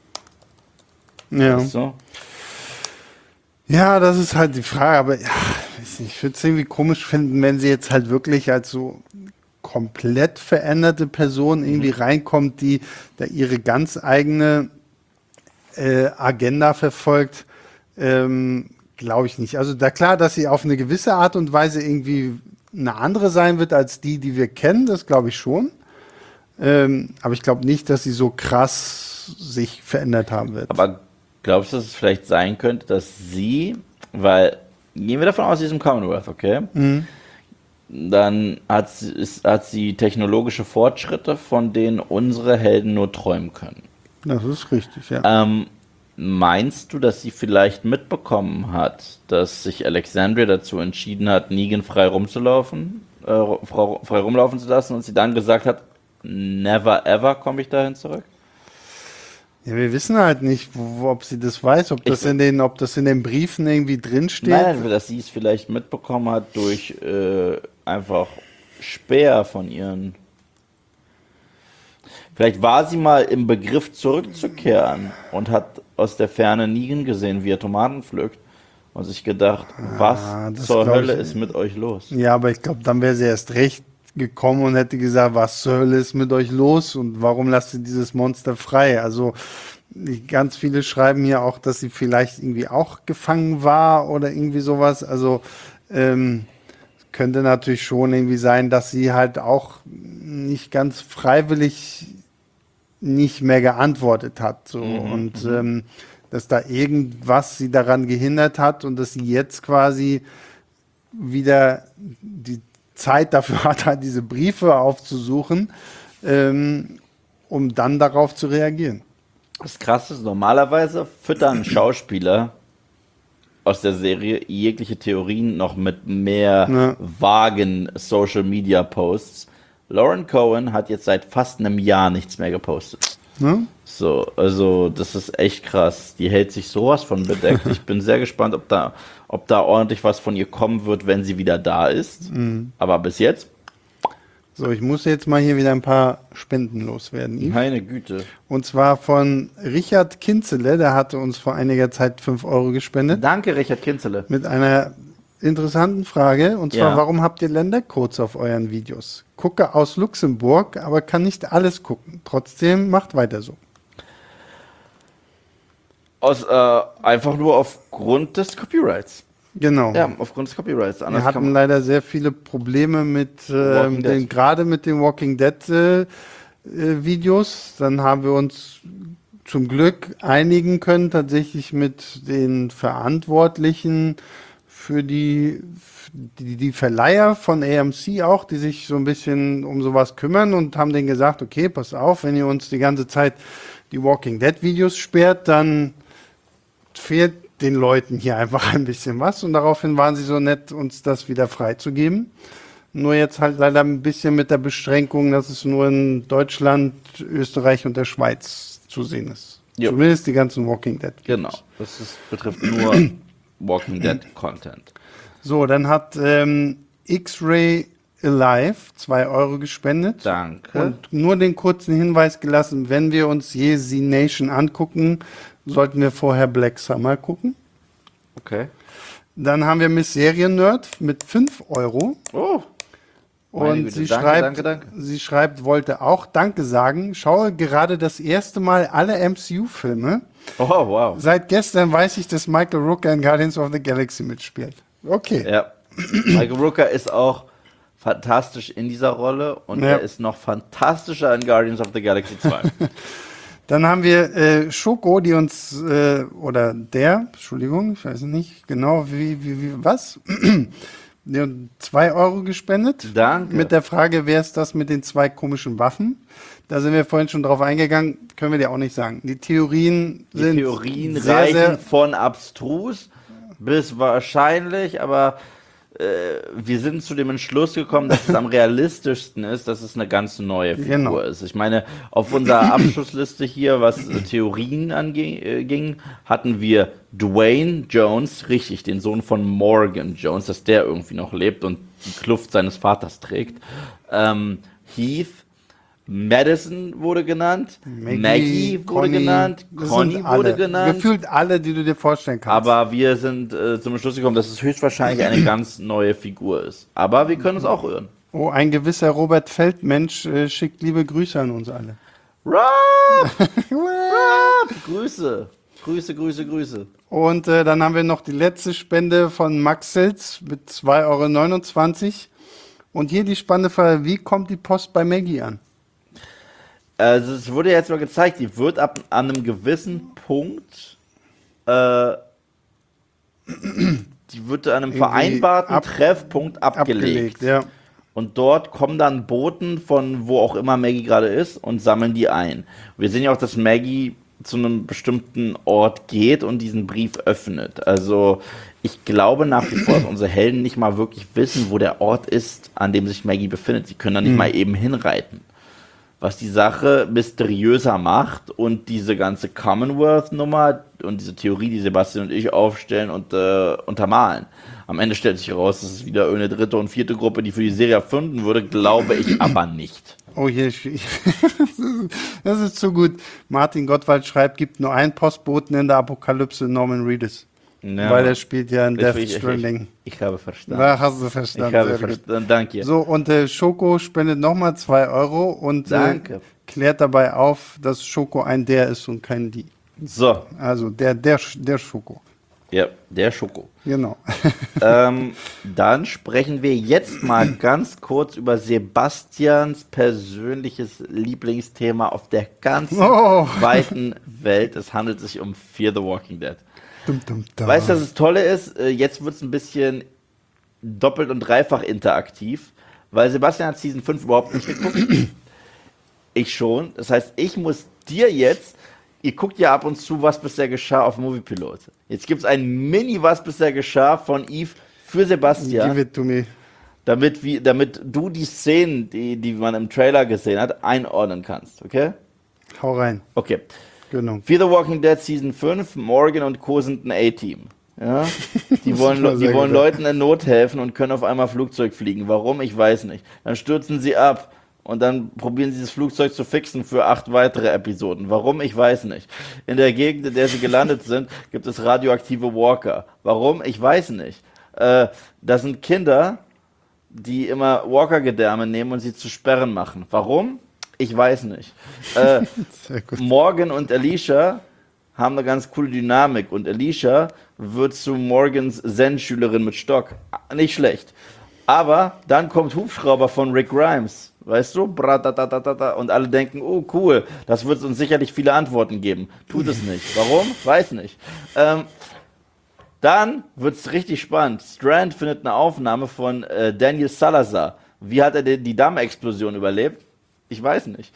Ja. Weißt du? Ja, das ist halt die Frage, aber ja, ich würde es irgendwie komisch finden, wenn sie jetzt halt wirklich als so komplett veränderte Person irgendwie reinkommt, die da ihre ganz eigene Agenda verfolgt. Glaube ich nicht. Also da klar, dass sie auf eine gewisse Art und Weise irgendwie eine andere sein wird als die wir kennen, das glaube ich schon. Aber ich glaube nicht, dass sie so krass sich verändert haben wird. Aber glaubst du, dass es vielleicht sein könnte, dass sie, weil, gehen wir davon aus, sie ist im Commonwealth, okay? Dann hat sie technologische Fortschritte, von denen unsere Helden nur träumen können. Das ist richtig, ja. Meinst du, dass sie vielleicht mitbekommen hat, dass sich Alexandria dazu entschieden hat, Negan frei rumlaufen zu lassen und sie dann gesagt hat, never ever komme ich dahin zurück? Ja, wir wissen halt nicht, ob sie das weiß, ob das in den Briefen irgendwie drinsteht. Nein, dass sie es vielleicht mitbekommen hat durch einfach Späher von ihren... Vielleicht war sie mal im Begriff zurückzukehren und hat aus der Ferne Negan gesehen, wie er Tomaten pflückt und sich gedacht, was zur Hölle ist mit euch los? Ja, aber ich glaube, dann wäre sie erst recht gekommen und hätte gesagt, was zur Hölle ist mit euch los und warum lasst ihr dieses Monster frei? Also ganz viele schreiben hier auch, dass sie vielleicht irgendwie auch gefangen war oder irgendwie sowas. Also könnte natürlich schon irgendwie sein, dass sie halt auch nicht ganz freiwillig nicht mehr geantwortet hat. So. Und dass da irgendwas sie daran gehindert hat und dass sie jetzt quasi wieder die Zeit dafür hat, halt diese Briefe aufzusuchen, um dann darauf zu reagieren. Das Krasse ist, normalerweise füttern Schauspieler aus der Serie jegliche Theorien noch mit mehr vagen Social-Media-Posts. Lauren Cohen hat jetzt seit fast einem Jahr nichts mehr gepostet. So, also das ist echt krass. Die hält sich sowas von bedeckt. Ich bin sehr gespannt, ob da ordentlich was von ihr kommen wird, wenn sie wieder da ist. Aber bis jetzt... So, ich muss jetzt mal hier wieder ein paar Spenden loswerden, Yves. Meine Güte. Und zwar von Richard Kinzele, der hatte uns vor einiger Zeit 5 Euro gespendet. Danke, Richard Kinzele. Mit einer interessanten Frage. Und zwar, warum habt ihr Ländercodes auf euren Videos? Gucke aus Luxemburg, aber kann nicht alles gucken. Trotzdem macht weiter so. Einfach nur aufgrund des Copyrights. Genau. Ja, aufgrund des Copyrights. Wir hatten leider sehr viele Probleme mit gerade mit den Walking Dead Videos. Dann haben wir uns zum Glück einigen können, tatsächlich mit den Verantwortlichen für die Verleiher von AMC auch, die sich so ein bisschen um sowas kümmern und haben denen gesagt, okay, pass auf, wenn ihr uns die ganze Zeit die Walking Dead Videos sperrt, dann fehlt den Leuten hier einfach ein bisschen was und daraufhin waren sie so nett, uns das wieder freizugeben. Nur jetzt halt leider ein bisschen mit der Beschränkung, dass es nur in Deutschland, Österreich und der Schweiz zu sehen ist. Jo. Zumindest die ganzen Walking Dead. Genau. Betrifft nur Walking Dead Content. So, dann hat X-Ray Alive 2 Euro gespendet. Danke. Und nur den kurzen Hinweis gelassen, wenn wir uns je Z Nation angucken, sollten wir vorher Black Summer gucken. Okay. Dann haben wir Miss Serien-Nerd mit 5 Euro. Oh. Meine Und Güte. sie Danke, schreibt, danke. sie schreibt, wollte auch Danke sagen. Schaue gerade das erste Mal alle MCU-Filme. Oh, wow. Seit gestern weiß ich, dass Michael Rooker in Guardians of the Galaxy mitspielt. Okay. Ja. Michael Rooker ist auch fantastisch in dieser Rolle und Ja. er ist noch fantastischer in Guardians of the Galaxy 2. Dann haben wir Schoko, die uns, Entschuldigung, ich weiß nicht genau, was? Die hat 2 Euro gespendet. Danke. Mit der Frage, wer ist das mit den 2 komischen Waffen? Da sind wir vorhin schon drauf eingegangen, können wir dir auch nicht sagen. Die Theorien sind Die Theorien sehr, reichen sehr, von abstrus bis wahrscheinlich, aber wir sind zu dem Entschluss gekommen, dass es am realistischsten ist, dass es eine ganz neue Figur Genau. ist. Ich meine, auf unserer Abschlussliste hier, was Theorien anging, hatten wir Dwayne Jones, richtig, den Sohn von Morgan Jones, dass der irgendwie noch lebt und die Kluft seines Vaters trägt. Heath, Madison wurde genannt, Maggie wurde Conny, genannt, das Conny sind wurde alle. genannt. Gefühlt alle, die du dir vorstellen kannst. Aber wir sind zum Schluss gekommen, dass es höchstwahrscheinlich eine ganz neue Figur ist. Aber wir können uns auch irren. Oh, ein gewisser Robert Feldmensch schickt liebe Grüße an uns alle. Rob! Rob! Grüße. Grüße. Und dann haben wir noch die letzte Spende von Max Silz mit 2,29 Euro. Und hier die spannende Frage, wie kommt die Post bei Maggie an? Also es wurde jetzt mal gezeigt, die wird an einem gewissen Punkt, die wird an einem Irgendwie vereinbarten Treffpunkt abgelegt. Ja. Und dort kommen dann Boten von wo auch immer Maggie gerade ist und sammeln die ein. Wir sehen ja auch, dass Maggie zu einem bestimmten Ort geht und diesen Brief öffnet. Also ich glaube nach wie vor, dass unsere Helden nicht mal wirklich wissen, wo der Ort ist, an dem sich Maggie befindet. Sie können da nicht mal eben hinreiten. Was die Sache mysteriöser macht und diese ganze Commonwealth-Nummer und diese Theorie, die Sebastian und ich aufstellen und untermalen. Am Ende stellt sich heraus, dass es wieder eine dritte und vierte Gruppe, die für die Serie erfunden wurde, glaube ich aber nicht. Oh, hier, das ist zu gut. Martin Gottwald schreibt, gibt nur einen Postboten in der Apokalypse, Norman Reedus. Ja, Weil er spielt ja in Death ich Stranding. habe verstanden. Da hast du verstanden. Ich habe sehr gut. verstanden, danke. So, und Schoko spendet nochmal 2 Euro und Danke. klärt dabei auf, dass Schoko ein der ist und kein die. So, Also der Schoko. ja, der Schoko. Genau. Dann sprechen wir jetzt mal ganz kurz über Sebastians persönliches Lieblingsthema auf der ganzen Oh. weiten Welt. Es handelt sich um Fear the Walking Dead. Dum, dum, dum. Weißt du, was das Tolle ist? Jetzt wird es ein bisschen doppelt und dreifach interaktiv, weil Sebastian hat Season 5 überhaupt nicht geguckt. Ich schon. Das heißt, ich muss dir jetzt, ihr guckt ja ab und zu, was bisher geschah auf Moviepilot. Jetzt gibt es ein Mini, was bisher geschah von Yves für Sebastian, Give it to me. damit du die Szenen, die man im Trailer gesehen hat, einordnen kannst. Okay? Hau rein. Okay. Genau. Fear the Walking Dead Season 5, Morgan und Co. sind ein A-Team. Ja? Die wollen, war sehr gut. Leuten in Not helfen und können auf einmal Flugzeug fliegen. Warum? Ich weiß nicht. Dann stürzen sie ab und dann probieren sie das Flugzeug zu fixen für 8 weitere Episoden. Warum? Ich weiß nicht. In der Gegend, in der sie gelandet sind, gibt es radioaktive Walker. Warum? Ich weiß nicht. Das sind Kinder, die immer Walker-Gedärme nehmen und sie zu Sperren machen. Warum? Ich weiß nicht. Sehr gut. Morgan und Alicia haben eine ganz coole Dynamik und Alicia wird zu Morgans Zen-Schülerin mit Stock. Nicht schlecht. Aber dann kommt Hubschrauber von Rick Grimes, weißt du? Bratatatata. Und alle denken, oh cool, das wird uns sicherlich viele Antworten geben. Tut es nicht. Warum? Weiß nicht. Dann wird es richtig spannend. Strand findet eine Aufnahme von Daniel Salazar. Wie hat er denn die Damm-Explosion überlebt? Ich weiß nicht.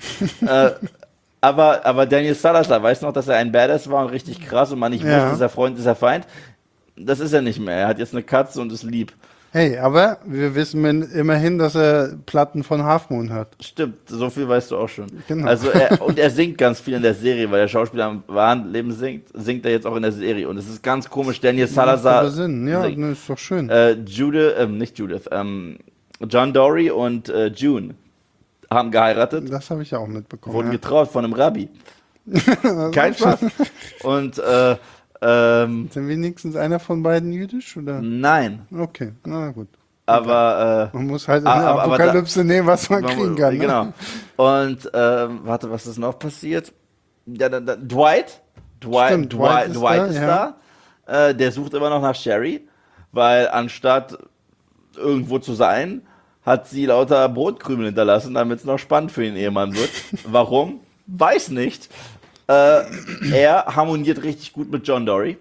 Aber Daniel Salazar, weißt du noch, dass er ein Badass war und richtig krass und man nicht Ja. wusste, ist er Freund, ist er Feind? Das ist er nicht mehr. Er hat jetzt eine Katze und ist lieb. Hey, aber wir wissen immerhin, dass er Platten von Half Moon hört. Stimmt, so viel weißt du auch schon. Genau. Also er singt ganz viel in der Serie, weil der Schauspieler im wahren Leben singt er jetzt auch in der Serie. Und es ist ganz komisch, Daniel Macht Salazar aber Sinn. Ja, singt. ne, ist doch schön. Nicht Judith, John Dory und June haben geheiratet, Das habe ich ja auch mitbekommen. wurden Ja. getraut von einem Rabbi. Kein Spaß. Und Sind wenigstens einer von beiden jüdisch, oder? nein, Okay, na gut. aber Man muss halt in der aber da- Apokalypse nehmen, was man kriegen kann. Ne? Genau. Und warte, was ist noch passiert? Ja, Dwight. Stimmt, Dwight ist da. Der sucht immer noch nach Sherry, weil anstatt irgendwo zu sein, hat sie lauter Brotkrümel hinterlassen, damit es noch spannend für den Ehemann wird. Warum? Weiß nicht. Er harmoniert richtig gut mit John Dory.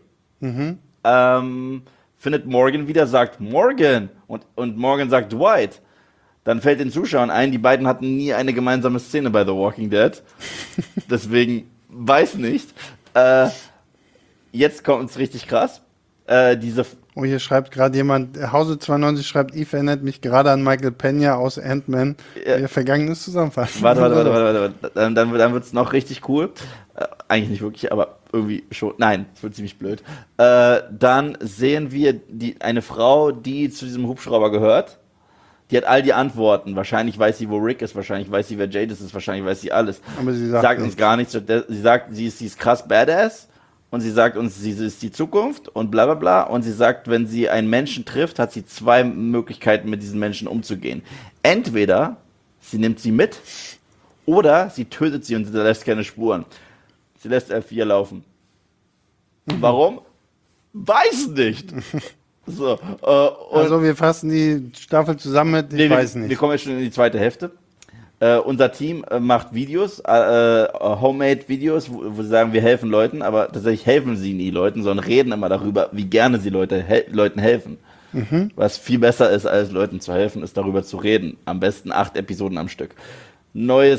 Findet Morgan wieder, sagt Morgan und Morgan sagt Dwight. Dann fällt den Zuschauern ein, die beiden hatten nie eine gemeinsame Szene bei The Walking Dead. Deswegen weiß nicht. Jetzt kommt es richtig krass. Oh, hier schreibt gerade jemand, Hause92 schreibt, Eve erinnert mich gerade an Michael Pena aus Ant-Man, Ja. der Vergangenes zusammenfasst. Warte. Dann wird es noch richtig cool. Eigentlich nicht wirklich, aber irgendwie schon. Nein, es wird ziemlich blöd. Dann sehen wir eine Frau, die zu diesem Hubschrauber gehört. Die hat all die Antworten. Wahrscheinlich weiß sie, wo Rick ist. Wahrscheinlich weiß sie, wer Jadis ist. Wahrscheinlich weiß sie alles. Aber sie sagt uns nichts. gar nichts. Sie sagt, sie ist krass badass. Und sie sagt uns, sie ist die Zukunft und bla bla bla. Und sie sagt, wenn sie einen Menschen trifft, hat sie 2 Möglichkeiten, mit diesen Menschen umzugehen. Entweder sie nimmt sie mit oder sie tötet sie und hinterlässt keine Spuren. Sie lässt F4 laufen. Warum? Weiß nicht. So, und Also wir fassen die Staffel zusammen mit, ich weiß wir nicht. kommen jetzt schon in die zweite Hälfte. Unser Team macht Videos, Homemade-Videos, wo sie sagen, wir helfen Leuten, aber tatsächlich helfen sie nie Leuten, sondern reden immer darüber, wie gerne sie Leuten helfen. Was viel besser ist, als Leuten zu helfen, ist darüber zu reden. Am besten 8 Episoden am Stück. Neue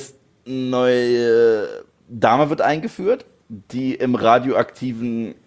Dame wird eingeführt, die im radioaktiven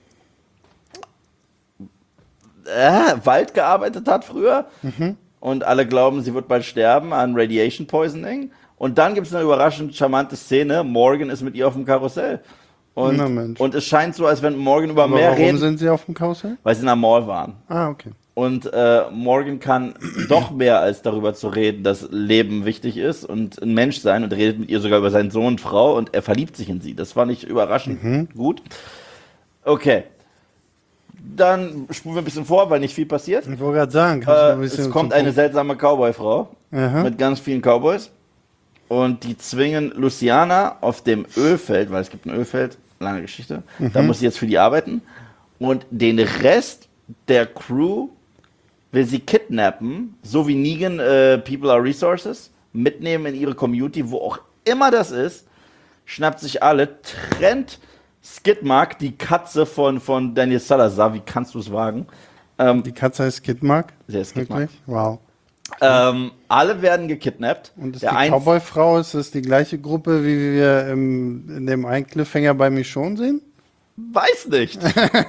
Wald gearbeitet hat früher. Und alle glauben, sie wird bald sterben an Radiation Poisoning. Und dann gibt es eine überraschend charmante Szene. Morgan ist mit ihr auf dem Karussell. Na Mensch. Und es scheint so, als wenn Morgan über Aber mehr warum reden, sind sie auf dem Karussell? weil sie in der Mall waren. Ah, okay. Und Morgan kann doch mehr als darüber zu reden, dass Leben wichtig ist und ein Mensch sein, und redet mit ihr sogar über seinen Sohn und Frau und er verliebt sich in sie. Das fand ich überraschend gut. Okay. Dann spulen wir ein bisschen vor, weil nicht viel passiert. Ich wollte gerade sagen, kannst du mal ein bisschen Es kommt zum eine Punkt- seltsame Cowboy-Frau Aha. mit ganz vielen Cowboys und die zwingen Luciana auf dem Ölfeld, weil es gibt ein Ölfeld, lange Geschichte, da muss sie jetzt für die arbeiten, und den Rest der Crew will sie kidnappen, so wie Negan People are Resources, mitnehmen in ihre Community, wo auch immer das ist, schnappt sich alle, trennt Skidmark, die Katze von Daniel Salazar, wie kannst du es wagen? Die Katze heißt Skidmark? Der ist Skidmark. Wirklich? Wow. Alle werden gekidnappt. Und ist Der die Einz- Cowboy-Frau, ist das die gleiche Gruppe, wie wir in dem einen Cliffhanger bei Michonne sehen? Weiß nicht.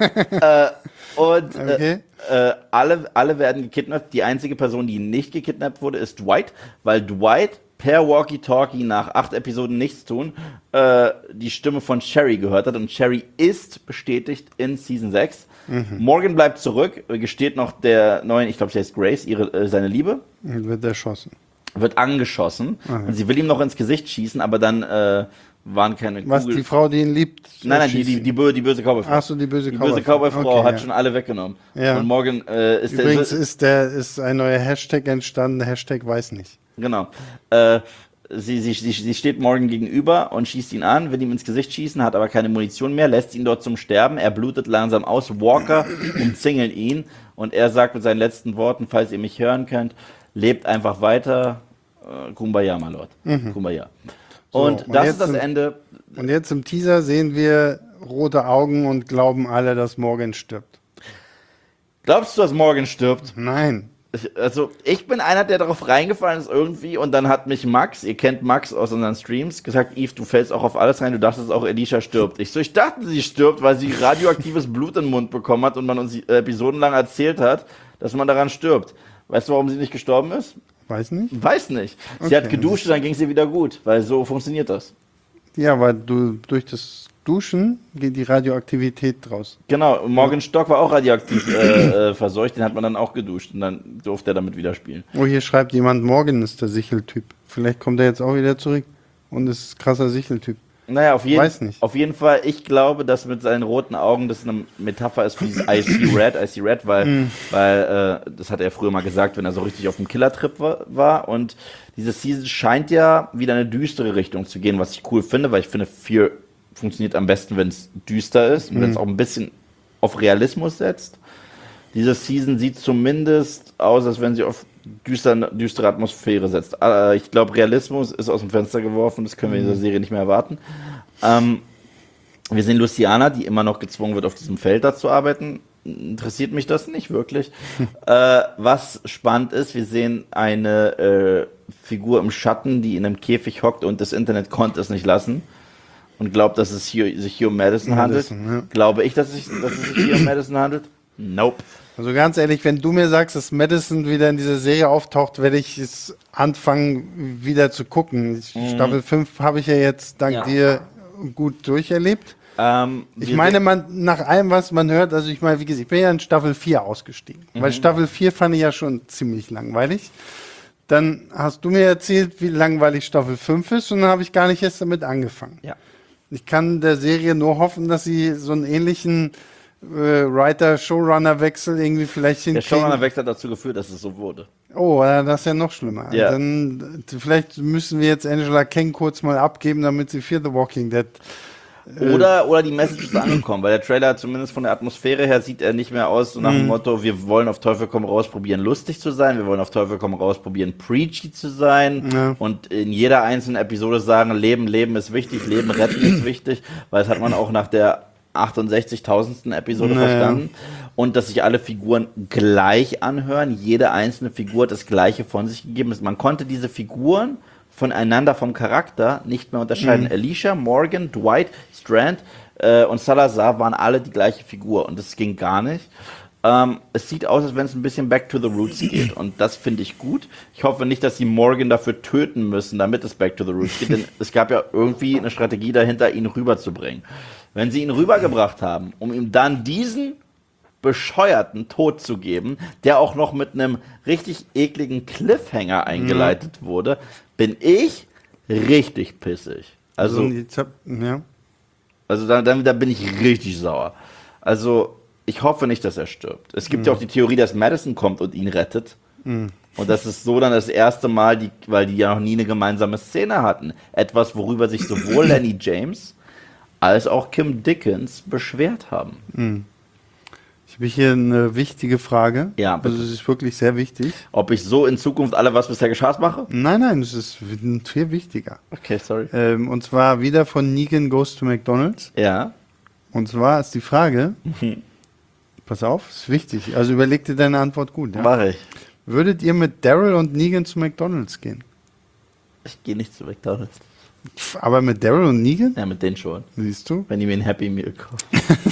Okay. Alle werden gekidnappt. Die einzige Person, die nicht gekidnappt wurde, ist Dwight, weil Dwight per Walkie-Talkie nach 8 Episoden nichts tun die Stimme von Sherry gehört hat. Und Sherry ist bestätigt in Season 6. Morgan bleibt zurück, gesteht noch der neuen, ich glaube, sie heißt Grace, seine Liebe, Und wird erschossen. wird angeschossen. Und sie will ihm noch ins Gesicht schießen, aber dann waren keine Was, die Frau, die ihn liebt? Nein, schießt die böse Cowboyfrau. Ach so, die böse Die böse Cowboy-Frau. Cowboyfrau Okay, hat ja. schon alle weggenommen. Ja. Und Morgan ist Übrigens ist ein neuer Hashtag entstanden, Hashtag weiß nicht. Genau. Sie steht Morgan gegenüber und schießt ihn an, will ihm ins Gesicht schießen, hat aber keine Munition mehr, lässt ihn dort zum Sterben. Er blutet langsam aus. Walker umzingeln ihn und er sagt mit seinen letzten Worten, falls ihr mich hören könnt, lebt einfach weiter. Kumbaya, my Lord. Kumbaya. So, Und und das jetzt ist das sind- Ende. Und jetzt im Teaser sehen wir rote Augen und glauben alle, dass Morgan stirbt. Glaubst du, dass Morgan stirbt? Nein. Ich bin einer, der darauf reingefallen ist irgendwie, und dann hat mich Max, ihr kennt Max aus unseren Streams, gesagt, Yves, du fällst auch auf alles rein, du dachtest auch, Alicia stirbt. Ich dachte, sie stirbt, weil sie radioaktives Blut in den Mund bekommen hat und man uns episodenlang erzählt hat, dass man daran stirbt. Weißt du, warum sie nicht gestorben ist? Weiß nicht. Weiß nicht. Sie Okay. hat geduscht und dann ging es ihr wieder gut, weil so funktioniert das. Ja, weil du durch das Duschen geht die Radioaktivität raus. Genau, Morgan Stock war auch radioaktiv verseucht, den hat man dann auch geduscht und dann durfte er damit wieder spielen. Oh, hier schreibt jemand, Morgan ist der Sicheltyp. Vielleicht kommt er jetzt auch wieder zurück und ist krasser Sicheltyp. Naja, Weiß nicht. auf jeden Fall, ich glaube, dass mit seinen roten Augen das eine Metapher ist für dieses I See Red, weil das hat er früher mal gesagt, wenn er so richtig auf dem Killer-Trip war. Und diese Season scheint ja wieder eine düstere Richtung zu gehen, was ich cool finde, weil ich finde, Fear funktioniert am besten, wenn es düster ist und wenn es auch ein bisschen auf Realismus setzt. Diese Season sieht zumindest aus, als wenn sie auf düstere Atmosphäre setzt. Ich glaube, Realismus ist aus dem Fenster geworfen, das können wir in dieser Serie nicht mehr erwarten. Wir sehen Luciana, die immer noch gezwungen wird, auf diesem Feld da zu arbeiten. Interessiert mich das nicht wirklich. Was spannend ist, wir sehen eine Figur im Schatten, die in einem Käfig hockt und das Internet konnte es nicht lassen und glaubt, dass es sich hier um Madison handelt. Ja. Glaube ich, dass es sich hier um Madison handelt? Nope. Also ganz ehrlich, wenn du mir sagst, dass Madison wieder in dieser Serie auftaucht, werde ich es anfangen, wieder zu gucken. Staffel 5 habe ich ja jetzt dank dir gut durcherlebt. Ich meine, nach allem, was man hört, also ich meine, wie gesagt, ich bin ja in Staffel 4 ausgestiegen. Weil Staffel 4 fand ich ja schon ziemlich langweilig. Dann hast du mir erzählt, wie langweilig Staffel 5 ist und dann habe ich gar nicht erst damit angefangen. Ja. Ich kann der Serie nur hoffen, dass sie so einen ähnlichen Writer-Showrunner-Wechsel irgendwie vielleicht Der hinkriegen. Showrunner-Wechsel hat dazu geführt, dass es so wurde. Oh, das ist ja noch schlimmer. Ja. Dann vielleicht müssen wir jetzt Angela Kang kurz mal abgeben, damit sie für The Walking Dead. Oder die Message ist angekommen, weil der Trailer zumindest von der Atmosphäre her sieht er nicht mehr aus, so nach dem Motto, wir wollen auf Teufel komm raus probieren, lustig zu sein, wir wollen auf Teufel komm raus probieren, preachy zu sein und in jeder einzelnen Episode sagen, Leben ist wichtig, Leben retten ist wichtig, weil das hat man auch nach der 68.000. Episode verstanden. Und dass sich alle Figuren gleich anhören, jede einzelne Figur hat das Gleiche von sich gegeben. Man konnte diese Figuren voneinander vom Charakter nicht mehr unterscheiden. Alicia, Morgan, Dwight, Strand und Salazar waren alle die gleiche Figur und das ging gar nicht. Es sieht aus, als wenn es ein bisschen back to the roots geht und das finde ich gut. Ich hoffe nicht, dass sie Morgan dafür töten müssen, damit es back to the roots geht, denn es gab ja irgendwie eine Strategie dahinter, ihn rüberzubringen. Wenn sie ihn rübergebracht haben, um ihm dann diesen bescheuerten Tod zu geben, der auch noch mit einem richtig ekligen Cliffhanger eingeleitet wurde, bin ich richtig pissig. Also da bin ich richtig sauer. Also ich hoffe nicht, dass er stirbt. Es gibt ja auch die Theorie, dass Madison kommt und ihn rettet. Und das ist so dann das erste Mal, weil die ja noch nie eine gemeinsame Szene hatten. Etwas, worüber sich sowohl Lenny James als auch Kim Dickens beschwert haben. Ich habe hier eine wichtige Frage. Ja, bitte. Also es ist wirklich sehr wichtig. Ob ich so in Zukunft alle, was bisher geschah, mache? Nein, es ist viel wichtiger. Okay, sorry. Und zwar wieder von Negan Goes to McDonald's. Ja. Und zwar ist die Frage, pass auf, ist wichtig, also überleg dir deine Antwort gut. Ja? Mache ich. Würdet ihr mit Daryl und Negan zu McDonald's gehen? Ich gehe nicht zu McDonald's. Aber mit Daryl und Negan? Ja, mit denen schon. Siehst du? Wenn die mir ein Happy Meal kaufen.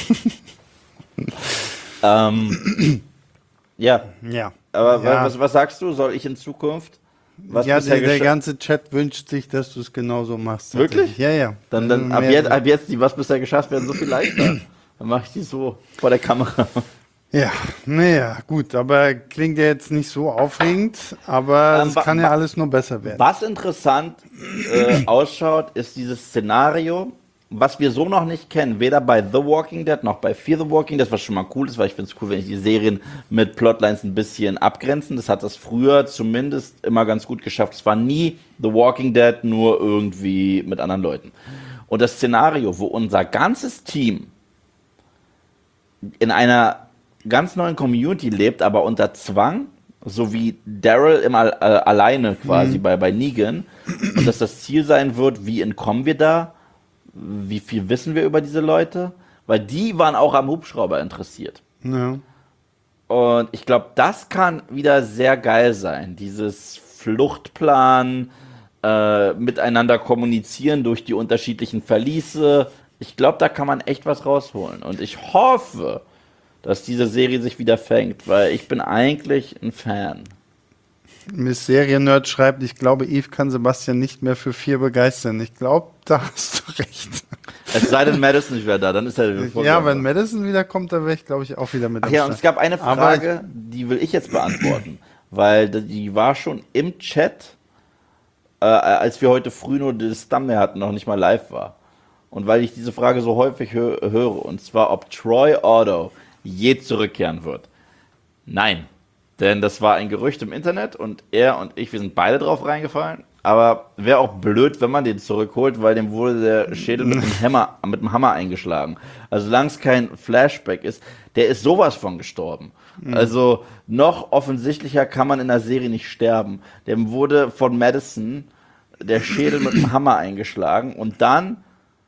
Ja. Ja. Aber Ja. was sagst du? Soll ich in Zukunft? Was Ja, bisher der gescha- ganze Chat wünscht sich, dass du es genauso machst. Wirklich? tatsächlich. Ja, ja. Dann Also ab mehr- jetzt, die was bisher geschafft werden, so viel leichter. Dann mache ich die so vor der Kamera. Ja, naja, gut, aber klingt ja jetzt nicht so aufregend, aber es kann ja alles nur besser werden. Was interessant ausschaut, ist dieses Szenario, was wir so noch nicht kennen, weder bei The Walking Dead noch bei Fear the Walking Dead, was schon mal cool ist, weil ich finde es cool, wenn ich die Serien mit Plotlines ein bisschen abgrenzen. Das hat das früher zumindest immer ganz gut geschafft. Es war nie The Walking Dead, nur irgendwie mit anderen Leuten. Und das Szenario, wo unser ganzes Team in einer ganz neuen Community lebt, aber unter Zwang, so wie Daryl immer alleine quasi bei Negan, und dass das Ziel sein wird, wie entkommen wir da, wie viel wissen wir über diese Leute, weil die waren auch am Hubschrauber interessiert. Ja. Und ich glaube, das kann wieder sehr geil sein, dieses Fluchtplan, miteinander kommunizieren durch die unterschiedlichen Verliese. Ich glaube, da kann man echt was rausholen. Und ich hoffe, dass diese Serie sich wieder fängt, weil ich bin eigentlich ein Fan. Miss Seriennerd schreibt, ich glaube, Eve kann Sebastian nicht mehr für 4 begeistern. Ich glaube, da hast du recht. Es sei denn, Madison nicht mehr da, dann ist er wieder Ja, wenn Madison wiederkommt, dann wäre ich, glaube ich, auch wieder mit Ach ja, und es gab eine Frage, die will ich jetzt beantworten, weil die war schon im Chat, als wir heute früh nur das Thumbnail hatten, noch nicht mal live war. Und weil ich diese Frage so häufig höre, und zwar, ob Troy Otto je zurückkehren wird. Nein, denn das war ein Gerücht im Internet und er und ich, wir sind beide drauf reingefallen. Aber wäre auch blöd, wenn man den zurückholt, weil dem wurde der Schädel mit dem Hammer eingeschlagen. Also solange es kein Flashback ist, der ist sowas von gestorben. Also noch offensichtlicher kann man in der Serie nicht sterben. Dem wurde von Madison der Schädel mit dem Hammer eingeschlagen und dann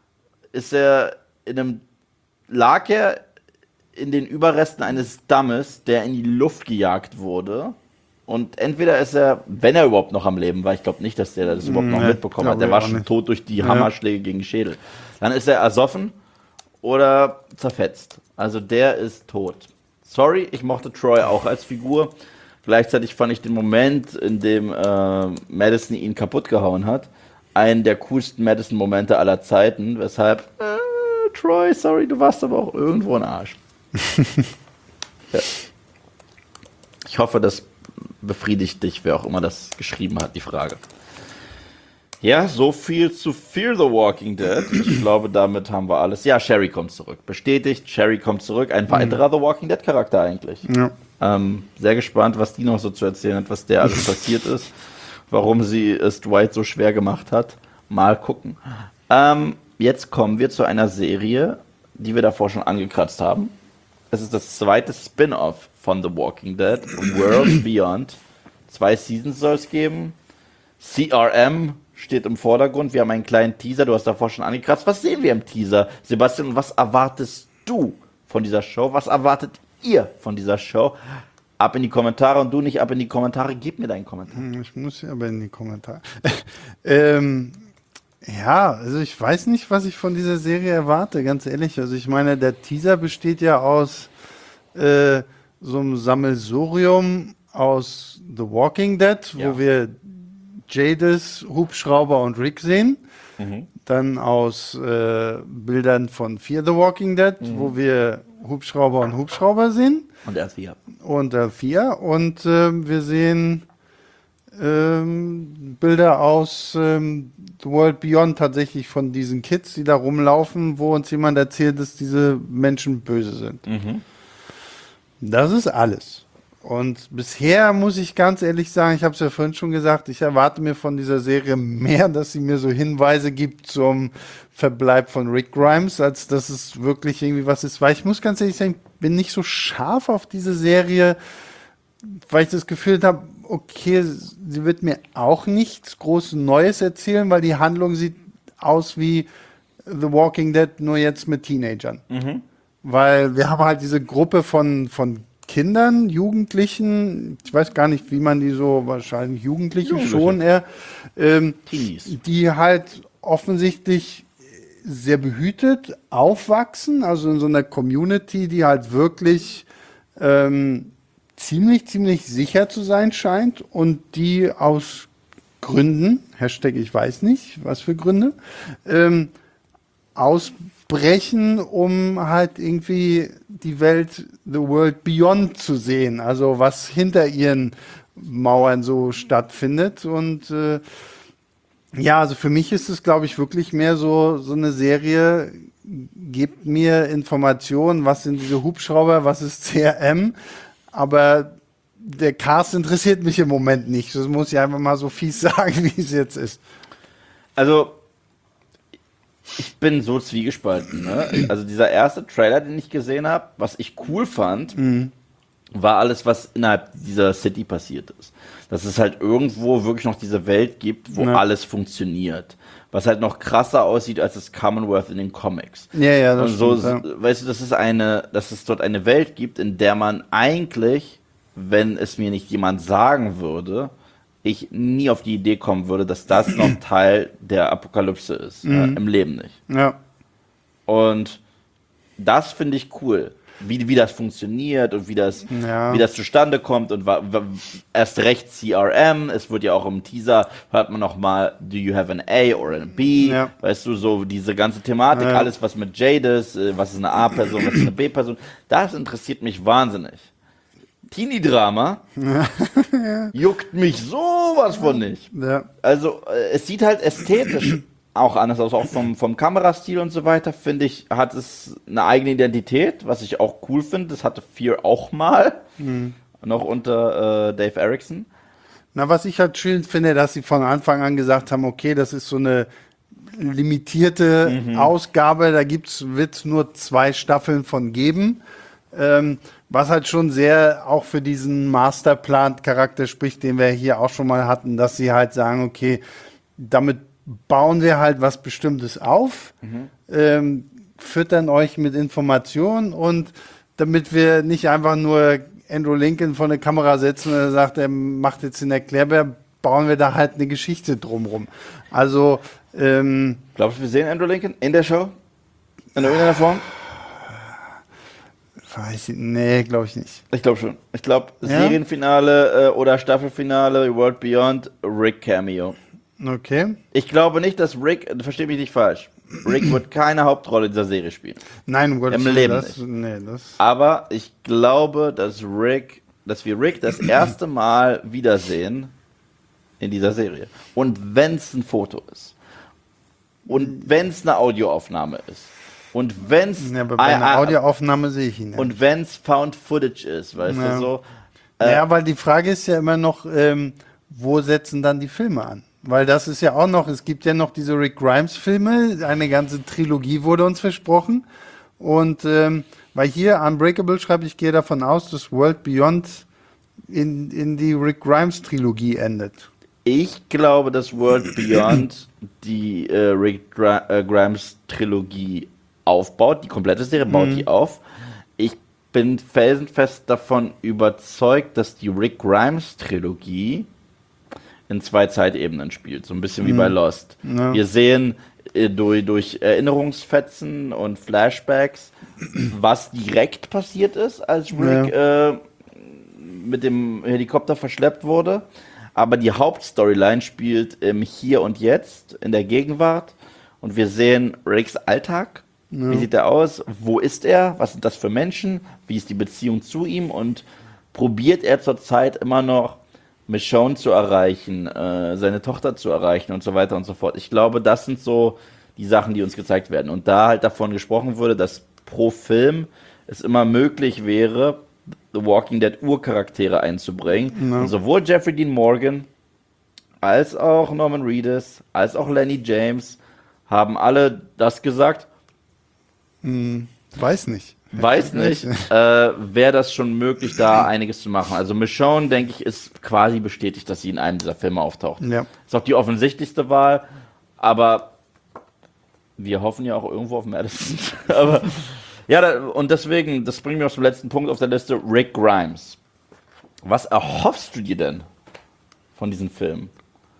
lag er in den Überresten eines Dammes, der in die Luft gejagt wurde. Und entweder ist er, wenn er überhaupt noch am Leben war, ich glaube nicht, dass der das überhaupt noch mitbekommen hat, der war schon tot durch die Hammerschläge gegen den Schädel. Dann ist er ersoffen oder zerfetzt. Also der ist tot. Sorry, ich mochte Troy auch als Figur. Gleichzeitig fand ich den Moment, in dem Madison ihn kaputt gehauen hat, einen der coolsten Madison-Momente aller Zeiten. Weshalb, Troy, sorry, du warst aber auch irgendwo ein Arsch. Ja. Ich hoffe, das befriedigt dich, wer auch immer das geschrieben hat, die Frage. Ja, so viel zu Fear the Walking Dead. Ich glaube, damit haben wir alles. Ja, Sherry kommt zurück. Bestätigt, Sherry kommt zurück. Ein weiterer The Walking Dead Charakter eigentlich. Ja. Sehr gespannt, was die noch so zu erzählen hat, was der alles passiert ist. Warum sie es Dwight so schwer gemacht hat. Mal gucken. Jetzt kommen wir zu einer Serie, die wir davor schon angekratzt haben. Es ist das zweite Spin-off von The Walking Dead, World Beyond. 2 Seasons soll es geben. CRM steht im Vordergrund. Wir haben einen kleinen Teaser, du hast davor schon angekratzt. Was sehen wir im Teaser, Sebastian? Und was erwartest du von dieser Show? Was erwartet ihr von dieser Show? Ab in die Kommentare und du nicht ab in die Kommentare. Gib mir deinen Kommentar. Ich muss ja aber in die Kommentare. Ja, also ich weiß nicht, was ich von dieser Serie erwarte, ganz ehrlich. Also ich meine, der Teaser besteht ja aus so einem Sammelsurium aus The Walking Dead, wo wir Jadis, Hubschrauber und Rick sehen. Dann aus Bildern von Fear the Walking Dead, wo wir Hubschrauber und Hubschrauber sehen. Und R4. Und R4. Und wir sehen Bilder aus The World Beyond, tatsächlich von diesen Kids, die da rumlaufen, wo uns jemand erzählt, dass diese Menschen böse sind. Das ist alles. Und bisher muss ich ganz ehrlich sagen, ich habe es ja vorhin schon gesagt, ich erwarte mir von dieser Serie mehr, dass sie mir so Hinweise gibt zum Verbleib von Rick Grimes, als dass es wirklich irgendwie was ist. Weil ich muss ganz ehrlich sagen, ich bin nicht so scharf auf diese Serie, weil ich das Gefühl habe, okay, sie wird mir auch nichts groß Neues erzählen, weil die Handlung sieht aus wie The Walking Dead, nur jetzt mit Teenagern. Weil wir haben halt diese Gruppe von Kindern, Jugendlichen, ich weiß gar nicht, wie man die so, wahrscheinlich Jugendliche schon eher, die halt offensichtlich sehr behütet aufwachsen, also in so einer Community, die halt wirklich ziemlich sicher zu sein scheint und die aus Gründen, Hashtag ich weiß nicht, was für Gründe, ausbrechen, um halt irgendwie die Welt, the world beyond zu sehen, also was hinter ihren Mauern so stattfindet. Und ja, also für mich ist es, glaube ich, wirklich mehr so eine Serie, gebt mir Informationen, was sind diese Hubschrauber, was ist CRM, aber der Cast interessiert mich im Moment nicht. Das muss ich einfach mal so fies sagen, wie es jetzt ist. Also, ich bin so zwiegespalten. Ne? Also dieser erste Trailer, den ich gesehen habe, was ich cool fand, war alles, was innerhalb dieser City passiert ist. Dass es halt irgendwo wirklich noch diese Welt gibt, wo alles funktioniert. Was halt noch krasser aussieht als das Commonwealth in den Comics. Ja, das stimmt, ja. Weißt du, dass es dort eine Welt gibt, in der man eigentlich, wenn es mir nicht jemand sagen würde, ich nie auf die Idee kommen würde, dass das noch Teil der Apokalypse ist. Im Leben nicht. Ja. Und das finde ich cool. wie das funktioniert und wie das zustande kommt und erst recht CRM. Es wird ja auch im Teaser, hört man noch mal, do you have an A or a B? Ja. Weißt du, so diese ganze Thematik, alles was mit Jade ist, was ist eine A-Person, was ist eine B-Person, das interessiert mich wahnsinnig. Teenie-Drama juckt mich sowas von nicht. Ja. Also, es sieht halt ästhetisch auch anders aus, auch vom Kamerastil und so weiter, finde ich, hat es eine eigene Identität, was ich auch cool finde. Das hatte Fear auch mal, noch unter Dave Erickson. Na, was ich halt schön finde, dass sie von Anfang an gesagt haben, okay, das ist so eine limitierte Ausgabe, da wird es nur 2 Staffeln von geben. Was halt schon sehr auch für diesen Masterplan-Charakter spricht, den wir hier auch schon mal hatten, dass sie halt sagen, okay, damit bauen wir halt was Bestimmtes auf, füttern euch mit Informationen und damit wir nicht einfach nur Andrew Lincoln vor eine Kamera setzen und er sagt, er macht jetzt den Erklärbär, bauen wir da halt eine Geschichte drumrum. Also, Glaubst du, wir sehen Andrew Lincoln in der Show? In irgendeiner Form? Nee, glaube ich nicht. Ich glaube schon. Ich glaube, Serienfinale oder Staffelfinale, World Beyond, Rick Cameo. Okay. Ich glaube nicht, dass Rick, versteh mich nicht falsch, Rick wird keine Hauptrolle in dieser Serie spielen. Nein, um Gottes Im Leben das, nicht. Nee, das. Aber ich glaube, dass wir Rick das erste Mal wiedersehen in dieser Serie. Und wenn es ein Foto ist. Und wenn es eine Audioaufnahme ist. Und wenn es Ja, aber bei einer Audioaufnahme sehe ich ihn. Ja. Und wenn es Found Footage ist, weißt du so. Ja, weil die Frage ist ja immer noch, wo setzen dann die Filme an? Weil das ist ja auch noch, es gibt ja noch diese Rick Grimes-Filme, eine ganze Trilogie wurde uns versprochen. Und weil hier Unbreakable schreibt, ich gehe davon aus, dass World Beyond in die Rick Grimes-Trilogie endet. Ich glaube, dass World Beyond die Rick Grimes-Trilogie aufbaut, die komplette Serie baut die auf. Ich bin felsenfest davon überzeugt, dass die Rick Grimes-Trilogie in 2 Zeitebenen spielt, so ein bisschen wie bei Lost. Ja. Wir sehen durch Erinnerungsfetzen und Flashbacks, was direkt passiert ist, als Rick mit dem Helikopter verschleppt wurde. Aber die Hauptstoryline spielt im Hier und Jetzt, in der Gegenwart. Und wir sehen Ricks Alltag. Wie sieht er aus? Wo ist er? Was sind das für Menschen? Wie ist die Beziehung zu ihm? Und probiert er zurzeit immer noch, Michonne zu erreichen, seine Tochter zu erreichen und so weiter und so fort. Ich glaube, das sind so die Sachen, die uns gezeigt werden. Und da halt davon gesprochen wurde, dass pro Film es immer möglich wäre, The Walking Dead Urcharaktere einzubringen. Und sowohl Jeffrey Dean Morgan als auch Norman Reedus, als auch Lenny James haben alle das gesagt. Weiß nicht. Weiß nicht, wäre das schon möglich, da einiges zu machen. Also Michonne, denke ich, ist quasi bestätigt, dass sie in einem dieser Filme auftaucht. Ja. Ist auch die offensichtlichste Wahl, aber wir hoffen ja auch irgendwo auf Madison. Aber ja, und deswegen, das bringt mich zum letzten Punkt auf der Liste, Rick Grimes. Was erhoffst du dir denn von diesen Filmen?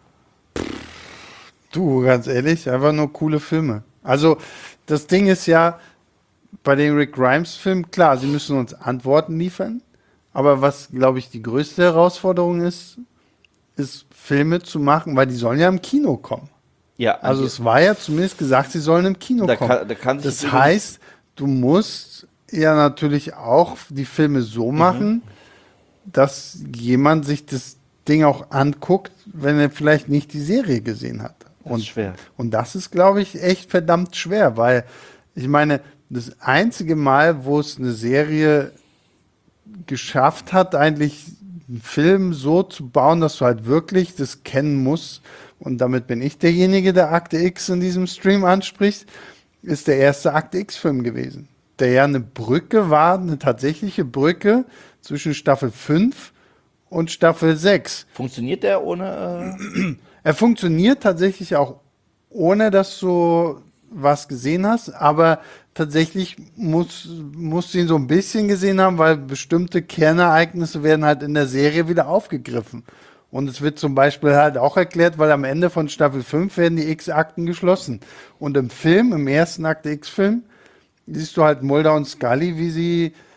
Du, ganz ehrlich, einfach nur coole Filme. Also, das Ding ist ja, bei den Rick Grimes-Filmen, klar, sie müssen uns Antworten liefern, aber was, glaube ich, die größte Herausforderung ist Filme zu machen, weil die sollen ja im Kino kommen. Ja, Also es war ja zumindest gesagt, sie sollen im Kino kommen. da kann sich Das heißt, du musst ja natürlich auch die Filme so machen, dass jemand sich das Ding auch anguckt, wenn er vielleicht nicht die Serie gesehen hat. Das ist schwer. Und das ist, glaube ich, echt verdammt schwer, weil ich meine, das einzige Mal, wo es eine Serie geschafft hat, eigentlich einen Film so zu bauen, dass du halt wirklich das kennen musst, und damit bin ich derjenige, der Akte X in diesem Stream anspricht, ist der erste Akte X-Film gewesen. Der ja eine Brücke war, eine tatsächliche Brücke zwischen Staffel 5 und Staffel 6. Funktioniert der ohne... Er funktioniert tatsächlich auch ohne, dass du was gesehen hast, aber tatsächlich musst du ihn so ein bisschen gesehen haben, weil bestimmte Kernereignisse werden halt in der Serie wieder aufgegriffen. Und es wird zum Beispiel halt auch erklärt, weil am Ende von Staffel 5 werden die X-Akten geschlossen. Und im Film, im ersten Akte X-Film, siehst du halt Mulder und Scully, wie sie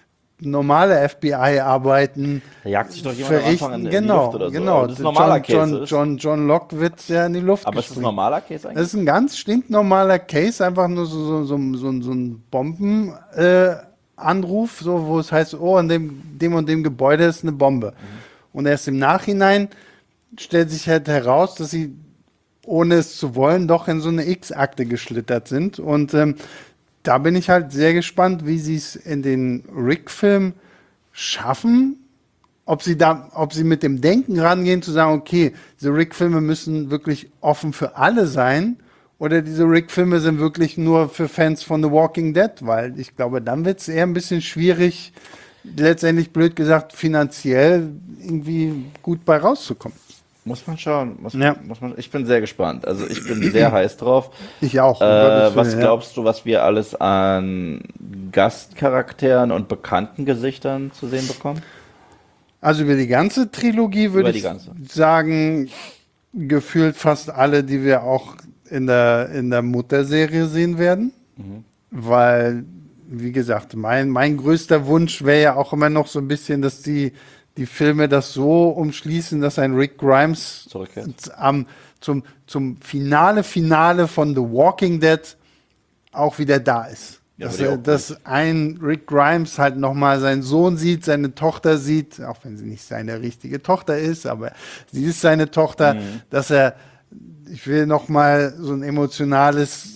normale FBI-Arbeiten Da jagt sich doch jemand am Anfang in die Genau, Luft oder so. genau. Aber das ist ein normaler Case. John Locke wird ja in die Luft Aber ist das ein gesprengt. normaler Case Das eigentlich? ist ein ganz stinknormaler Case, einfach nur so ein Bombenanruf, so, wo es heißt, oh, in dem und dem Gebäude ist eine Bombe. Und erst im Nachhinein stellt sich halt heraus, dass sie, ohne es zu wollen, doch in so eine X-Akte geschlittert sind. Und da bin ich halt sehr gespannt, wie sie es in den Rick-Film schaffen, ob sie mit dem Denken rangehen, zu sagen, okay, diese Rick-Filme müssen wirklich offen für alle sein, oder diese Rick-Filme sind wirklich nur für Fans von The Walking Dead, weil ich glaube, dann wird es eher ein bisschen schwierig, letztendlich blöd gesagt, finanziell irgendwie gut bei rauszukommen. Muss man schauen. Ja. Ich bin sehr gespannt. Also ich bin sehr heiß drauf. Ich auch. um Gottes Was Willen, glaubst du, was wir alles an Gastcharakteren und bekannten Gesichtern zu sehen bekommen? Also über die ganze Trilogie würde Über die ich ganze. sagen, gefühlt fast alle, die wir auch in der Mutterserie sehen werden. Weil, wie gesagt, mein größter Wunsch wäre ja auch immer noch so ein bisschen, dass die Filme das so umschließen, dass ein Rick Grimes Zurückkehrt. zum Finale von The Walking Dead auch wieder da ist. Ja, dass, würde ich auch dass ein Rick Grimes halt nochmal seinen Sohn sieht, seine Tochter sieht, auch wenn sie nicht seine richtige Tochter ist, aber sie ist seine Tochter, dass ich will nochmal so ein emotionales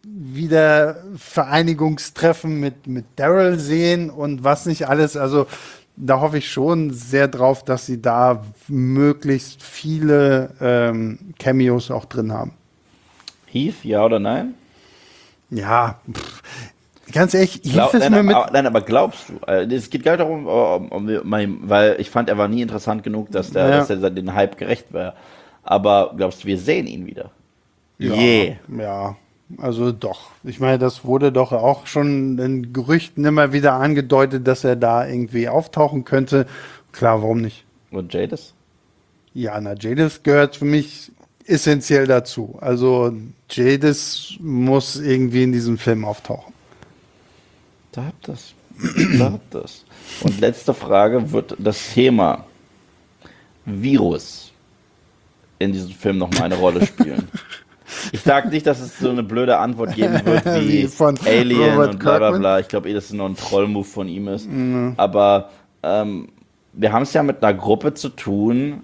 Wiedervereinigungstreffen mit Daryl sehen und was nicht alles. Also da hoffe ich schon sehr drauf, dass sie da möglichst viele Cameos auch drin haben. Heath, ja oder nein? Ja, ganz ehrlich, Heath ist mir mit. Aber glaubst du, es geht gar nicht darum, weil ich fand, er war nie interessant genug, dass er den Hype gerecht wäre. Aber glaubst du, wir sehen ihn wieder? Ja, also doch. Ich meine, das wurde doch auch schon in Gerüchten immer wieder angedeutet, dass er da irgendwie auftauchen könnte. Klar, warum nicht? Und Jadis? Ja, Jadis gehört für mich essentiell dazu. Also Jadis muss irgendwie in diesem Film auftauchen. Da habt das. Und letzte Frage, wird das Thema Virus in diesem Film nochmal eine Rolle spielen? Ich sage nicht, dass es so eine blöde Antwort geben wird wie von Alien Robert und bla bla Kirkman. bla. Ich glaube dass es nur ein Troll-Move von ihm ist. Aber wir haben es ja mit einer Gruppe zu tun,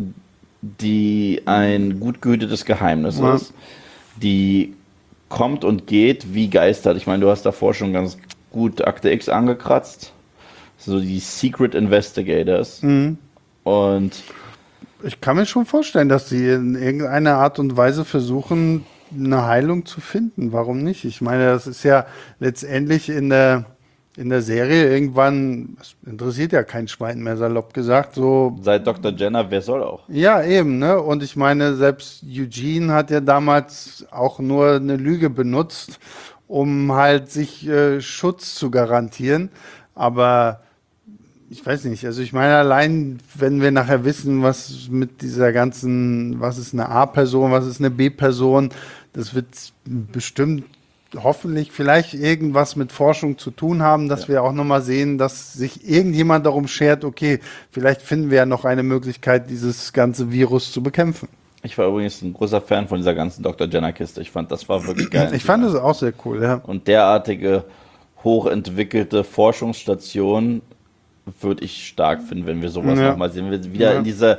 die ein gut gehütetes Geheimnis ist, die kommt und geht wie Geister. Ich meine, du hast davor schon ganz gut Akte X angekratzt. So die Secret Investigators. Und Ich kann mir schon vorstellen, dass sie in irgendeiner Art und Weise versuchen, eine Heilung zu finden. Warum nicht? Ich meine, das ist ja letztendlich in der Serie irgendwann, das interessiert ja kein Schwein mehr, salopp gesagt, so. seit Dr. Jenner, wer soll auch? Ja, eben, ne? Und ich meine, selbst Eugene hat ja damals auch nur eine Lüge benutzt, um halt sich Schutz zu garantieren. Aber ich weiß nicht, also ich meine, allein wenn wir nachher wissen, was mit dieser ganzen, was ist eine A-Person, was ist eine B-Person, das wird bestimmt hoffentlich vielleicht irgendwas mit Forschung zu tun haben, dass wir auch nochmal sehen, dass sich irgendjemand darum schert, okay, vielleicht finden wir ja noch eine Möglichkeit, dieses ganze Virus zu bekämpfen. Ich war übrigens ein großer Fan von dieser ganzen Dr. Jenner-Kiste. Ich fand, das war wirklich geil. Ich fand das auch sehr cool, ja. Und derartige hochentwickelte Forschungsstation würde ich stark finden, wenn wir sowas nochmal sehen. Wenn wir wieder in diese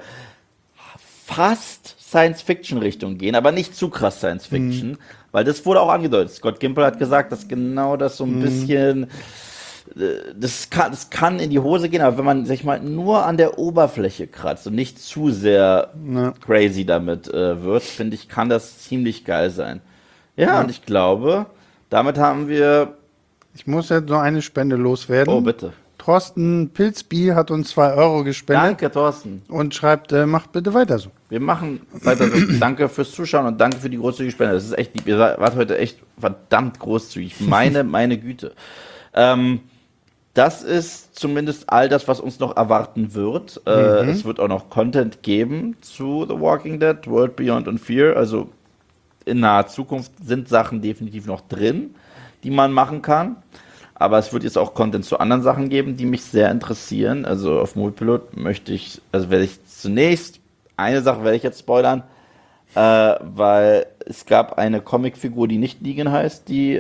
fast Science-Fiction-Richtung gehen, aber nicht zu krass Science-Fiction, weil das wurde auch angedeutet. Scott Gimple hat gesagt, dass genau das so ein bisschen, das kann in die Hose gehen, aber wenn man, sag ich mal, nur an der Oberfläche kratzt und nicht zu sehr crazy damit wird, finde ich, kann das ziemlich geil sein. Ja, und ich glaube, damit haben wir... Ich muss jetzt noch eine Spende loswerden. Oh, bitte. Thorsten Pilzby hat uns 2 Euro gespendet. Danke, Thorsten. Und schreibt, macht bitte weiter so. Wir machen weiter so. Danke fürs Zuschauen und danke für die großzügige Spende. Das ist echt lieb. Ihr wart heute echt verdammt großzügig. Meine Güte. Das ist zumindest all das, was uns noch erwarten wird. Es wird auch noch Content geben zu The Walking Dead, World Beyond und Fear. Also in naher Zukunft sind Sachen definitiv noch drin, die man machen kann. Aber es wird jetzt auch Content zu anderen Sachen geben, die mich sehr interessieren. Also auf Moviepilot werde ich zunächst, eine Sache werde ich jetzt spoilern, weil es gab eine Comicfigur, die nicht Negan heißt, die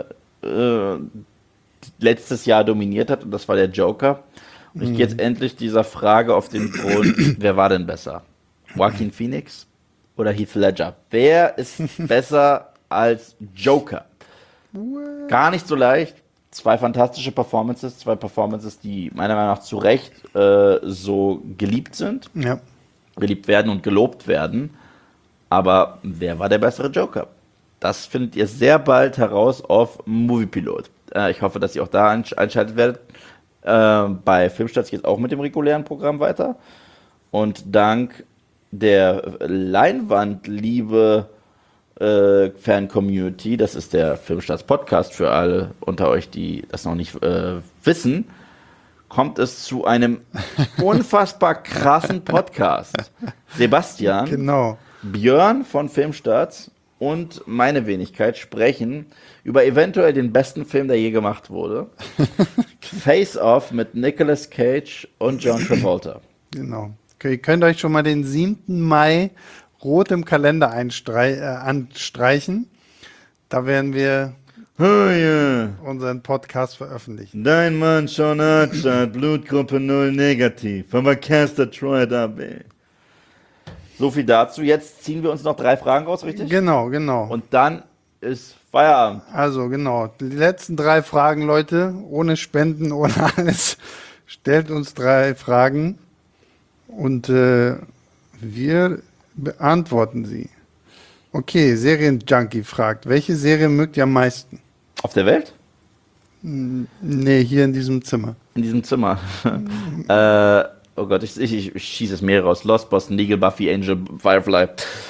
letztes Jahr dominiert hat, und das war der Joker. Und ich gehe jetzt endlich dieser Frage auf den Grund, wer war denn besser? Joaquin Phoenix oder Heath Ledger? Wer ist besser als Joker? Gar nicht so leicht. Zwei fantastische Performances, die meiner Meinung nach zu Recht so geliebt sind, Ja. geliebt werden und gelobt werden. Aber wer war der bessere Joker? Das findet ihr sehr bald heraus auf Moviepilot. Ich hoffe, dass ihr auch da einschaltet werdet. Bei Filmstarts geht es auch mit dem regulären Programm weiter. Und dank der Leinwandliebe Fan-Community, das ist der Filmstarts-Podcast für alle unter euch, die das noch nicht wissen, kommt es zu einem unfassbar krassen Podcast. Sebastian, Genau. Björn von Filmstarts und meine Wenigkeit sprechen über eventuell den besten Film, der je gemacht wurde. Face Off mit Nicolas Cage und John Travolta. Genau. Okay, ihr könnt euch schon mal den 7. Mai rot im Kalender anstreichen. Da werden wir Oh ja, unseren Podcast veröffentlichen. dein Mann Sean Archer, Blutgruppe 0 negativ, aber Caster Troy dabei. So viel dazu. Jetzt ziehen wir uns noch 3 Fragen raus, richtig? Genau, genau. Und dann ist Feierabend. Also genau, die letzten 3 Fragen, Leute, ohne Spenden, ohne alles. Stellt uns 3 Fragen und wir beantworten sie. Okay, Serienjunkie fragt, welche Serie mögt ihr am meisten? Auf der Welt? Nee, hier in diesem Zimmer. In diesem Zimmer. Oh Gott, ich schieße es mehrere raus. Lost, Boston Legal, Buffy, Angel, Firefly.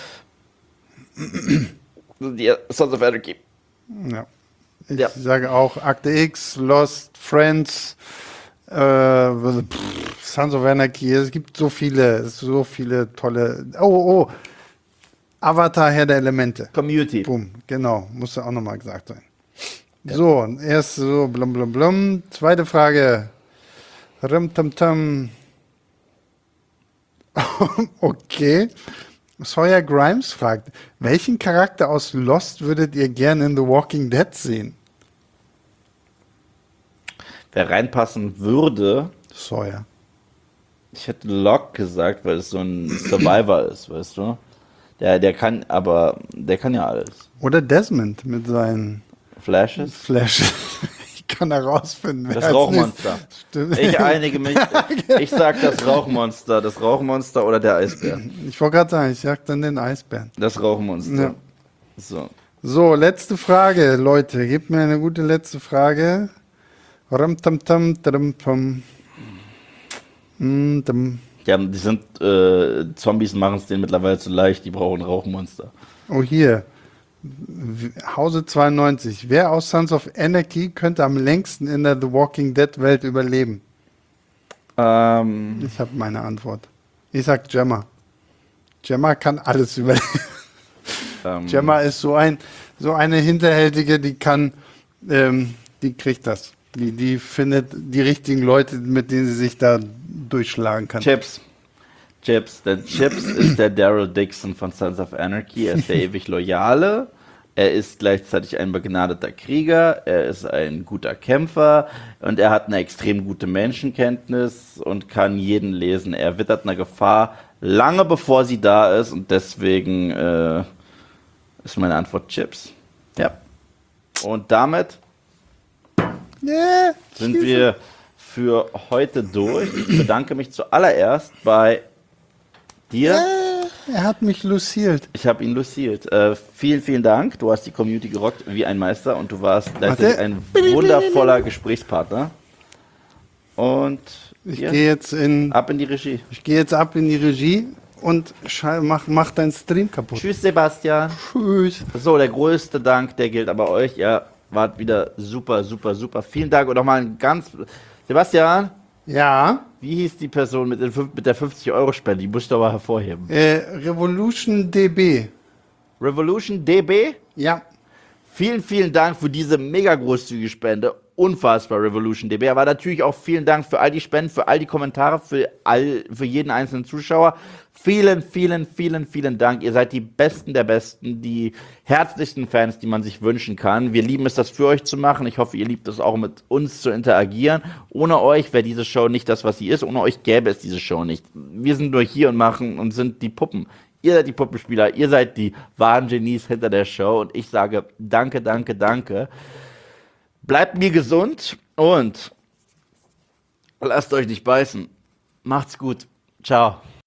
Die Sons of Anarchy. Ja. Ich Ja. sage auch Akte X, Lost, Friends, Sons of Anarchy. Es gibt so viele tolle. Oh, Avatar, Herr der Elemente. Community. Boom, genau, musste auch nochmal gesagt sein. So, erst so blum blum blum. Zweite Frage. Rum tam tam. Okay. Sawyer Grimes fragt, welchen Charakter aus Lost würdet ihr gerne in The Walking Dead sehen? Wer reinpassen würde, Sawyer. ich hätte Locke gesagt, weil es so ein Survivor ist, weißt du? Der kann ja alles. Oder Desmond mit seinen Flashes? Flashes. Ich kann herausfinden, wer Das als Rauchmonster. nächstes- Stimmt. Ich einige mich. Ich sag das Rauchmonster oder der Eisbär. Ich wollte gerade sagen, ich sag dann den Eisbären. Das Rauchmonster. Ja. So. So, letzte Frage, Leute. Gebt mir eine gute letzte Frage. Ram tam tam tam tam. Tam. Ja, die sind Zombies machen es denen mittlerweile zu leicht, die brauchen Rauchmonster. Oh, hier. Hause 92. Wer aus Sons of Anarchy könnte am längsten in der The Walking Dead Welt überleben? Ich habe meine Antwort. Ich sag Gemma. Gemma kann alles überleben. Gemma ist so eine Hinterhältige, die kann, die kriegt das. Die findet die richtigen Leute, mit denen sie sich da durchschlagen kann. Chips. Der Chips ist der Daryl Dixon von Sons of Anarchy. Er ist der ewig Loyale. Er ist gleichzeitig ein begnadeter Krieger. Er ist ein guter Kämpfer. Und er hat eine extrem gute Menschenkenntnis und kann jeden lesen. Er wittert eine Gefahr lange bevor sie da ist. Und deswegen ist meine Antwort Chips. Ja. Und damit Yeah, sind wir für heute durch. Ich bedanke mich zuallererst bei dir. er hat mich luciert. Ich habe ihn luciert. Vielen, vielen Dank. Du hast die Community gerockt wie ein Meister und du warst gleichzeitig ein wundervoller Gesprächspartner. Und Ich hier, gehe jetzt ab in die Regie. ab in die Regie und mach deinen Stream kaputt. Tschüss, Sebastian. Tschüss. So, der größte Dank, der gilt aber euch. Ihr wart wieder super, super, super. Vielen Dank und nochmal ein ganz... Sebastian, Ja, wie hieß die Person mit der 50-Euro-Spende? Die musst du aber hervorheben. Revolution DB. Revolution DB? Ja, Vielen, vielen Dank für diese mega großzügige Spende. unfassbar, Revolution DB. Aber natürlich auch vielen Dank für all die Spenden, für all die Kommentare, für jeden einzelnen Zuschauer. Vielen, vielen, vielen, vielen Dank. Ihr seid die Besten der Besten, die herzlichsten Fans, die man sich wünschen kann. Wir lieben es, das für euch zu machen. Ich hoffe, ihr liebt es auch, mit uns zu interagieren. Ohne euch wäre diese Show nicht das, was sie ist. Ohne euch gäbe es diese Show nicht. Wir sind nur hier und machen und sind die Puppen. Ihr seid die Puppenspieler, ihr seid die wahren Genies hinter der Show. Und ich sage danke, danke, danke. Bleibt mir gesund und lasst euch nicht beißen. Macht's gut. Ciao.